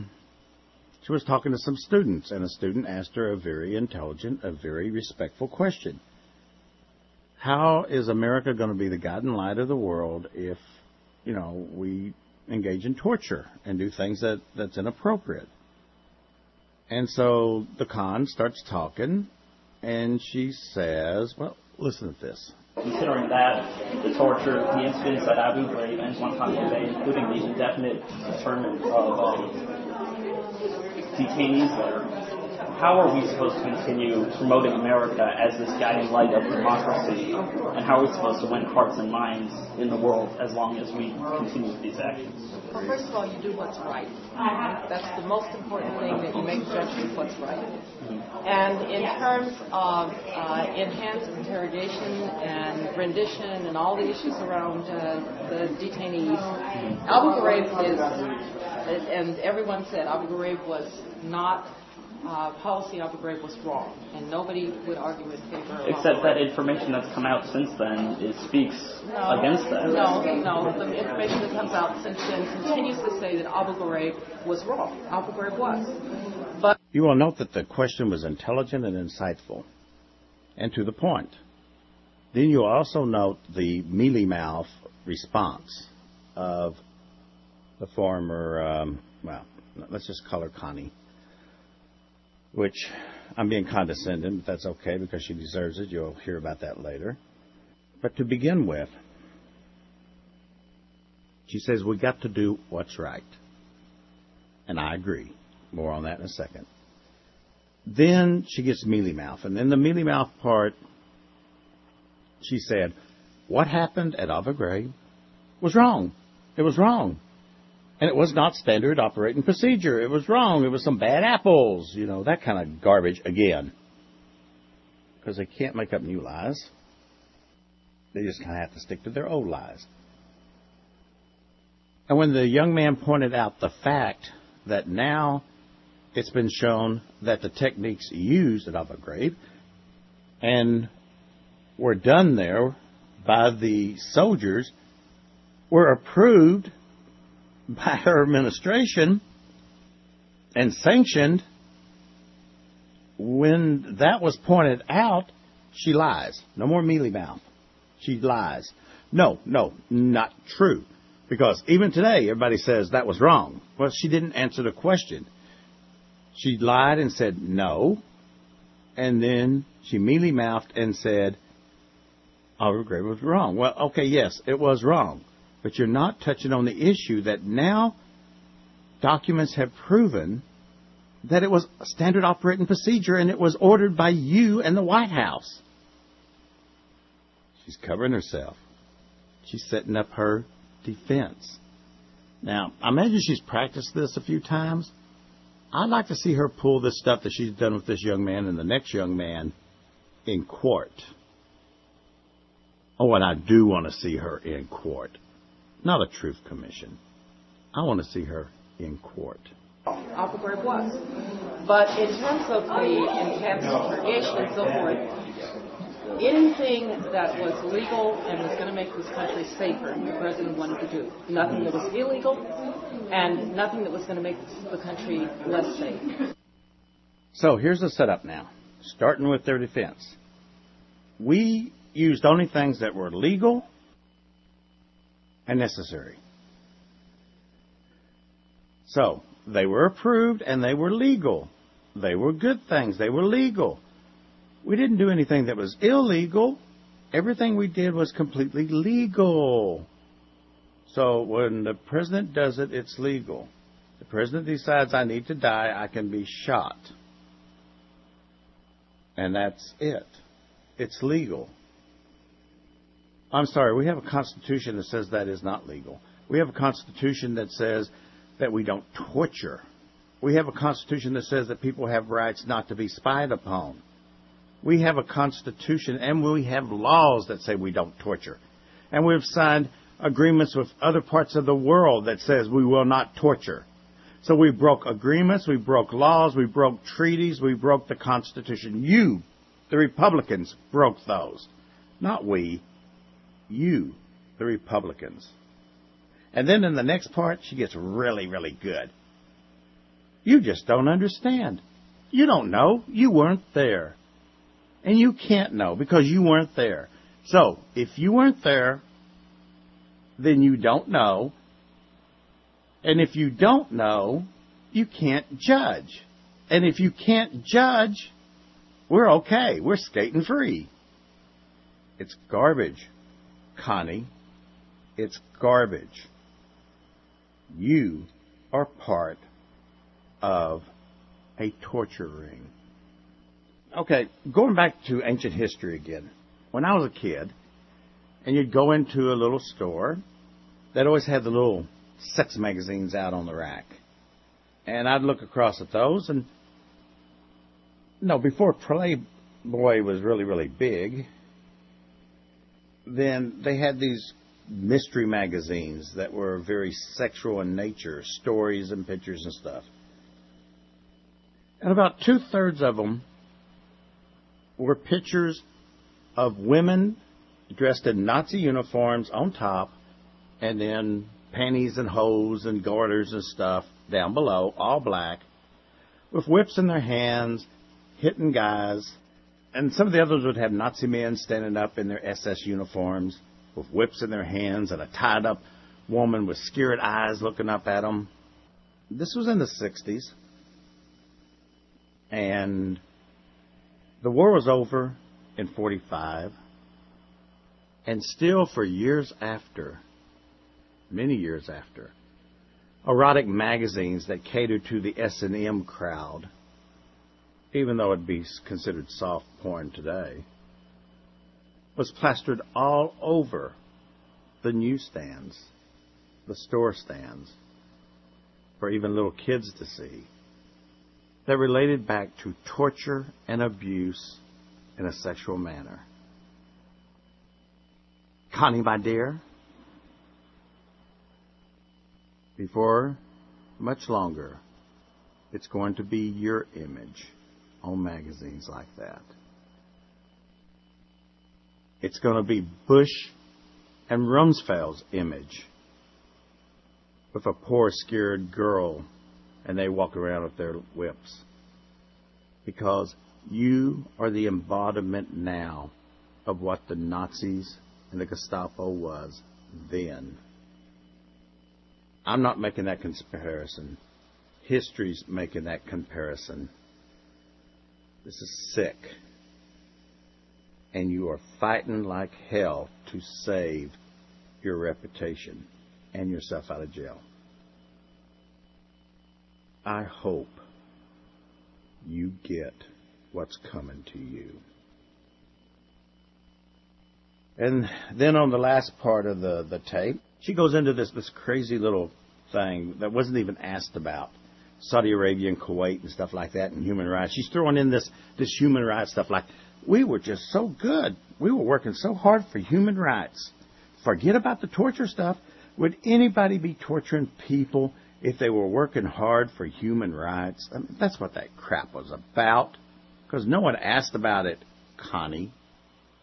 was talking to some students, and a student asked her a very intelligent, a very respectful question. How is America going to be the guiding light of the world if, we engage in torture and do things that's inappropriate? And so the Con starts talking, and she says, well, listen to this. Considering that, the torture, the incidents at Abu Ghraib and Guantanamo Bay, including the indefinite internment of detainees there, how are we supposed to continue promoting America as this guiding light of democracy? And how are we supposed to win hearts and minds in the world as long as we continue with these actions? Well, first of all, you do what's right. That's the most important thing, that you make judgment what's right. And in terms of enhanced interrogation and rendition and all the issues around the detainees, Abu Ghraib is, and everyone said Abu Ghraib was not, policy Abu Ghraib was wrong, and nobody would argue in favor of Except that information that's come out since then, it speaks against that. No, the information that comes out since then continues to say that Abu Ghraib was wrong. Abu Ghraib was. But you will note that the question was intelligent and insightful, and to the point. Then you'll also note the mealy-mouth response of the former, let's just call her Connie, which I'm being condescending, but that's okay because she deserves it. You'll hear about that later. But to begin with, she says we got to do what's right. And I agree. More on that in a second. Then she gets mealy-mouth. And in the mealy-mouth part, she said, what happened at Abu Ghraib was wrong. It was wrong. And it was not standard operating procedure. It was wrong. It was some bad apples. That kind of garbage again. Because they can't make up new lies. They just kind of have to stick to their old lies. And when the young man pointed out the fact that now it's been shown that the techniques used at Abu Ghraib and were done there by the soldiers were approved by her administration and sanctioned, when that was pointed out, she lies. No more mealy-mouth. She lies. No, not true. Because even today, everybody says that was wrong. Well, she didn't answer the question. She lied and said no. And then she mealy-mouthed and said, Abu Ghraib was wrong. Well, okay, yes, it was wrong. But you're not touching on the issue that now documents have proven that it was a standard operating procedure and it was ordered by you and the White House. She's covering herself. She's setting up her defense. Now, I imagine she's practiced this a few times. I'd like to see her pull this stuff that she's done with this young man and the next young man in court. Oh, and I do want to see her in court. Not a truth commission. I want to see her in court. Abu Ghraib was. But in terms of the enhanced interrogation and so forth, anything that was legal and was going to make this country safer, the president wanted to do. Nothing that was illegal and nothing that was going to make the country less safe. So here's the setup now, starting with their defense. We used only things that were legal and necessary. So they were approved and they were legal. They were good things. They were legal. We didn't do anything that was illegal. Everything we did was completely legal. So when the president does it, it's legal. The president decides I need to die, I can be shot. And that's it. It's legal. I'm sorry, we have a constitution that says that is not legal. We have a constitution that says that we don't torture. We have a constitution that says that people have rights not to be spied upon. We have a constitution and we have laws that say we don't torture. And we've signed agreements with other parts of the world that says we will not torture. So we broke agreements, we broke laws, we broke treaties, we broke the Constitution. You, the Republicans, broke those. Not we. You, the Republicans. And then in the next part, she gets really, really good. You just don't understand. You don't know. You weren't there. And you can't know because you weren't there. So, if you weren't there, then you don't know. And if you don't know, you can't judge. And if you can't judge, we're okay. We're skating free. It's garbage, Connie. It's garbage. You are part of a torture ring. Okay, going back to ancient history again. When I was a kid, and you'd go into a little store, that always had the little sex magazines out on the rack. And I'd look across at those, and before Playboy was really, really big, then they had these mystery magazines that were very sexual in nature, stories and pictures and stuff. And about 2/3 of them were pictures of women dressed in Nazi uniforms on top, and then panties and hose and garters and stuff down below, all black, with whips in their hands, hitting guys. And some of the others would have Nazi men standing up in their SS uniforms with whips in their hands and a tied-up woman with scared eyes looking up at them. This was in the 60s. And the war was over in 45. And still for years after, many years after, erotic magazines that catered to the S&M crowd, even though it'd be considered soft porn today, was plastered all over the newsstands, the store stands, for even little kids to see, that related back to torture and abuse in a sexual manner. Connie, my dear, before much longer, it's going to be your image on magazines like that. It's going to be Bush and Rumsfeld's image with a poor, scared girl, and they walk around with their whips. Because you are the embodiment now of what the Nazis and the Gestapo was then. I'm not making that comparison. History's making that comparison. This is sick. And you are fighting like hell to save your reputation and yourself out of jail. I hope you get what's coming to you. And then on the last part of the tape, she goes into this crazy little thing that wasn't even asked about. Saudi Arabia and Kuwait and stuff like that and human rights. She's throwing in this human rights stuff like, we were just so good. We were working so hard for human rights. Forget about the torture stuff. Would anybody be torturing people if they were working hard for human rights? I mean, that's what that crap was about. Because no one asked about it, Connie.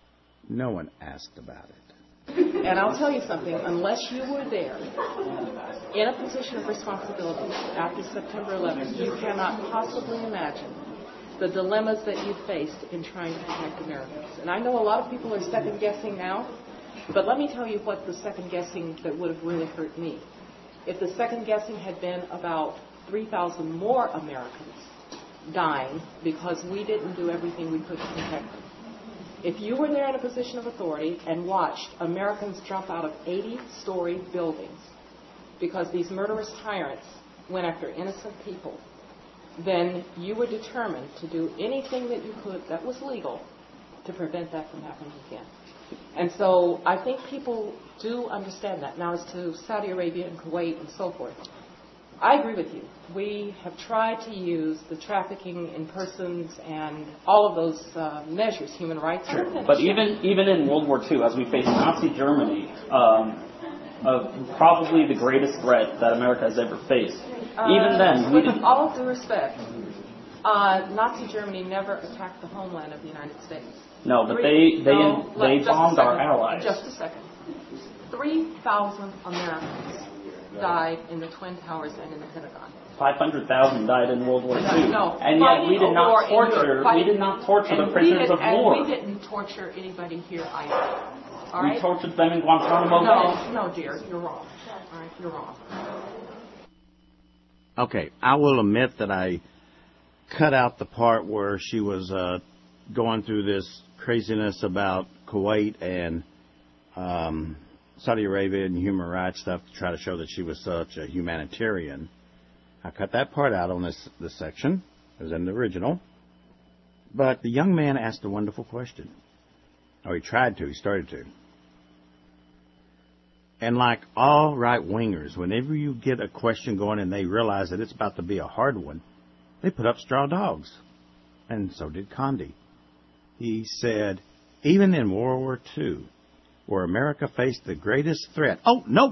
No one asked about it. And I'll tell you something, unless you were there in a position of responsibility after September 11th, you cannot possibly imagine the dilemmas that you faced in trying to protect Americans. And I know a lot of people are second-guessing now, but let me tell you what the second-guessing that would have really hurt me. If the second-guessing had been about 3,000 more Americans dying because we didn't do everything we could to protect them. If you were there in a position of authority and watched Americans jump out of 80-story buildings because these murderous tyrants went after innocent people, then you were determined to do anything that you could that was legal to prevent that from happening again. And so I think people do understand that. Now, as to Saudi Arabia and Kuwait and so forth, I agree with you. We have tried to use the trafficking in persons and all of those measures, human rights. Sure. But even in World War II, as we faced Nazi Germany, probably the greatest threat that America has ever faced. Even then, with all due respect, Nazi Germany never attacked the homeland of the United States. No, but they bombed our allies. Just a second. 3,000 Americans died in the Twin Towers and in the Pentagon. 500,000 died in World War II. No, and yet we did not torture. We did not torture the prisoners of war. And we didn't torture anybody here either. All right? We tortured them in Guantanamo Bay. No, dear, you're wrong. All right, you're wrong. Okay, I will admit that I cut out the part where she was going through this craziness about Kuwait and Saudi Arabia and human rights stuff to try to show that she was such a humanitarian. I cut that part out on this section. It was in the original. But the young man asked a wonderful question. Or he tried to. He started to. And like all right-wingers, whenever you get a question going and they realize that it's about to be a hard one, they put up straw dogs. And so did Condi. He said, even in World War II, where America faced the greatest threat. Oh, no.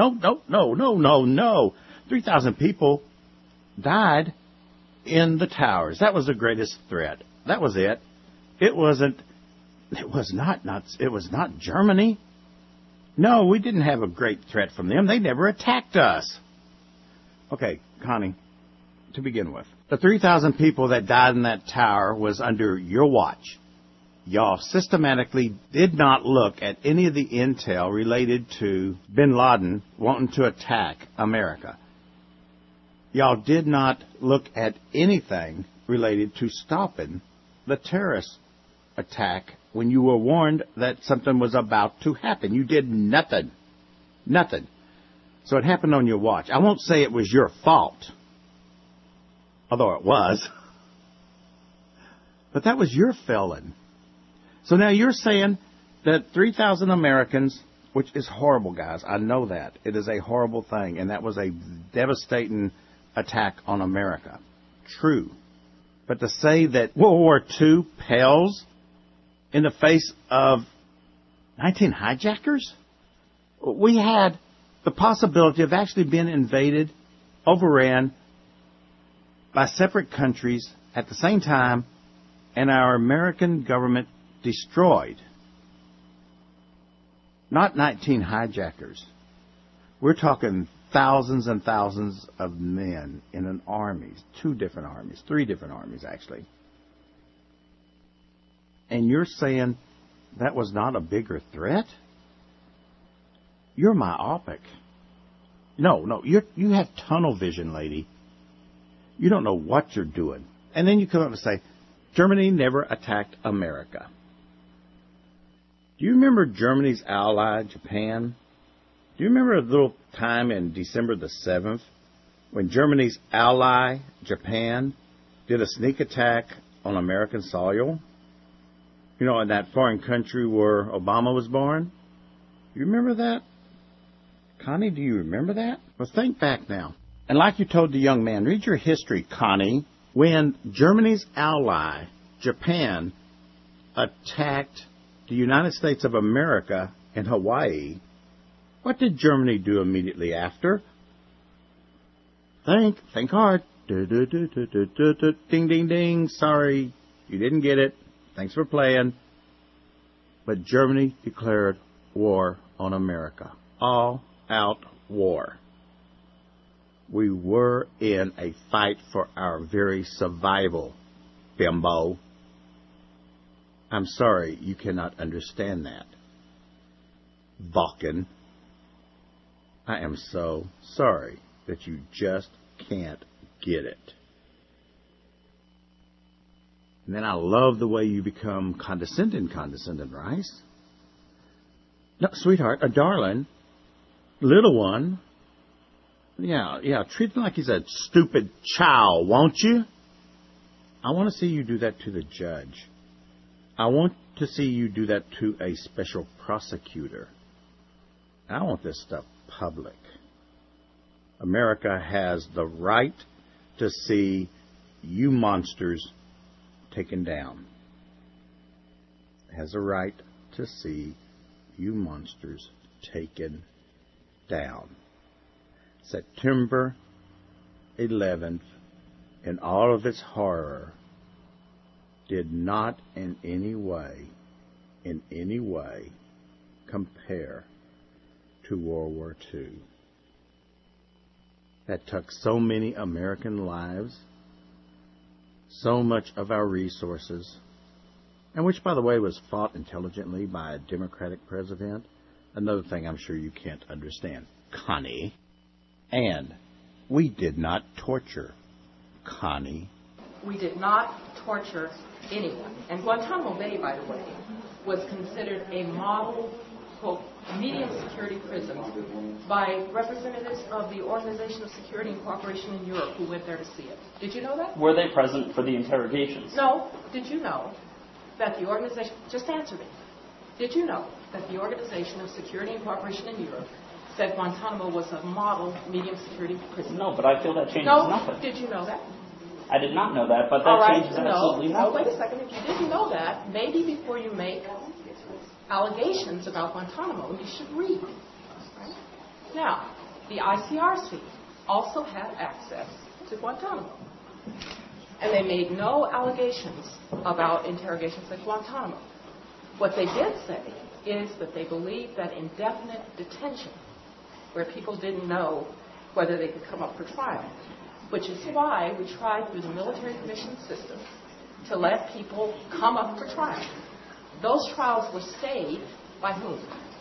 3,000 people died in the towers. That was the greatest threat. That was it. It was not Germany. No, we didn't have a great threat from them. They never attacked us. Okay, Connie, to begin with. The 3,000 people that died in that tower was under your watch. Y'all systematically did not look at any of the intel related to bin Laden wanting to attack America. Y'all did not look at anything related to stopping the terrorist attack when you were warned that something was about to happen. You did nothing. Nothing. So it happened on your watch. I won't say it was your fault, although it was. But that was your failing. So now you're saying that 3,000 Americans, which is horrible, guys. I know that. It is a horrible thing, and that was a devastating attack on America. True. But to say that World War II pales in the face of 19 hijackers? We had the possibility of actually being invaded, overran by separate countries at the same time, and our American government destroyed. Not 19 hijackers. We're talking thousands and thousands of men in an army, 2 different armies, 3 different armies actually. And you're saying that was not a bigger threat? You're myopic. No, you have tunnel vision, lady. You don't know what you're doing. And then you come up and say, Germany never attacked America. Do you remember Germany's ally, Japan? Do you remember a little time in December the 7th when Germany's ally, Japan, did a sneak attack on American soil? You know, in that foreign country where Obama was born? You remember that? Connie, do you remember that? Well, think back now. And like you told the young man, read your history, Connie. When Germany's ally, Japan, attacked the United States of America in Hawaii, what did Germany do immediately after? Think hard. Ding, ding, ding. Sorry, you didn't get it. Thanks for playing. but Germany declared war on America. All-out war. We were in a fight for our very survival, bimbo. I'm sorry you cannot understand that. Vulcan. I am so sorry that you just can't get it. And then I love the way you become condescending, Rice. No, sweetheart, a darling, little one. Yeah, treat him like he's a stupid child, won't you? I want to see you do that to the judge. I want to see you do that to a special prosecutor. I want this stuff public. America has the right to see you monsters taken down. It has a right to see you monsters taken down. September 11th, in all of its horror, did not in any way compare to World War II. That took so many American lives, so much of our resources, and which, by the way, was fought intelligently by a Democratic president. Another thing I'm sure you can't understand, Connie. And we did not torture, Connie. We did not torture anyone. And Guantanamo Bay, by the way, was considered a model, quote, medium security prison by representatives of the Organization of Security and Cooperation in Europe who went there to see it. Did you know that? Were they present for the interrogations? No. Did you know that the organization, just answer me, did you know that the Organization of Security and Cooperation in Europe said Guantanamo was a model medium security prison? No, but I feel that changes nothing. Did you know that? I did not know that, but that changes absolutely nothing. No, wait a second. If you didn't know that, maybe before you make allegations about Guantanamo, you should read. Right? Now, the ICRC also had access to Guantanamo. And they made no allegations about interrogations at Guantanamo. What they did say is that they believed that indefinite detention, where people didn't know whether they could come up for trial, which is why we tried through the military commission system to let people come up for trial. Those trials were stayed by whom?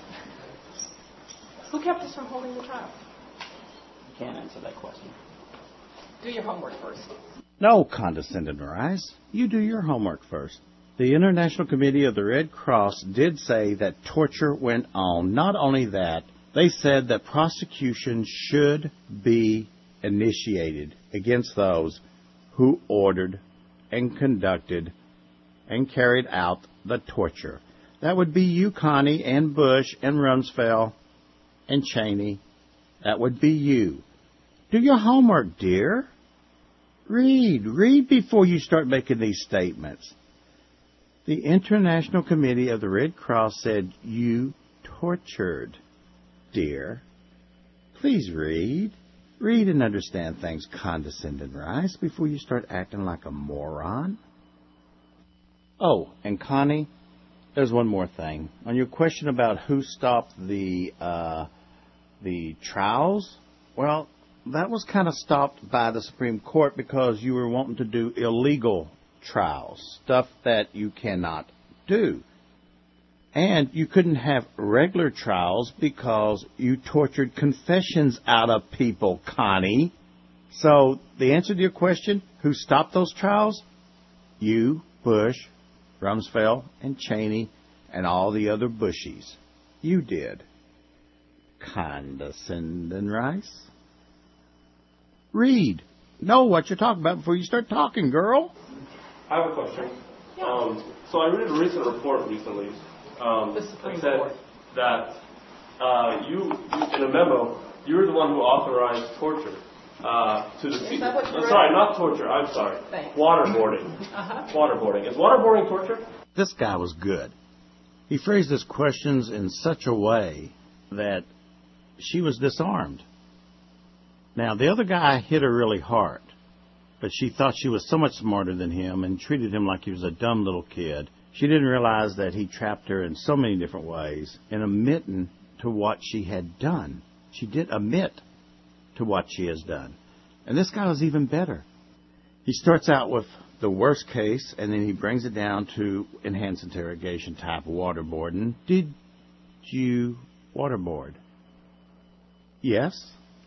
Who kept us from holding the trial? I can't answer that question. Do your homework first. No, condescending Rice. You do your homework first. The International Committee of the Red Cross did say that torture went on. Not only that, they said that prosecution should be initiated against those who ordered and conducted and carried out the torture. That would be you, Connie, and Bush, and Rumsfeld, and Cheney. That would be you. Do your homework, dear. Read before you start making these statements. The International Committee of the Red Cross said you tortured, dear. Please read. Read and understand things, condescending Rice, before you start acting like a moron. Oh, and Connie, there's one more thing. On your question about who stopped the trials, well, that was kind of stopped by the Supreme Court because you were wanting to do illegal trials, stuff that you cannot do. And you couldn't have regular trials because you tortured confessions out of people, Connie. So the answer to your question, who stopped those trials? You, Bush, Rumsfeld, and Cheney, and all the other Bushies. You did. Condescending Rice. Read. Know what you're talking about before you start talking, girl. I have a question. So I read a recent report recently that said that you, in a memo, you were the one who authorized torture to the... Sorry, not torture. I'm sorry. Thanks. Waterboarding. Waterboarding. Is waterboarding torture? This guy was good. He phrased his questions in such a way that she was disarmed. Now, the other guy hit her really hard, but she thought she was so much smarter than him and treated him like he was a dumb little kid, She didn't realize that he trapped her in so many different ways in admitting to what she had done. She did admit to what she has done. And this guy was even better. He starts out with the worst case, and then he brings it down to enhanced interrogation type waterboarding. Did you waterboard? Yes.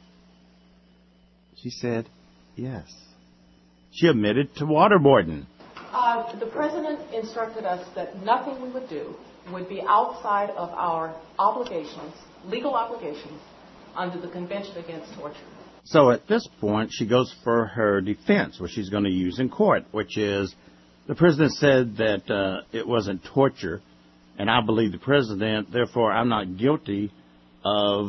She said yes. She admitted to waterboarding. The President instructed us that nothing we would do would be outside of our obligations, legal obligations, under the Convention Against Torture. So at this point, she goes for her defense, which she's going to use in court, which is the President said that it wasn't torture, and I believe the President, therefore I'm not guilty of,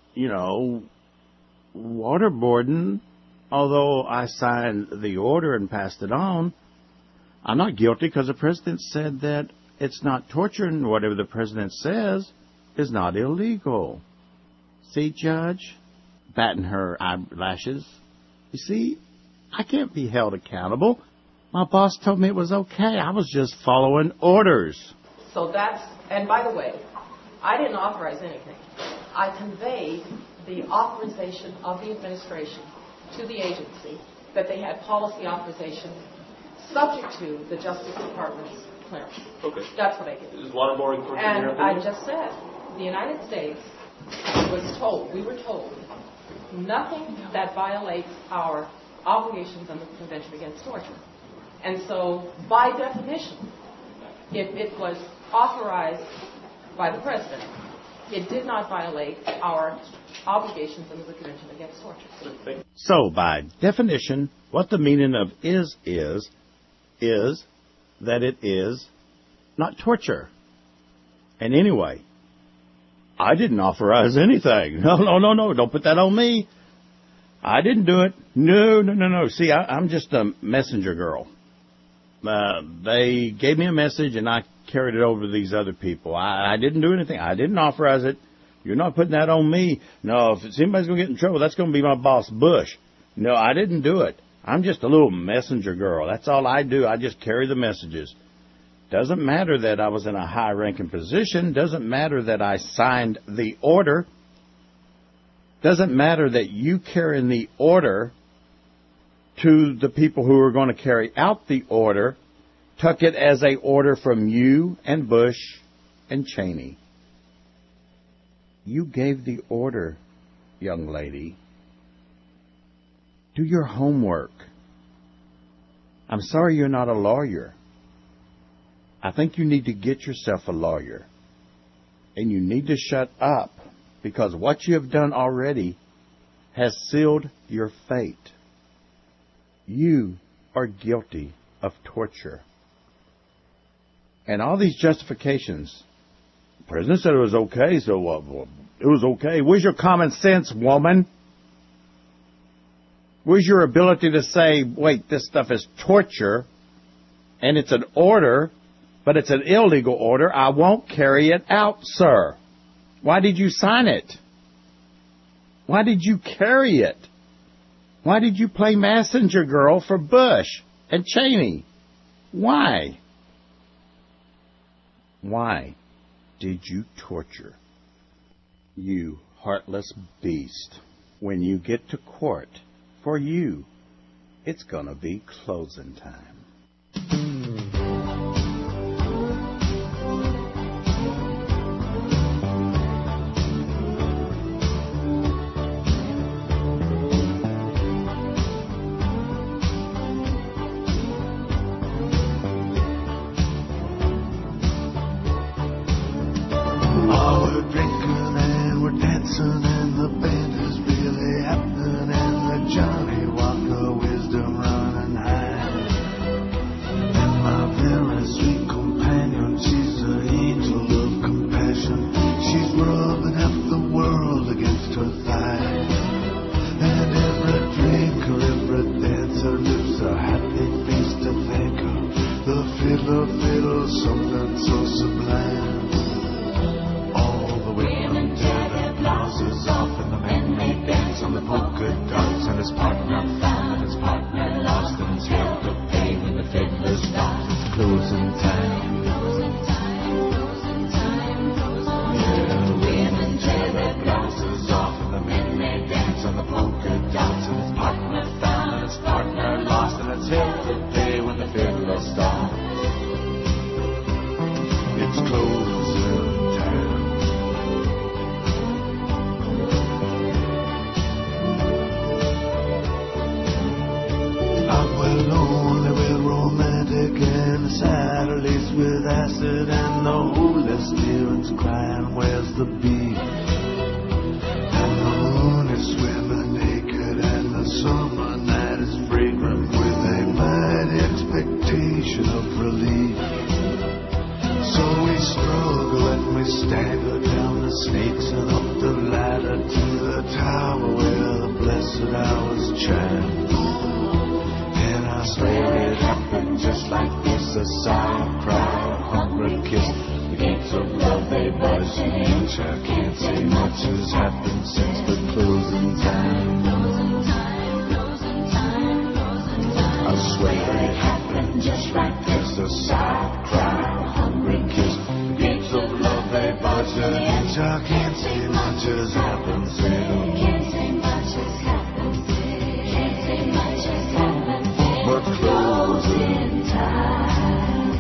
waterboarding, although I signed the order and passed it on. I'm not guilty because the President said that it's not torture, and whatever the President says is not illegal. See, Judge? Batting her eyelashes. You see, I can't be held accountable. My boss told me it was okay. I was just following orders. So and by the way, I didn't authorize anything. I conveyed the authorization of the administration to the agency that they had policy authorization subject to the Justice Department's clearance. Okay. That's what I did. Is waterboarding torture in your And opinion? I just said, the United States we were told, nothing that violates our obligations under the Convention Against Torture. And so, by definition, if it was authorized by the President, it did not violate our obligations under the Convention Against Torture. So, by definition, what the meaning of is that it is not torture. And anyway, I didn't authorize anything. No, don't put that on me. I didn't do it. No. See, I'm just a messenger girl. They gave me a message, and I carried it over to these other people. I didn't do anything. I didn't authorize it. You're not putting that on me. No, if anybody's going to get in trouble, that's going to be my boss, Bush. No, I didn't do it. I'm just a little messenger girl. That's all I do. I just carry the messages. Doesn't matter that I was in a high-ranking position. Doesn't matter that I signed the order. Doesn't matter that you carrying the order to the people who are going to carry out the order took it as a order from you and Bush and Cheney. You gave the order, young lady. Do your homework. I'm sorry you're not a lawyer. I think you need to get yourself a lawyer. And you need to shut up, because what you have done already has sealed your fate. You are guilty of torture. And all these justifications, the President said it was okay, so it was okay. Where's your common sense, woman? Where's your ability to say, wait, this stuff is torture, and it's an order, but it's an illegal order. I won't carry it out, sir. Why did you sign it? Why did you carry it? Why did you play messenger girl for Bush and Cheney? Why? Why did you torture? You heartless beast. When you get to court, for you, it's gonna be closing time. Closing time. until the day when the fiddler stops. It's closing time. I'm well lonely with romantic and the Saturdays with acid and the holy spirits crying, where's the beat? And the moon is swimming naked and the summer night is fragrant with a mighty expectation of relief. So we struggle and we stagger down the snakes and up the ladder to the tower where the blessed hours chime. And I swear it happened just like this, a sigh, a cry, a hungry kiss. The gates of love, they buzz an inch. I can't say much has happened since the closing time. I swear it happened just like this, a sigh, a cry, a hungry kiss. The gates of love, they buzz an inch. I can't say much has happened since. But closing time.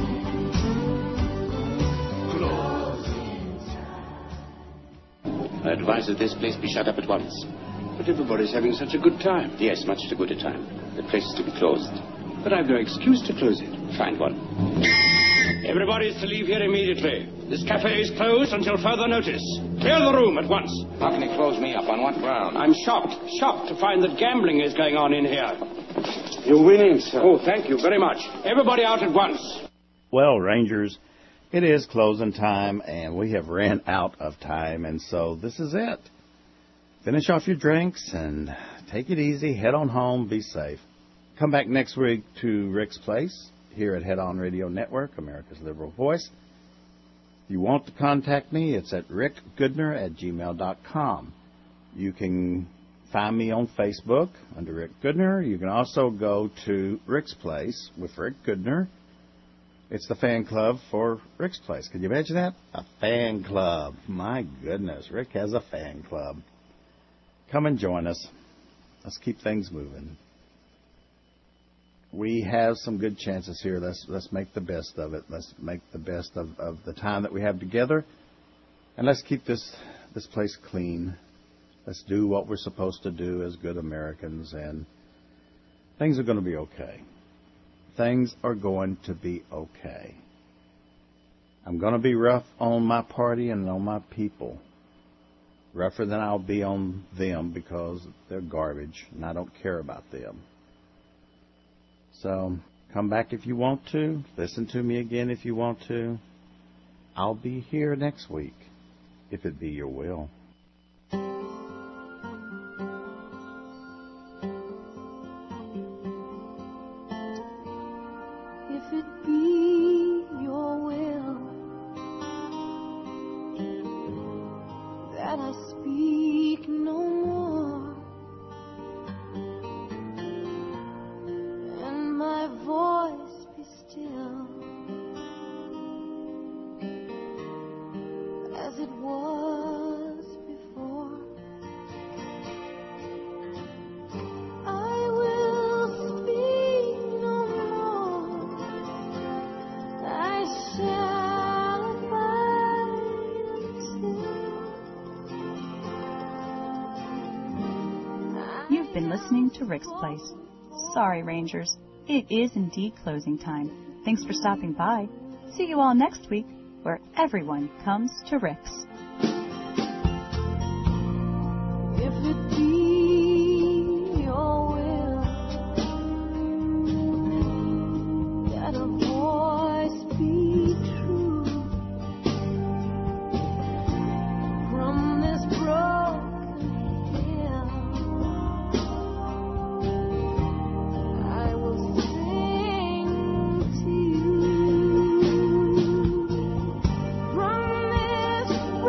I advise that this place be shut up at once. But everybody's having such a good time. Yes, much too good a time. The place is to be closed. But I've no excuse to close it. Find one. Everybody is to leave here immediately. This cafe is closed until further notice. Clear the room at once. How can he close me up? On what ground? I'm shocked to find that gambling is going on in here. You're winning, sir. Oh, thank you very much. Everybody out at once. Well, Rangers, it is closing time, and we have ran out of time, and so this is it. Finish off your drinks and take it easy. Head on home. Be safe. Come back next week to Rick's Place here at Head On Radio Network, America's Liberal Voice. If you want to contact me, it's at rickgoodner@gmail.com. You can find me on Facebook under Rick Goodner. You can also go to Rick's Place with Rick Goodner. It's the fan club for Rick's Place. Can you imagine that? A fan club. My goodness, Rick has a fan club. Come and join us. Let's keep things moving. We have some good chances here. Let's make the best of it. Let's make the best of the time that we have together. And let's keep this place clean. Let's do what we're supposed to do as good Americans, and things are going to be okay. Things are going to be okay. I'm going to be rough on my party and on my people. Rougher than I'll be on them because they're garbage and I don't care about them. So come back if you want to. Listen to me again if you want to. I'll be here next week, if it be your will. If it be your will that I speak no more, and my voice be still as it was before, I will speak no more. I shall abide until You've been listening to Rick's Place. Sorry, Rangers. It is indeed closing time. Thanks for stopping by. See you all next week, where everyone comes to Rick's. if it be your will that a voice be true from this broken hill, I will sing to you from this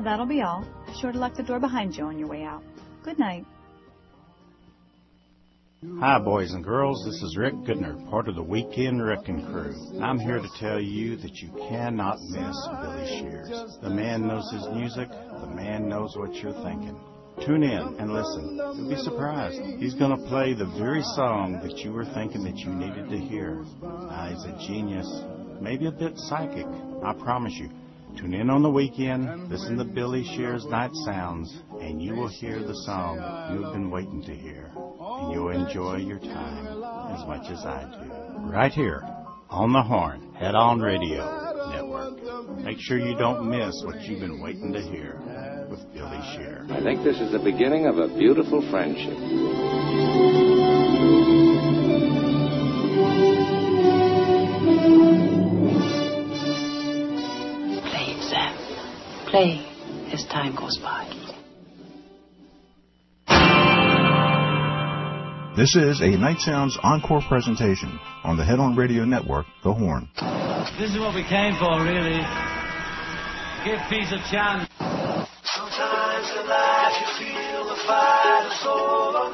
that'll be all. Be sure to lock the door behind you on your way out. Good night. Hi, boys and girls. This is Rick Goodner, part of the Weekend Wrecking Crew. I'm here to tell you that you cannot miss Billy Shears. The man knows his music. The man knows what you're thinking. Tune in and listen. You'll be surprised. He's going to play the very song that you were thinking that you needed to hear. He's a genius, maybe a bit psychic, I promise you. Tune in on the weekend, listen to Billy Shears' Night Sounds, and you will hear the song you've been waiting to hear. And you'll enjoy your time as much as I do. Right here on the Horn, Head On Radio Network. Make sure you don't miss what you've been waiting to hear with Billy Shears. I think this is the beginning of a beautiful friendship. Play, Sam. Play as time goes by. This is a Night Sounds encore presentation on the Head On Radio Network, The Horn. This is what we came for, really. Give peace a chance. Sometimes in life you feel the fight is over.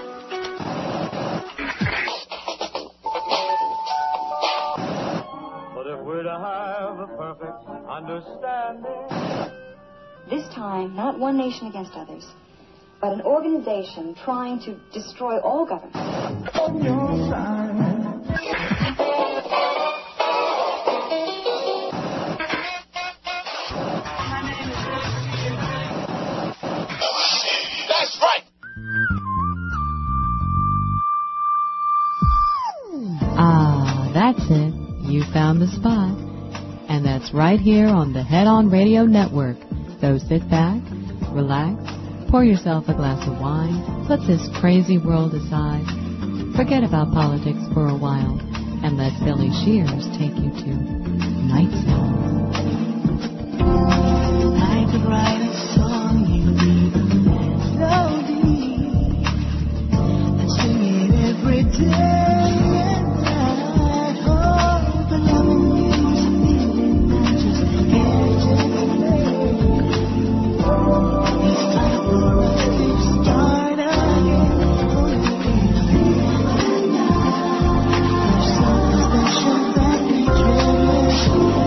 But if we're to have a perfect understanding. This time, not one nation against others, but an organization trying to destroy all government. On your side. That's right. Ah, that's it. You found the spot. And that's right here on the Head On Radio Network. So sit back, relax, pour yourself a glass of wine, put this crazy world aside, forget about politics for a while, and let Billy Shears take you to Night Sounds. I could write a song, you need a melody, and sing it every day and night. Oh, but loving you is a feeling I just can't explain. It's time for us to start again. There's something special that we cherish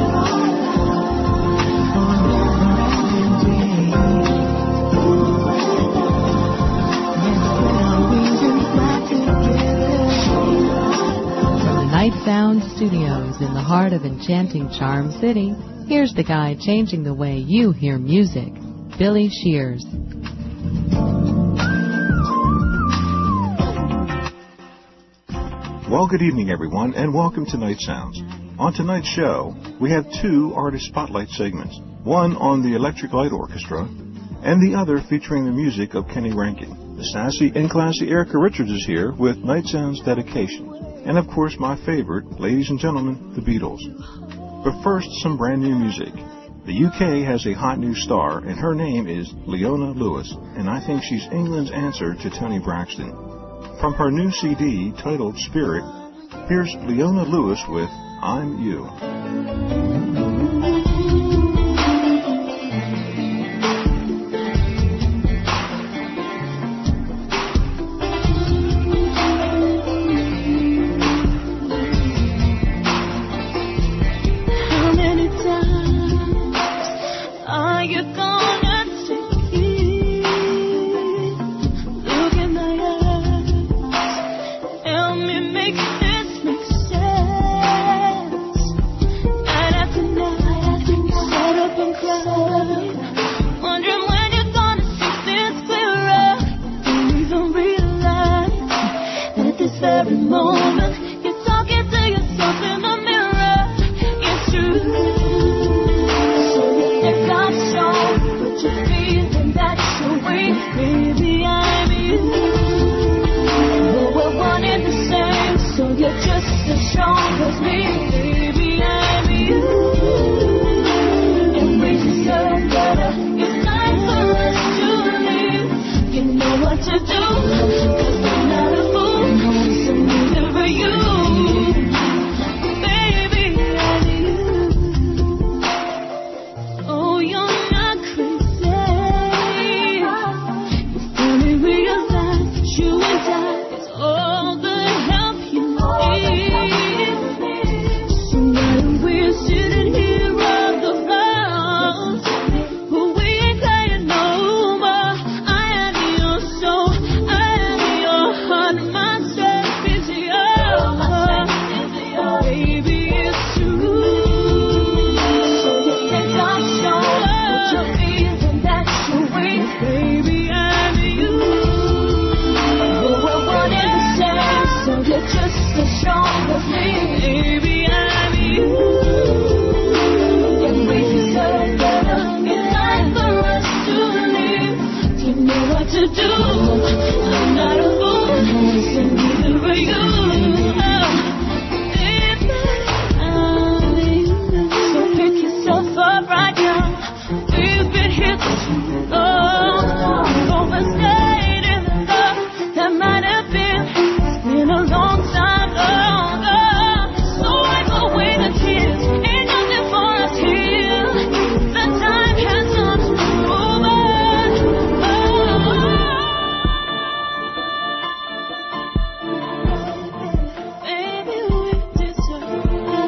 for never ending day. Let's spread our wings and fly together. From the Night Sound Studios in the heart of enchanting Charm City, here's the guy changing the way you hear music, Billy Shears. Well, good evening, everyone, and welcome to Night Sounds. On tonight's show, we have two artist spotlight segments, one on the Electric Light Orchestra, and the other featuring the music of Kenny Rankin. The sassy and classy Erica Richards is here with Night Sounds dedication. And of course, my favorite, ladies and gentlemen, the Beatles. But first, some brand new music. The UK has a hot new star, and her name is Leona Lewis, and I think she's England's answer to Toni Braxton. From her new CD, titled Spirit, here's Leona Lewis with I'm You. How many times are you gonna take it? Look in my eyes, help me make this make sense. Night after night, you sit up and cry, wondering when you're gonna see things clearer. You don't realize that at this very moment you're talking to yourself in the mirror. It's true. So you think I'm strong, but you're feeling that you're weak. Baby, I'm you. But we're one and the same, so you're just as strong as me. Baby, I'm you. Embrace yourself better. It's time for us to leave. You know what to do, 'cause I'm not a fool. So I'm living for you. Baby, I'm you. Oh, you're not crazy. you and I is all the help you need. So now that we're sitting here on the floor, we ain't playing no more. I am your soul, I am your heart, myself is yours. Baby, it's true. So you can talk, show what you feel, and that's your way. Baby, I'm you. We're one and the same, so you're just as strong as me. Baby, I'm you. And we deserve better. It's time for us to leave. You know what to do. I'm not a fool, so neither are you. So pick yourself up right now. We've been here for too long. Overstayed in the love that might have been. It's been a long time, so wipe away the tears. Ain't nothing for us here. The time has come to move on. Baby, we deserve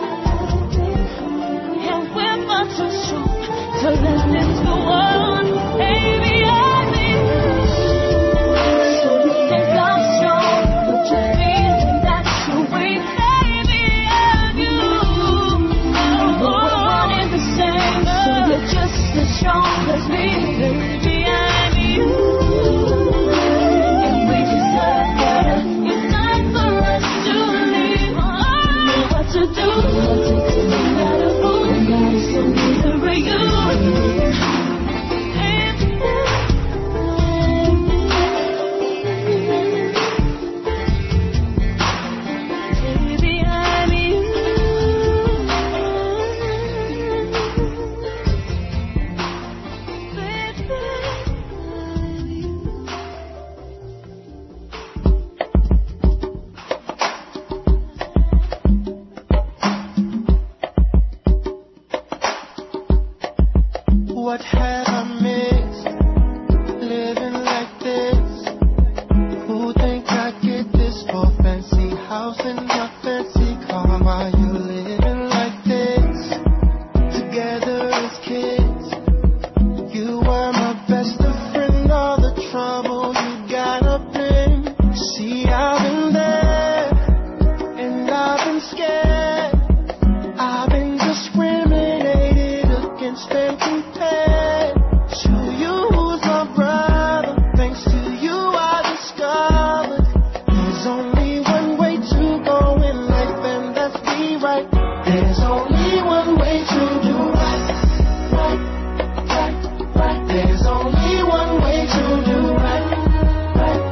and we're not too strong to let this go on. Baby, I'm in. So you think I'm strong, but you feel that's your way. Baby, I'm you. We're one and the same, so you're just as strong as me. Baby, I'm you. And we deserve better. It's time for us to leave. You know what to do. I'm not a fool, so neither are you. Baby, I'm you. What have I missed? Living like this. Who think I get this for fancy house and a fancy car? While you living like this? Together as kids. You were my best of friend. All the trouble you got up in. See, I've been there and I've been scared. I've been discriminated against and compared to you, who's my brother. Thanks to you, I discovered there's only one way to go in life, and that's be right. There's only one way to do right, right, right, right. There's only one way to do right, right,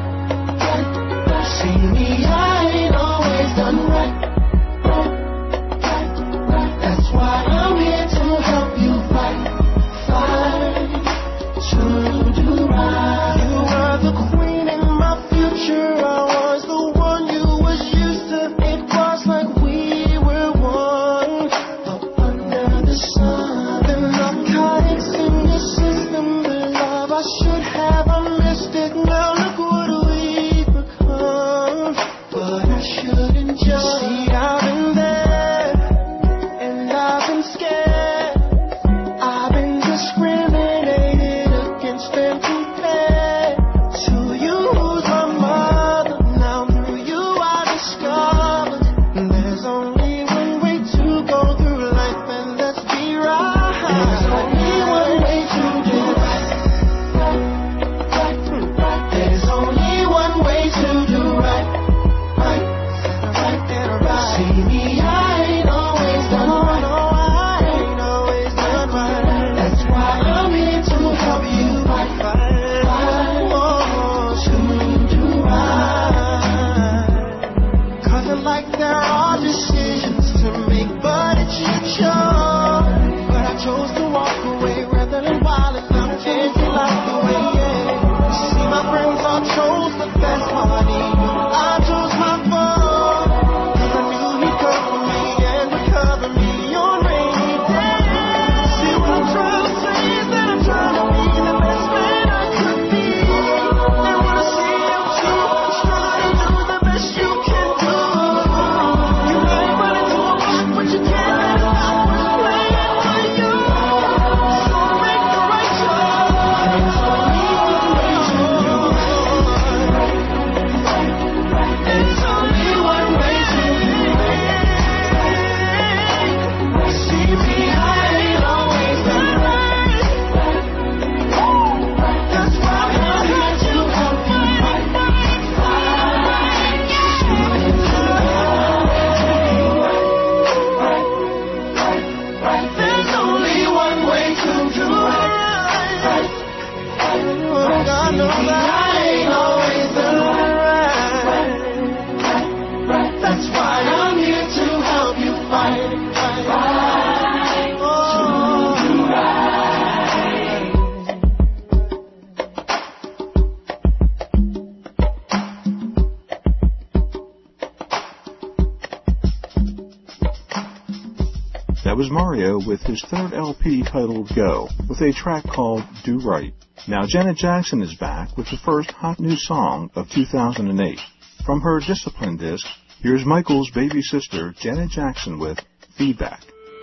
That was Mario with his third LP titled Go, with a track called Do Right. Now Janet Jackson is back with the first hot new song of 2008. From her Discipline disc, here's Michael's baby sister, Janet Jackson, with Feedback.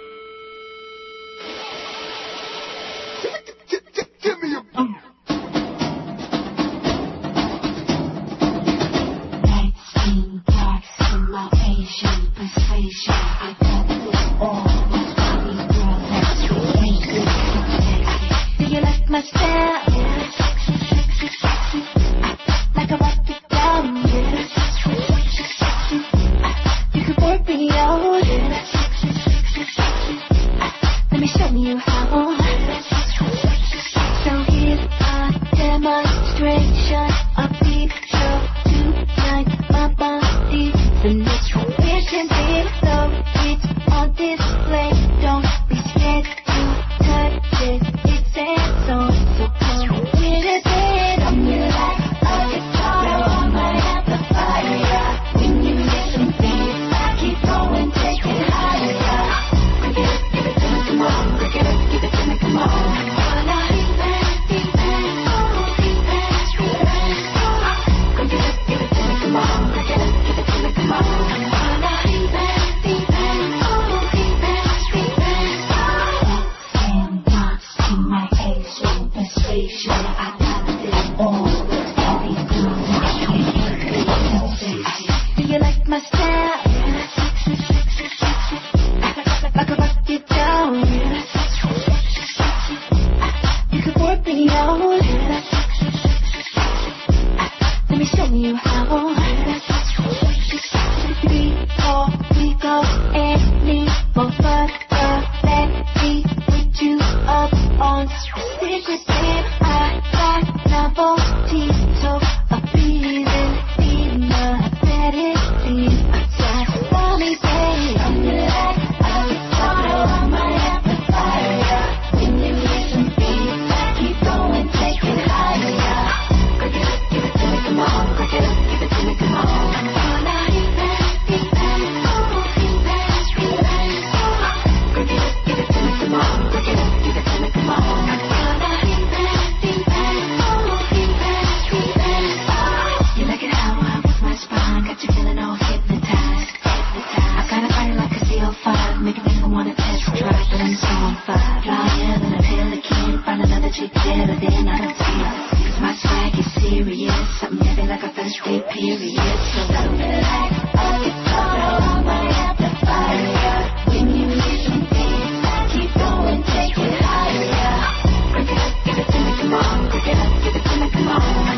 Give me a... Persuasion, I got this all. Do you like my style? Like I rock it down, you can work me out. Let me show you how. So here's a demonstration of the show tonight. My body's the next vision, so it's on display. Don't be scared to touch it. It's hands-on, so come with it. I'm your light, a guitar on my amplifier. When you listen, please, I keep going, take it higher. Break it up, give it to me, come on. Break it up, give it to me, come on. Do you like my style? Like I rock it down. You can work me out. Let me show you how. 3, 4, we go any more further. Let me put you up on secret game. I got novelty, so appealing. Need my medicine. Follow me, babe. I'm the light, I'm the photo on my amplifier. When you listen, please, I keep going, take it higher. Break it up, give it to me, come on. Break it up, give it to me, come on. Make a nigga wanna test drive, but I'm so on fire. Flyer than a pelican, find another chick better than I don't see her. 'Cause my swag is serious, something heavy like a first grade period. So don't be like a guitar on my amplifier. When you listen, please, I keep going, take it higher. Break it up, give it to me, come on. Break it up, give it to me, come on.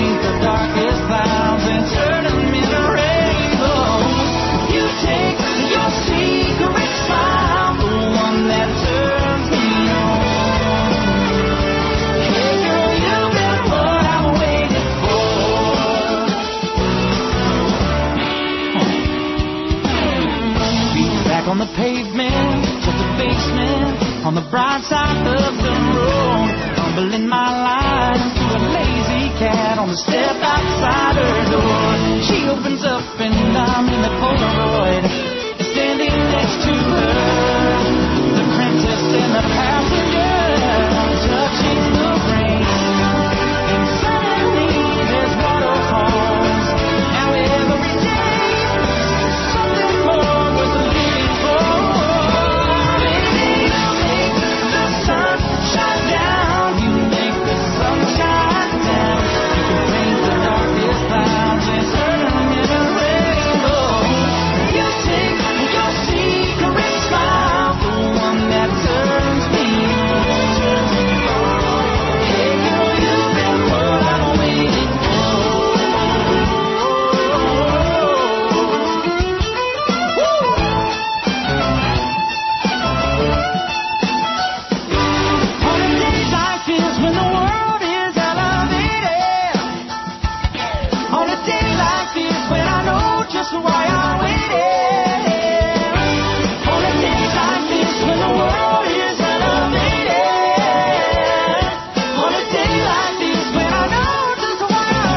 Darkest clouds and turn them into rainbows. You take the pavement, just the basement, on the bright side of the road. Fumbling my line to a lazy cat on the step outside her door. She opens up and I'm in the Polaroid, standing next to her. The princess and the passenger, touching the rain. And suddenly there's waterfalls. Now every day, something more was living for. Baby, you make the sun shine down. You make the sun shine down. You can paint the darkest clouds and turn them into a rainbow. You take your secret smile, the one that turns me on. Hey girl, you've been what I'm waiting On a day like this when the world is elevated, on a day like this when I know just why I waited, on a day like this when the world is elevated, on a day like this when I know just why I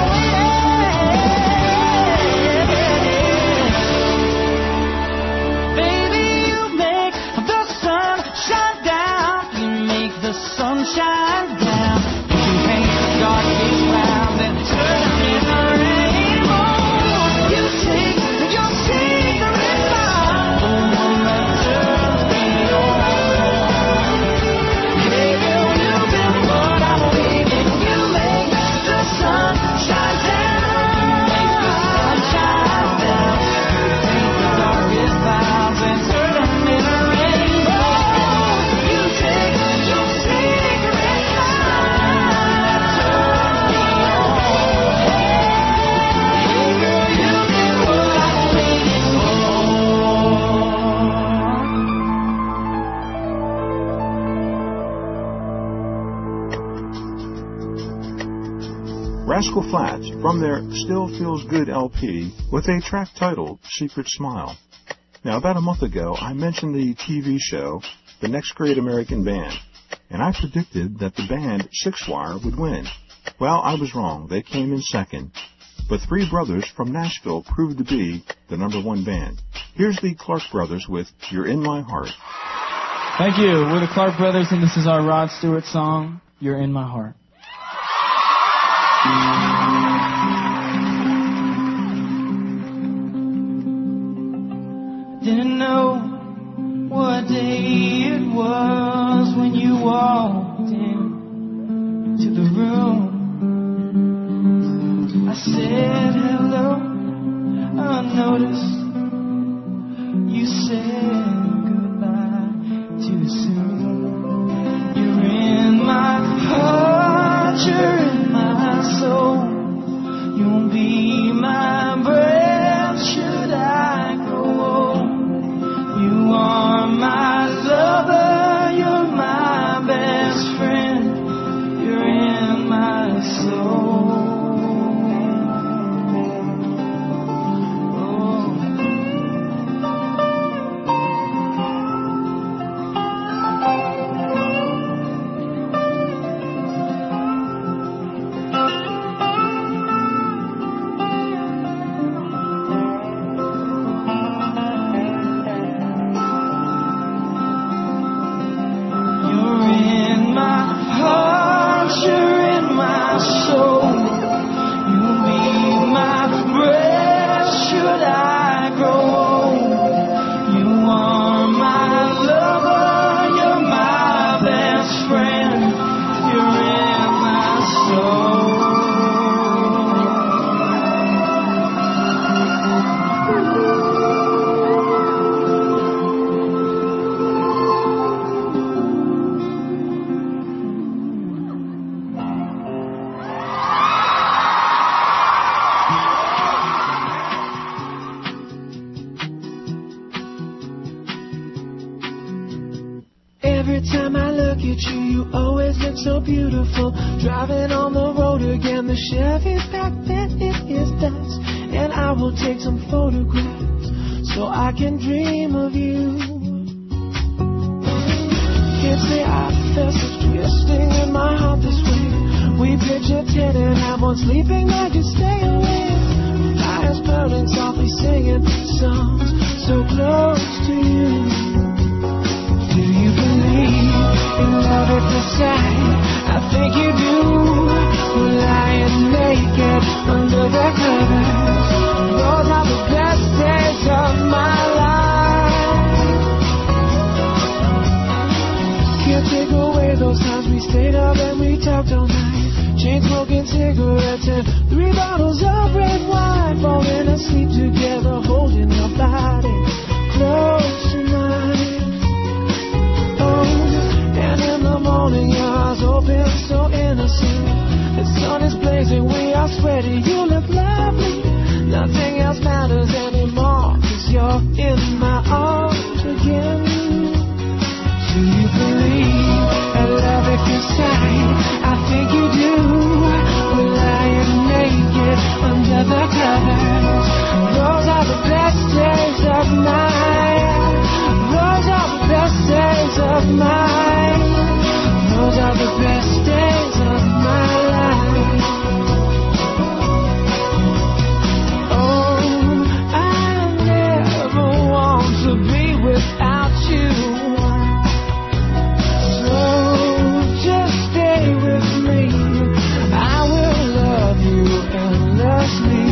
waited. Baby, you make the sun shine down. You make the sun shine down. You can paint the darkest clouds and turn them into rainbow. You take your secret smile, the one that turns me on. Hey girl, you've been what I'm waiting. You make the sun shine down. Make the sun shine down. You paint the darkest clouds and turn them into rainbow. You take your secret smile that turns me on. Hey girl, you've been what I'm waiting for. Rascal Flatts from their Still Feels Good LP with a track titled Secret Smile. Now, about a month ago, I mentioned the TV show, The Next Great American Band, and I predicted that the band Six Wire would win. Well, I was wrong. They came in second. But Three Brothers from Nashville proved to be the #1 band. Here's the Clark Brothers with You're in My Heart. Thank you. We're the Clark Brothers, and this is our Rod Stewart song, You're in My Heart. Didn't know what day it was when you walked into the room. I said hello, unnoticed. You said goodbye too soon. You're in my heart, you're in my soul. You'll be my breath should I grow old. You are my lover, you're my best friend. You're in my soul. Every time I look at you, you always look so beautiful. Driving on the road again, the Chevy's back then it is dust. And I will take some photographs so I can dream of you. can't say I felt such twisting in my heart this way. We pitch a tent and have one sleeping night to stay awake. Fires burning, softly singing songs so close to you. Do you believe in love at first sight? I think you do. We're lying naked under the covers. Those are the best days of my life. Can't take away those times we stayed up and we talked all night. Chain smoking cigarettes and 3 bottles of red wine. Falling asleep together, holding your body close to mine. Oh, and in the morning your eyes open so innocent. The sun is blazing, we are sweaty, you look lovely. Nothing else matters anymore, 'cause you're in my arms again. Do you believe in love at first sight? I think you do. We're lying naked under the covers. Those are the best days of mine. Those are the best days of mine. Those are the best days of my life. Oh, I never want to be without you. So just stay with me. I will love you endlessly.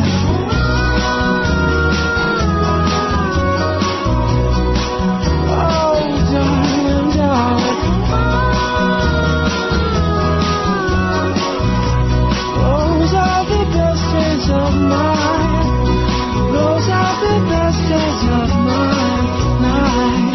Oh, darling, darling. Those are the best days of mine. Those are the best days of my life.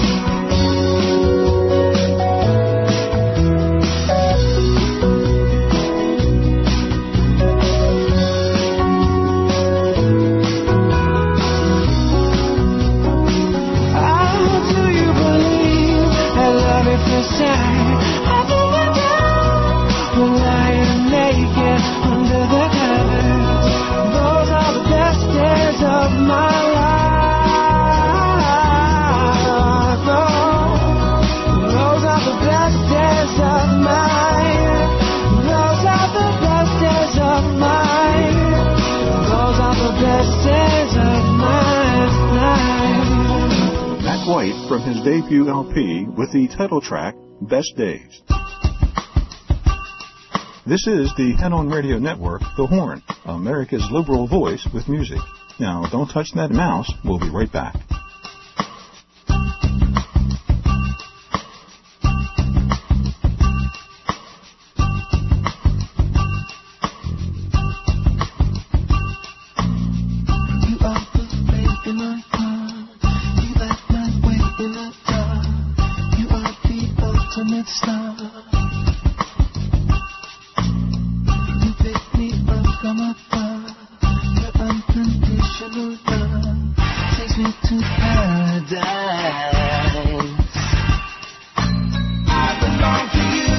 Do you believe in love at first sight? I think you do. We're lying naked under the covers. Those are the best days of my life. Oh, those are the best days of mine. Those are the best days of mine. Those are the best days of my life. Matt White from his debut LP with the title track, Best Days. This is the Head On Radio Network, The Horn, America's liberal voice with music. Now, don't touch that mouse. We'll be right back. You are the faith in my heart. You light my way in the dark. You are the ultimate star. You pick me up from afar. Your unconditional love takes me to paradise. I belong to you,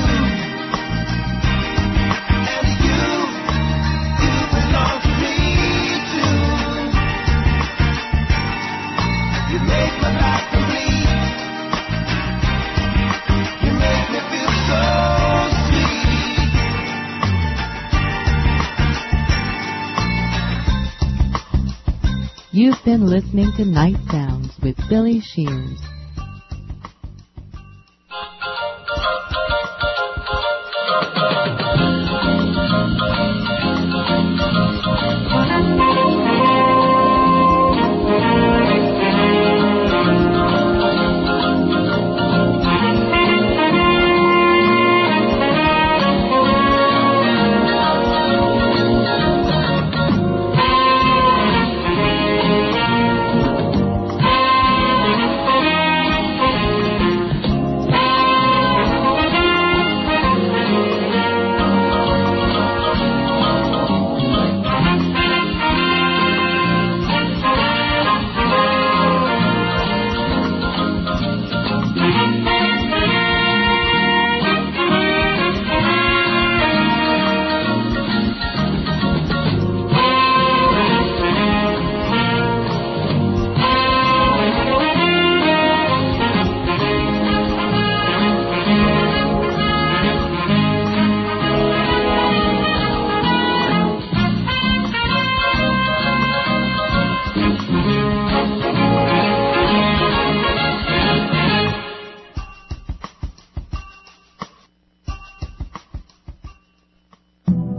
and you belong to me too. You make my life complete. You make me feel so sweet. You've been listening to Night Sounds with Billy Shears.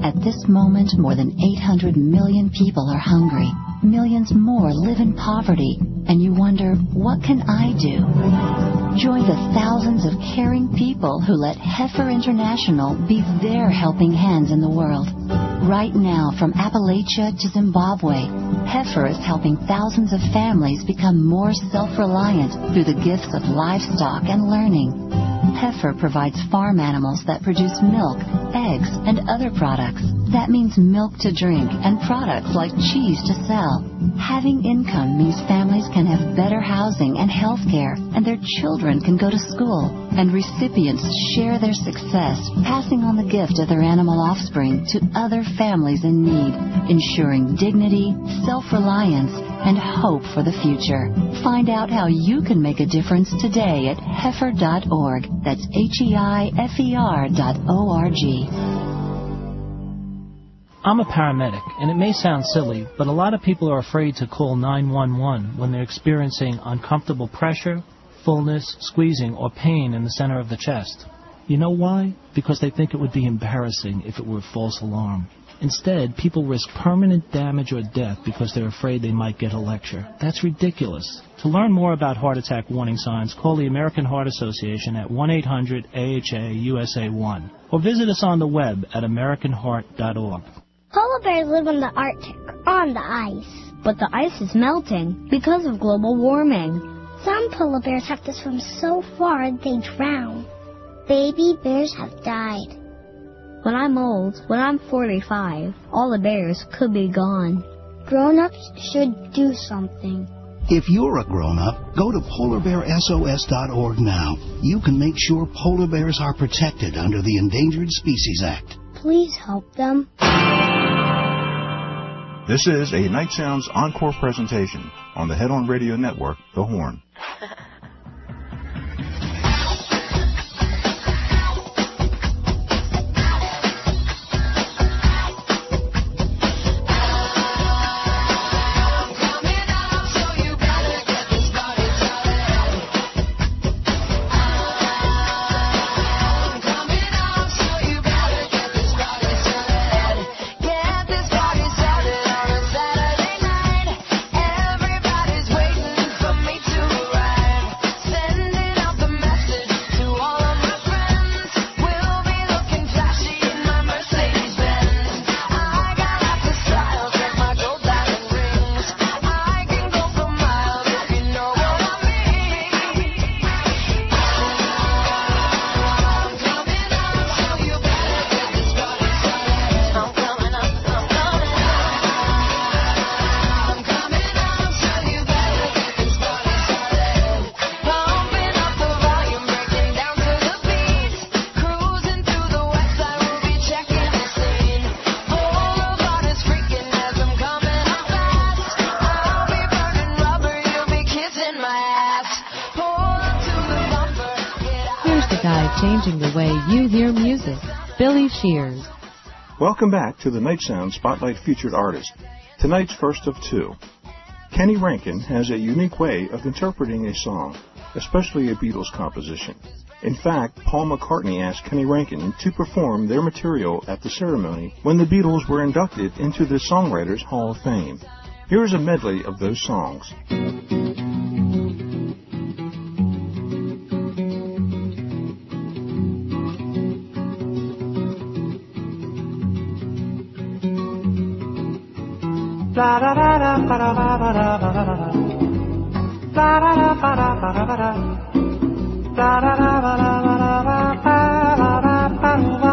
At this moment, more than 800 million people are hungry. Millions more live in poverty. And you wonder, what can I do? Join the thousands of caring people who let Heifer International be their helping hands in the world. Right now, from Appalachia to Zimbabwe, Heifer is helping thousands of families become more self-reliant through the gifts of livestock and learning. Heifer provides farm animals that produce milk, eggs, and other products. That means milk to drink and products like cheese to sell. Having income means families can have better housing and health care, and their children can go to school. And recipients share their success, passing on the gift of their animal offspring to other families in need, ensuring dignity, self-reliance, and hope for the future. Find out how you can make a difference today at heifer.org. That's HEIFER.org. I'm a paramedic, and it may sound silly, but a lot of people are afraid to call 911 when they're experiencing uncomfortable pressure, fullness, squeezing, or pain in the center of the chest. You know why? Because they think it would be embarrassing if it were a false alarm. Instead, people risk permanent damage or death because they're afraid they might get a lecture. That's ridiculous. To learn more about heart attack warning signs, call the American Heart Association at 1-800-AHA-USA1 or visit us on the web at americanheart.org. Polar bears live in the Arctic, on the ice. But the ice is melting because of global warming. Some polar bears have to swim so far they drown. Baby bears have died. When I'm old, when I'm 45, all the bears could be gone. Grown-ups should do something. If you're a grown-up, go to polarbearsos.org now. You can make sure polar bears are protected under the Endangered Species Act. Please help them. This is a Night Sounds encore presentation on the Head On Radio Network, The Horn. Changing the way you hear music. Billy Shears. Welcome back to the Night Sound Spotlight Featured Artist. Tonight's first of two. Kenny Rankin has a unique way of interpreting a song, especially a Beatles composition. In fact, Paul McCartney asked Kenny Rankin to perform their material at the ceremony when the Beatles were inducted into the Songwriters Hall of Fame. Here is a medley of those songs. La da da da ba da ba ba da ba da da. La da da ba da ba da ba da. La da da ba da ba da ba ba ba ba ba ba.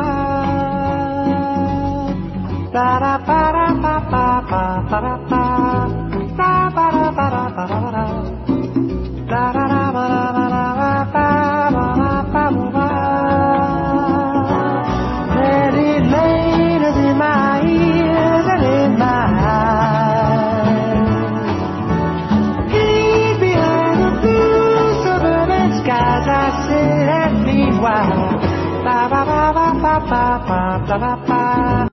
La da ba da ba ba ba ba da ba. La ba da ba da ba da ba da. La da da ba da ba da ba ba ba ba ba. Let it rain in my ears and in my eyes. Leave behind the blue suburban skies, I sit and meanwhile. Ba ba ba ba ba ba ba ba ba.